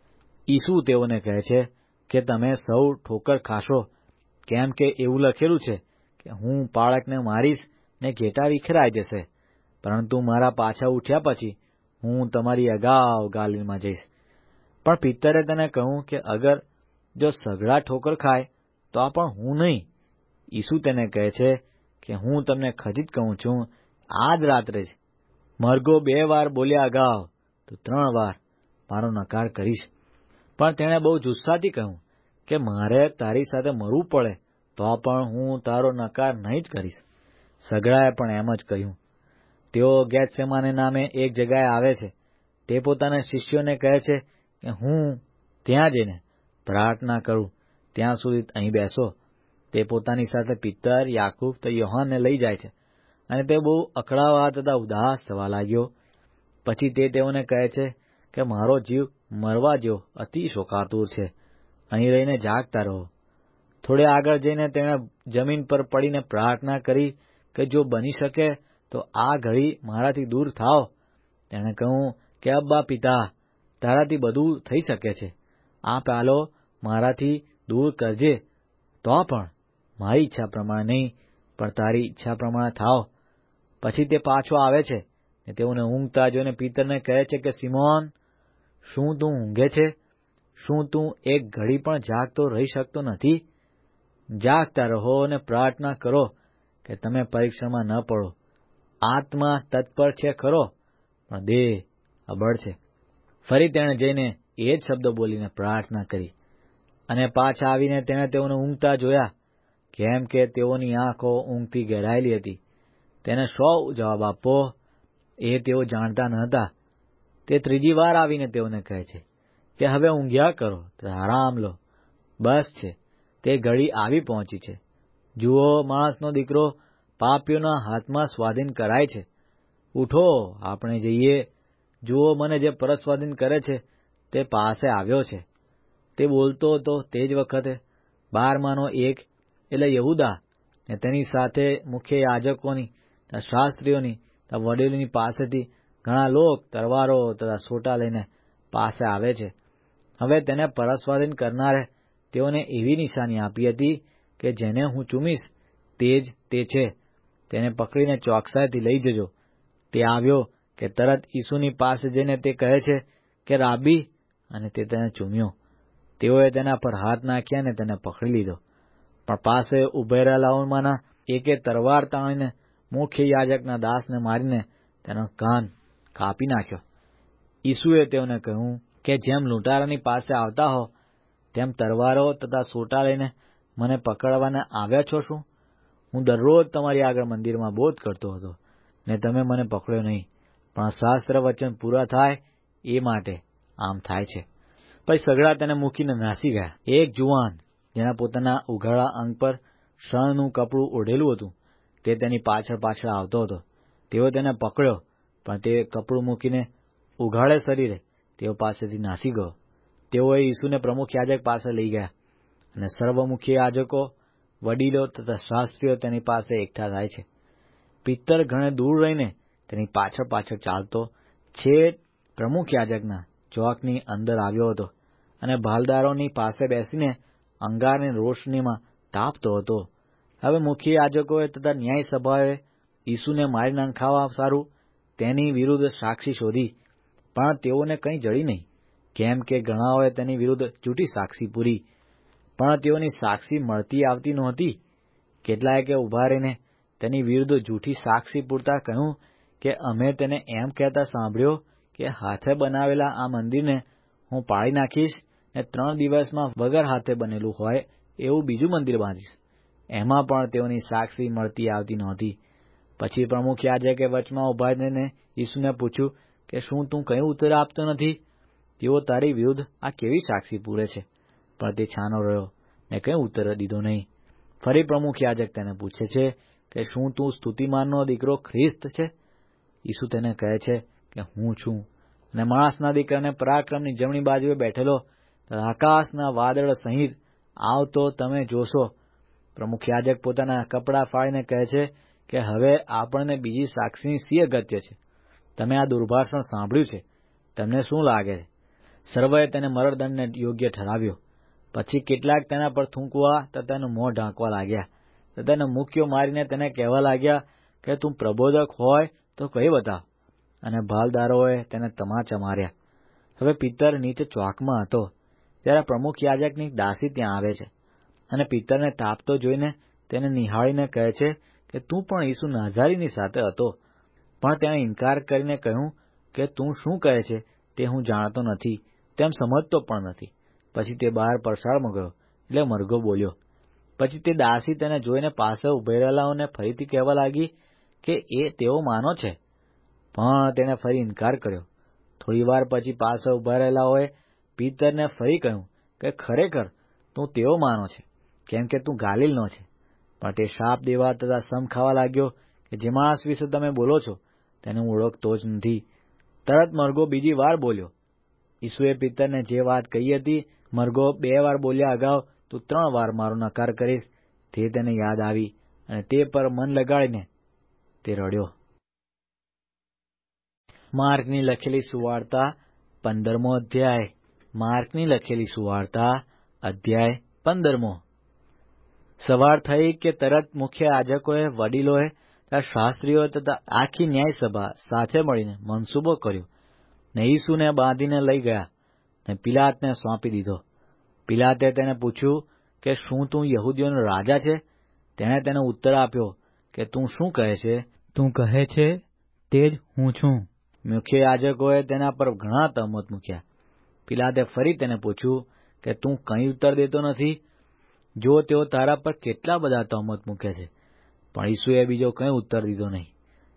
ઈસુ તેઓને કહે છે કે તમે સૌ ઠોકર ખાશો, કેમ કે એવું લખેલું છે કે હું બાળકને મારીશ ને ઘેટાં વિખેરાઈ જશે, પરંતુ મારા પાછા ઉઠ્યા પછી હું તમારી અગાઉ ગાલિલમાં જઈશ. પણ પિત્તરે તેને કહ્યું કે અગર જો સઘળા ઠોકર ખાય તો પણ હું નહીં. ઈસુ તેને કહે છે કે હું તમને ખચિત કહું છું, આજ રાત્રે જ મરઘો બે વાર બોલ્યા અગાઉ તો ત્રણ વાર મારો નકાર કરીશ. પણ તેણે બહુ જુસ્સાથી કહ્યું કે મારે તારી સાથે મરવું પડે તો પણ હું તારો નકાર નહીં જ કરીશ. સઘળાએ પણ એમ જ કહ્યું. તેઓ ગેતસેમાને નામે એક જગ્યાએ આવે છે. તે પોતાના શિષ્યોને કહે છે કે હું ત્યાં જઈને પ્રાર્થના કરું ત્યાં સુધી અહીં બેસો. તે પોતાની સાથે પિત્તર, યાકૂબ તો યોહાનને લઈ જાય છે અને તે બહુ અકળાવા તથા ઉદાસ થવા લાગ્યો. પછી તે તેઓને કહે છે કે મારો જીવ મરવા જેવો અતિ શોકાતુર છે. અહીં રહીને જાગતા રહો. થોડે આગળ જઈને તેણે જમીન પર પડીને પ્રાર્થના કરી કે જો બની શકે તો આ ઘડી મારાથી દૂર થાવ. તેણે કહ્યું કે અબ્બા પિતા, તારાથી બધું થઈ શકે છે. આ પ્યાલો મારાથી દૂર કરજે, તો પણ મારી ઈચ્છા પ્રમાણે નહીં પણ તારી ઈચ્છા પ્રમાણે થાવ. પછી તે પાછો આવે છે ને તેઓને ઊંઘતા જોઈને પિત્તરને કહે છે કે સિમોન, શું તું ઊંઘે છે? શું તું એક ઘડી પણ જાગતો રહી શકતો નથી? જાગતા રહો અને પ્રાર્થના કરો કે તમે પરીક્ષામાં ન પડો. આત્મા તત્પર છે ખરો, પણ દેહ અબળ છે. ફરી તેણે જઈને એ જ શબ્દો બોલીને પ્રાર્થના કરી. અને પાછા આવીને તેણે તેઓને ઊંઘતા જોયા, કેમ કે તેઓની આંખો ઊંઘથી ઘેરાયેલી હતી. તેને શો જવાબ આપવો એ તેઓ જાણતા ન હતા. તે ત્રીજી વાર આવીને તેઓને કહે છે કે હવે ઊંઘ્યા કરો, આરામ લો, બસ છે, તે ઘડી આવી પહોંચી છે. જુઓ, માણસનો દીકરો પાપીઓના હાથમાં સ્વાધીન કરાય છે. ઉઠો, આપણે જઈએ. જુઓ, મને જે પરત સ્વાધીન કરે છે તે પાસે આવ્યો છે. તે બોલતો હતો તે જ વખતે બારમાંનો એક એટલે યહૂદા ને તેની સાથે મુખ્ય યાજકોની, શાસ્ત્રીઓની, વડીલોની પાસેથી ઘણા લોક તરવારો તથા સોટા લઈને પાસે આવે છે. હવે તેને પરત સ્વાધીન કરનારે તેઓને એવી નિશાની આપી હતી કે જેને હું ચૂમીશ તે જ તે છે, તેને પકડીને ચોકસાઈથી લઈ જજો. તે આવ્યો કે તરત ઈસુની પાસે જઈને તે કહે છે કે રાબી, અને તે તેને ચૂમ્યો. તેઓએ તેના પર હાથ નાખ્યા અને તેને પકડી લીધો. પણ પાસે ઉભે રહેલાઓમાંના એકે તરવાર તાણીને મુખ્ય યાજકના દાસને મારીને તેનો કાન કાપી નાખ્યો. ઈસુએ તેઓને કહ્યું કે જેમ લૂંટારાની પાસે આવતા હો તેમ તરવારો તથા સોટા લઈને મને પકડવાને આવ્યા છો શું? હું દરરોજ તમારી આગળ મંદિરમાં બોધ કરતો હતો ને તમે મને પકડ્યો નહીં, પણ શાસ્ત્ર વચન પૂરા થાય એ માટે આમ થાય છે. પછી સગડા તેને મૂકીને નાસી ગયા. એક જુવાન જેના પોતાના ઉઘાડા અંગ પર શણનું કપડું ઓઢેલું હતું તે તેની પાછળ પાછળ આવતો હતો. તેઓ તેને પકડ્યો, પણ તે કપડું મૂકીને ઉઘાડે શરીરે તેઓ પાસેથી નાસી ગયો. તેઓએ ઈસુને પ્રમુખ યાજક પાસે લઈ ગયા, અને સર્વ મુખ્ય યાજકો, વડીલો તથા શાસ્ત્રીઓ તેની પાસે એકઠા થાય છે. પિત્તર ઘણે દૂર રહીને તેની પાછળ પાછળ ચાલતો છેક પ્રમુખ યાજકના ચોકની અંદર આવ્યો હતો, અને ભાલદારોની પાસે બેસીને અંગારની રોશનીમાં તાપતો હતો. હવે મુખ્ય યાજકોએ તથા ન્યાય સભાએ ઈસુને મારી નાખાવા સારું તેની વિરુદ્ધ સાક્ષી શોધી, પણ તેઓને કંઈ જડી નહીં, કેમ કે ઘણાઓએ તેની વિરુદ્ધ જૂઠી સાક્ષી પૂરી, પણ તેઓની સાક્ષી મળતી આવતી નહોતી. કેટલાયે ઉભા રહીને તેની વિરુદ્ધ જૂઠી સાક્ષી પૂરતા કહ્યું કે અમે તેને એમ કહેતા સાંભળ્યો કે હાથે બનાવેલા આ મંદિરને હું પાડી નાખીશ ને ત્રણ દિવસમાં વગર હાથે બનેલું હોય એવું બીજું મંદિર બાંધીશ. એમાં પણ તેઓની સાક્ષી મળતી આવતી નહોતી. પછી પ્રમુખ યાજકે વચમાં ઉભા રહીને ઈસુને પૂછ્યું કે શું તું કંઈ ઉત્તર આપતો નથી? તેઓ તારી વિરુદ્ધ આ કેવી સાક્ષી પૂરે છે? પણ તે છાનો રહ્યો ને કંઈ ઉત્તર દીધો નહીં. ફરી પ્રમુખ યાજક તેને પૂછે છે કે શું તું સ્તુતિમાનનો દીકરો ખ્રિસ્ત છે? ઈસુ તેને કહે છે કે હું છું. અને માણસના દીકરાને પરાક્રમની જમણી બાજુએ બેઠેલો આકાશના વાદળ સહિત આવતો તમે જોશો. પ્રમુખ યાજક પોતાના કપડાં ફાડીને કહે છે કે હવે આપણને બીજી સાક્ષીની શી અગત્ય છે? તમે આ દુર્ભાષણ સાંભળ્યું છે. તમને શું લાગે છે? સર્વેએ તેને મરણદંડને યોગ્ય ઠરાવ્યો. પછી કેટલાક તેના પર થૂંકવા તથા તેનું મોં ઢાંકવા લાગ્યા, તથા તેને મુક્યો મારીને તેને કહેવા લાગ્યા કે તું પ્રબોધક હોય તો કહી બતાવ. અને ભાલદારોએ તેને તમાચા માર્યા. હવે પિત્તર નીચે ચોકમાં હતો ત્યારે પ્રમુખ યાજકની દાસી ત્યાં આવે છે, અને પિત્તરને તાપતો જોઈને તેને નિહાળીને કહે છે કે તું પણ ઈસુ નાઝારીની સાથે હતો. પણ તેણે ઇનકાર કરીને કહ્યું કે તું શું કહે છે તે હું જાણતો નથી, તેમ સમજતો પણ નથી. પછી તે બહાર પરસાળમાં ગયો એટલે મરઘો બોલ્યો. પછી તે દાસી તેને જોઈને પાસે ઉભા રહેલાઓને ફરીથી કહેવા લાગી કે એ તેઓ માનો છે, પણ તેણે ફરી ઇનકાર કર્યો. થોડી વાર પછી પાસે ઉભા રહેલાઓએ પિત્તરને ફરી કહ્યું કે ખરેખર તું તેઓ માનો છે, કેમ કે તું ગાલિલનો છે. પણ તે શાપ દેવા તથા સમ ખાવા લાગ્યો કે જે માણસ વિશે તમે બોલો છો તેને હું ઓળખતો જ નથી. તરત મરઘો બીજી વાર બોલ્યો. ઈસુએ પિત્તરને જે વાત કહી હતી, મરઘો બે વાર બોલ્યા અગાઉ તું ત્રણ વાર મારો નકાર કરીશ, તે તેને યાદ આવી, અને તે પર મન લગાડીને તે રડ્યો. માર્કની લખેલી સુવાર્તા પંદરમો અધ્યાય. માર્કની લખેલી સુવાર્તા અધ્યાય પંદરમો. સવાર થઈ કે તરત મુખ્ય યાજકોએ, વડીલોએ, શાસ્ત્રીઓ તથા આખી ન્યાયસભા સાથે મળીને મનસૂબો કર્યો ને ઈસુને બાંધીને લઈ ગયા ને પિલાતને સોંપી દીધો. પિલાતે તેને પૂછ્યું કે શું તું યહૂદીઓનો રાજા છે? તેણે તેને ઉત્તર આપ્યો કે તું શું કહે છે? તું કહે છે તે જ હું છું. મુખ્ય યાજકોએ તેના પર ઘણા તહમત મૂક્યા. પિલાતે ફરી તેને પૂછ્યું કે તું કંઈ ઉત્તર દેતો નથી? જો તેઓ તારા પર કેટલા બધા તહોમત મૂકે છે. પણ ઈસુએ બીજો કંઈ ઉત્તર દીધો નહીં,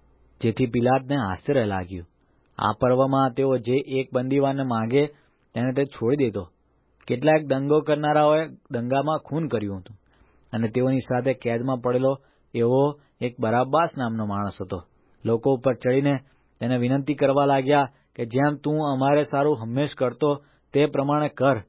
જેથી પિલાતને આશ્ચર્ય લાગ્યું. આ પર્વમાં તેઓ જે એક બંદીવાનને માંગે તેને તે છોડી દેતો. કેટલાક દંગો કરનારાઓએ દંગામાં ખૂન કર્યું હતું, અને તેઓની સાથે કેદમાં પડેલો એવો એક બરાબ્બાસ નામનો માણસ હતો. લોકો ઉપર ચડીને તેને વિનંતી કરવા લાગ્યા કે જેમ તું અમારે સારું હંમેશ કરતો તે પ્રમાણે કર.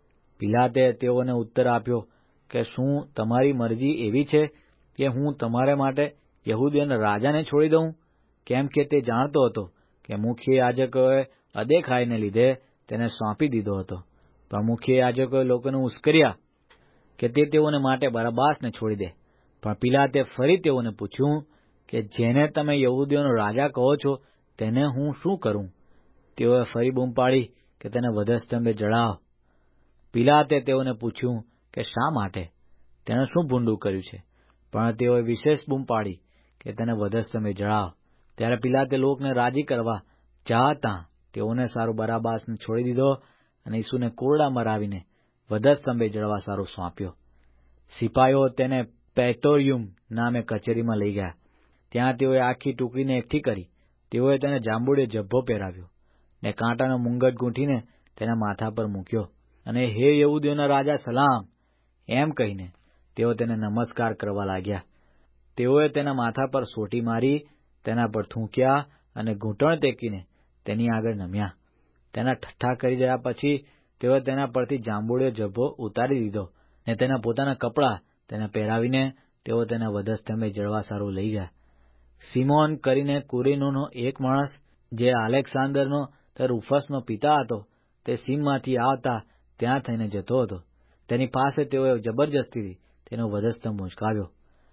પિલાતે તેઓને ઉત્તર આપ્યો કે શું તમારી મરજી એવી છે કે હું તમારે માટે યહૂદીઓના રાજાને છોડી દઉં? કેમ કે તે જાણતો હતો કે મુખ્ય યાજકોએ અદેખાઈને લીધે તેને સોંપી દીધો હતો. પણ મુખ્ય યાજકોએ લોકોને ઉશ્કેર્યા કે તે તેઓને માટે બરાબ્બાસને છોડી દે. પણ પિલાતે ફરી તેઓને પૂછ્યું કે જેને તમે યહૂદીઓનો રાજા કહો છો તેને હું શું કરું? તેઓએ ફરી બૂમ પાડી કે તેને વધસ્તંભે જડાવ. પિલાતે તેઓને પૂછ્યું કે શા માટે? તેણે શું ભૂંડું કર્યું છે? પણ તેઓએ વિશેષ બૂમ પાડી કે તેને વધસ્તંભે જડાવ. ત્યારે પિલાતે લોકને રાજી કરવા ચાહતા તેઓને સારું બરાબ્બાસને છોડી દીધો અને ઈસુને કોરડા મરાવીને વધસ્તંભે જડવા સારું સોંપ્યો. સિપાઈઓ તેને પ્રેતોરિયમ નામે કચેરીમાં લઈ ગયા. ત્યાં તેઓએ આખી ટુકડીને એકઠી કરી. તેઓએ તેને જાંબુડિયો જબ્બો પહેરાવ્યો ને કાંટાનો મુંગટ ગૂંથીને તેના માથા પર મૂક્યો, અને હે યહૂદીઓના રાજા સલામ એમ કહીને તેઓ તેને નમસ્કાર કરવા લાગ્યા. તેઓએ તેના માથા પર સોટી મારી, તેના પર થૂંક્યા અને ઘૂંટણ ટેકીને તેની આગળ નમ્યા. તેના ઠઠ્ઠા કરી રહ્યા પછી તેઓએ તેના પરથી જાંબુડિયો જબ્બો ઉતારી દીધો ને તેના પોતાના કપડાં તેને પહેરાવીને તેઓ તેને વધસ્તંભે જડવા સારું લઈ ગયા. સિમોન કરીને કુરેનોનો એક માણસ, જે આલેક્સાન્દરનો તે રૂફસનો પિતા હતો, તે સીમમાંથી આવતા ત્યાં થઈને જતો હતો. તેની પાસે તેઓએ જબરજસ્તીથી તેનો વધસ્તંભ ઉંચકાવ્યો.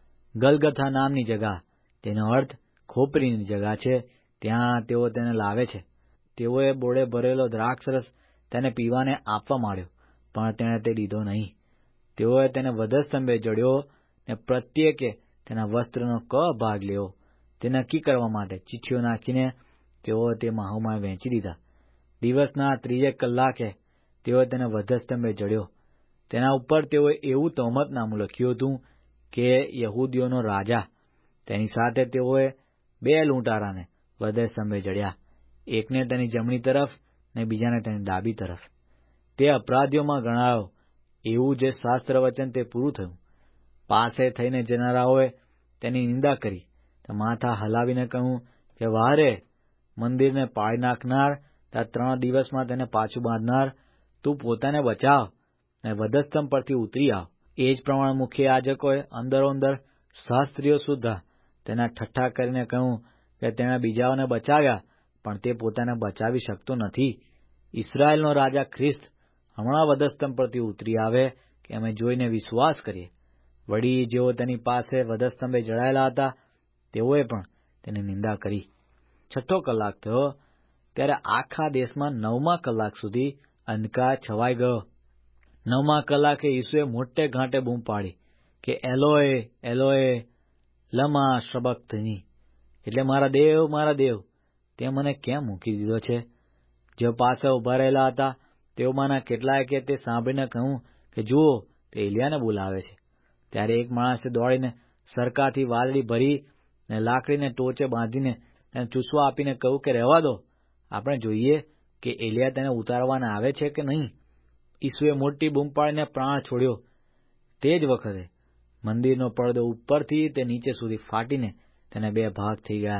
ગલગથા નામની જગા, તેનો અર્થ ખોપરીની જગા છે, ત્યાં તેઓ તેને લાવે છે. તેઓએ બોળે ભરેલો દ્રાક્ષરસ તેને પીવાને આપવા માંડ્યો, પણ તેણે તે લીધો નહીં. તેઓએ તેને વધસ્તંભે જડ્યો ને પ્રત્યેકે તેના વસ્ત્રનો ક ભાગ લેવો તે નક્કી કરવા માટે ચિઠ્ઠીઓ નાખીને તેઓએ તે માહોમાં વહેંચી દીધા. દિવસના ત્રીજે કલાકે તેઓએ તેને વધસ્તંભે જડ્યો. તેના ઉપર તેઓએ એવું તહોમતનામું લખ્યું હતું કે યહૂદીઓનો રાજા. તેની સાથે તેઓએ બે લૂંટારાને વધસ્તંભે જડ્યા, એકને તેની જમણી તરફ ને બીજાને તેની ડાબી તરફ. તે અપરાધીઓમાં ગણાયો એવું જે શાસ્ત્ર વચન તે પૂરું થયું. પાસે થઈને જનારાઓએ તેની નિંદા કરી તો માથા હલાવીને કહ્યું કે વાહ રે, મંદિરને પાડી નાખનાર, ત્યાં ત્રણ દિવસમાં તેને પાછું બાંધનાર, તું પોતાને બચાવ ને વધસ્તંભ પરથી ઉતરી આવ. એ જ પ્રમાણે મુખ્ય યાજકોએ અંદરોઅંદર શાસ્ત્રીઓ સુદ્ધા તેના ઠઠ્ઠા કરીને કહ્યું કે તેણે બીજાઓને બચાવ્યા, પણ તે પોતાને બચાવી શકતો નથી. ઇસ્રાયેલનો રાજા ખ્રિસ્ત હમણાં વધસ્તંભ પરથી ઉતરી આવે કે અમે જોઈને વિશ્વાસ કરીએ. વળી જેઓ તેની પાસે વધસ્તંભે જડાયેલા હતા તેઓએ પણ તેની નિંદા કરી. છઠ્ઠો કલાક થયો ત્યારે આખા દેશમાં નવમા કલાક સુધી અંધકાર છવાઈ ગયો. નવમા કલાકે ઈસુએ મોટે ઘાંટે બૂમ પાડી કે એલોએ એલોએ લમા શબક્તની, એટલે મારા દેવ મારા દેવ તે મને કેમ મૂકી દીધો છે? જેઓ પાસે ઉભા રહેલા હતા તેઓમાંના કેટલાયે તે સાંભળીને કહ્યું કે જુઓ, તે એલિયાને બોલાવે છે. ત્યારે એક માણસે દોડીને સરકાથી વાદળી ભરી ને લાકડીને ટોચે બાંધીને તેને ચૂસવા આપીને કહ્યું કે રહેવા દો, આપણે જોઈએ કે એલિયા તેને ઉતારવાને આવે છે કે નહીં. ઈસુએ મોટી બૂમ પાડીને પ્રાણ છોડ્યો. તે જ વખતે મંદિરનો પડદો ઉપરથી તે નીચે સુધી ફાટીને તેને બે ભાગ થઈ ગયા.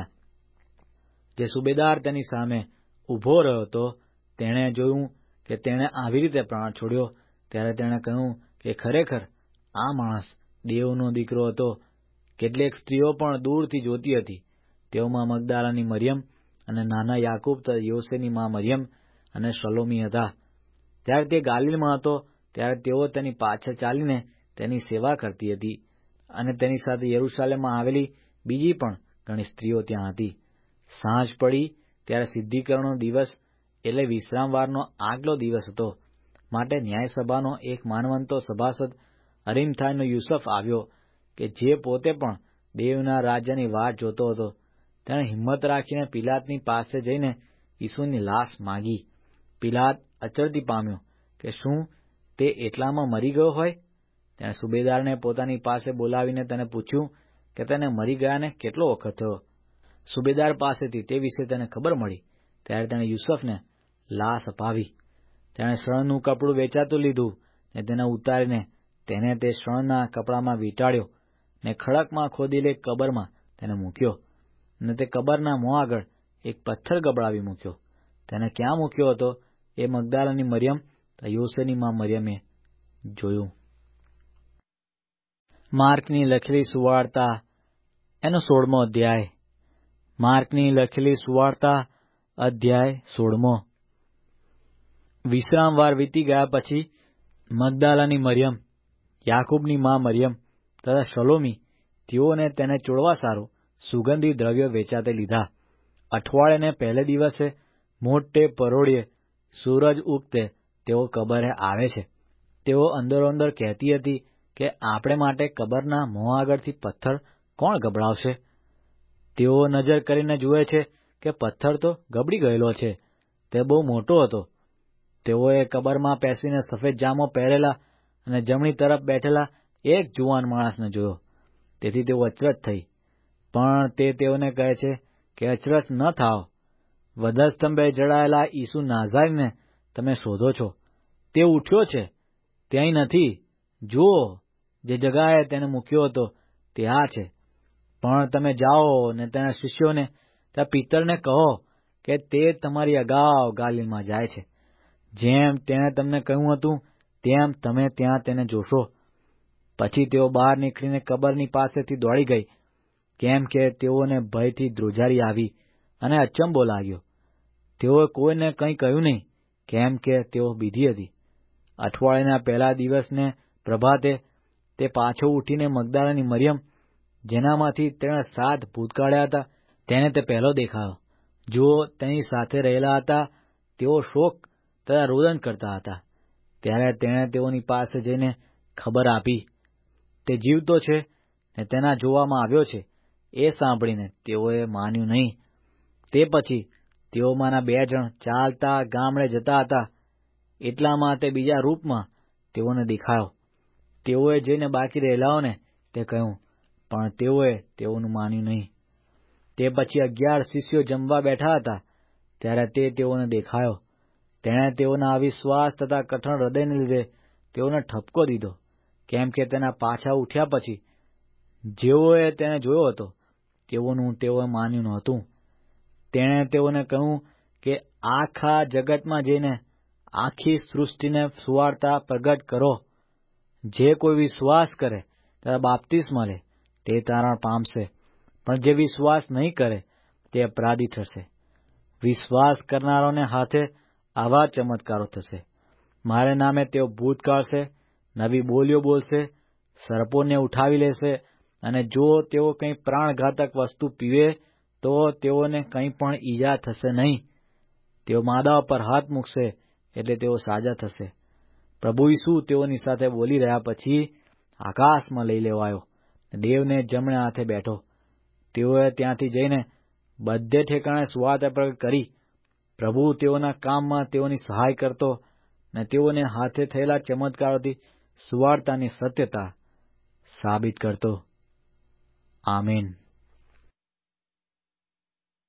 જે સુબેદાર તેની સામે ઊભો રહ્યો હતો તેણે જોયું કે તેણે આવી રીતે પ્રાણ છોડ્યો, ત્યારે તેણે કહ્યું કે ખરેખર આ માણસ દેવનો દીકરો હતો. કેટલીક સ્ત્રીઓ પણ દૂરથી જોતી હતી. તેઓમાં મગદાલાની મરિયમ અને નાના યાકૂબ તથા યોસેની મા મરિયમ અને સલોમી હતા. ત્યારે તે ગાલિલમાં હતો. ત્યારે તેઓ તેની પાછળ ચાલીને તેની સેવા કરતી હતી, અને તેની સાથે યરૂશાલેમમાં આવેલી બીજી પણ ઘણી સ્ત્રીઓ ત્યાં હતી. સાંજ પડી ત્યારે સિદ્ધિકરણનો દિવસ એટલે વિશ્રામવારનો આગલો દિવસ હતો. માટે ન્યાયસભાનો એક માનવંતો સભાસદ અરીમથાઈનો યુસુફ આવ્યો, કે જે પોતે પણ દેવના રાજ્યની વાટ જોતો હતો. તેણે હિંમત રાખીને પિલાતની પાસે જઈને ઈસુની લાશ માગી. પિલાત અચરતી પામ્યો કે શું તે એટલામાં મરી ગયો હોય? તેણે સુબેદારને પોતાની પાસે બોલાવીને તેને પૂછ્યું કે તેને મરી ગયાને કેટલો વખત થયો. સુબેદાર પાસેથી તે વિશે તેને ખબર મળી ત્યારે તેણે યુસુફને લાશ અપાવી. તેણે શણનું કપડું વેચાતું લીધું ને તેને ઉતારીને તેને તે શણના કપડામાં વીંટાળ્યો ને ખડકમાં ખોદેલી એક કબરમાં તેને મૂક્યો ને તે કબરના મોં આગળ એક પથ્થર ગબડાવી મૂક્યો. તેને ક્યાં મૂક્યો હતો એ મગદાલાની મરિયમ તથા યોસેની મા મરિયમે જોયું. માર્કની લખેલી સુવાર્તા એનો સોળમો અધ્યાય. માર્કની લખેલી સુવાર્તા અધ્યાય સોળમો. વિશ્રામવાર વીતી ગયા પછી મગદાલાની મરિયમ, યાકૂબની મા મરિયમ તથા સલોમી તેઓને તેને ચોડવા સારું સુગંધી દ્રવ્યો વેચાતે લીધા. અઠવાડિયાને પહેલે દિવસે મોટે પરોળીએ સૂરજ ઉગતે તેઓ કબરે આવે છે. તેઓ અંદરોઅંદર કહેતી હતી કે આપણે માટે કબરના મોં આગળથી પથ્થર કોણ ગબડાવશે? તેઓ નજર કરીને જુએ છે કે પથ્થર તો ગબડી ગયેલો છે, તે બહુ મોટો હતો. તેઓએ કબરમાં પેસીને સફેદ જામો પહેરેલા અને જમણી તરફ બેઠેલા એક જુવાન માણસને જોયો. તેથી તેઓ અચરજ થઈ. પણ તે તેઓને કહે છે કે અચરજ ન થાઓ. વધસ્તંભે જડાયેલા ઈસુ નાઝારીને તમે શોધો છો. તે ઉઠ્યો છે, તે અહીં નથી. જુઓ, જે જગાએ તેને મૂક્યો હતો તે આ છે. પણ તમે જાઓ ને તેના શિષ્યોને ત્યાં પિત્તરને કહો કે તે તમારી અગાઉ ગાલિલમાં જાય છે. જેમ તેણે તમને કહ્યું હતું તેમ તમે ત્યાં તેને જોશો. પછી તેઓ બહાર નીકળીને કબરની પાસેથી દોડી ગઈ, કેમ કે તેઓને ભયથી ધ્રુજારી આવી અને અચંબો લાગ્યો. તેઓએ કોઈને કંઈ કહ્યું નહીં, કેમ કે તેઓ બીધી હતી. અઠવાડિયાના પહેલા દિવસને પ્રભાતે તે પાછો ઉઠીને મગદાલાની મરિયમ, જેનામાંથી તેણે સાત ભૂત કાઢ્યા હતા, તેને તે પહેલો દેખાયો. જો તેની સાથે રહેલા હતા તેઓ શોક તથા રોદન કરતા હતા. ત્યારે તેણે તેઓની પાસે જઈને ખબર આપી, તે જીવતો છે ને તેના જોવામાં આવ્યો છે. એ સાંભળીને તેઓએ માન્યું નહીં. તે પછી તેઓમાંના બે જણ ચાલતા ગામડે જતા હતા. એટલામાં તે બીજા રૂપમાં તેઓને દેખાયો. તેઓએ જઈને બાકી રહેલાઓને તે કહ્યું, પણ તેઓએ તેઓનું માન્યું નહીં. તે પછી અગિયાર શિષ્યો જમવા બેઠા હતા ત્યારે તે તેઓને દેખાયો. તેણે તેઓના અવિશ્વાસ તથા કઠણ હૃદયને લીધે તેઓને ઠપકો દીધો, કેમ કે તેના પાછા ઉઠ્યા પછી જેઓએ તેને જોયો હતો તેઓનું તેઓએ માન્યું નહોતું. તેણે તેઓને કહ્યું કે આખા જગતમાં જઈને આખી સૃષ્ટિને સુવાર્તા પ્રગટ કરો. જે કોઈ વિશ્વાસ કરે તથા બાપ્તિસ્મા લે તે તારણ પામશે, પણ જે વિશ્વાસ નહીં કરે તે અપરાધી થશે. વિશ્વાસ કરનારાઓને હાથે આવા ચમત્કારો થશે. મારે નામે તેઓ ભૂત કાઢશે, નવી બોલીઓ બોલશે, સર્પોને ઉઠાવી લેશે, અને જો તેઓ કંઈ પ્રાણઘાતક વસ્તુ પીવે તો તેઓને કંઈ પણ ઈજા થશે નહીં. તેઓ માદા પર હાથ મૂકશે એટલે તેઓ સાજા થશે. પ્રભુ ઈસુ તેઓની સાથે બોલી રહ્યા પછી આકાશમાં લઈ લેવાયો, દેવને જમણે હાથે બેઠો. તેઓએ ત્યાંથી જઈને બધે ઠેકાણે સુવાર્તા પ્રગટ કરી. પ્રભુ તેઓના કામમાં તેઓની સહાય કરતો અને તેઓને હાથે થયેલા ચમત્કારોથી સુવાર્તાની સત્યતા સાબિત કરતો. આમીન.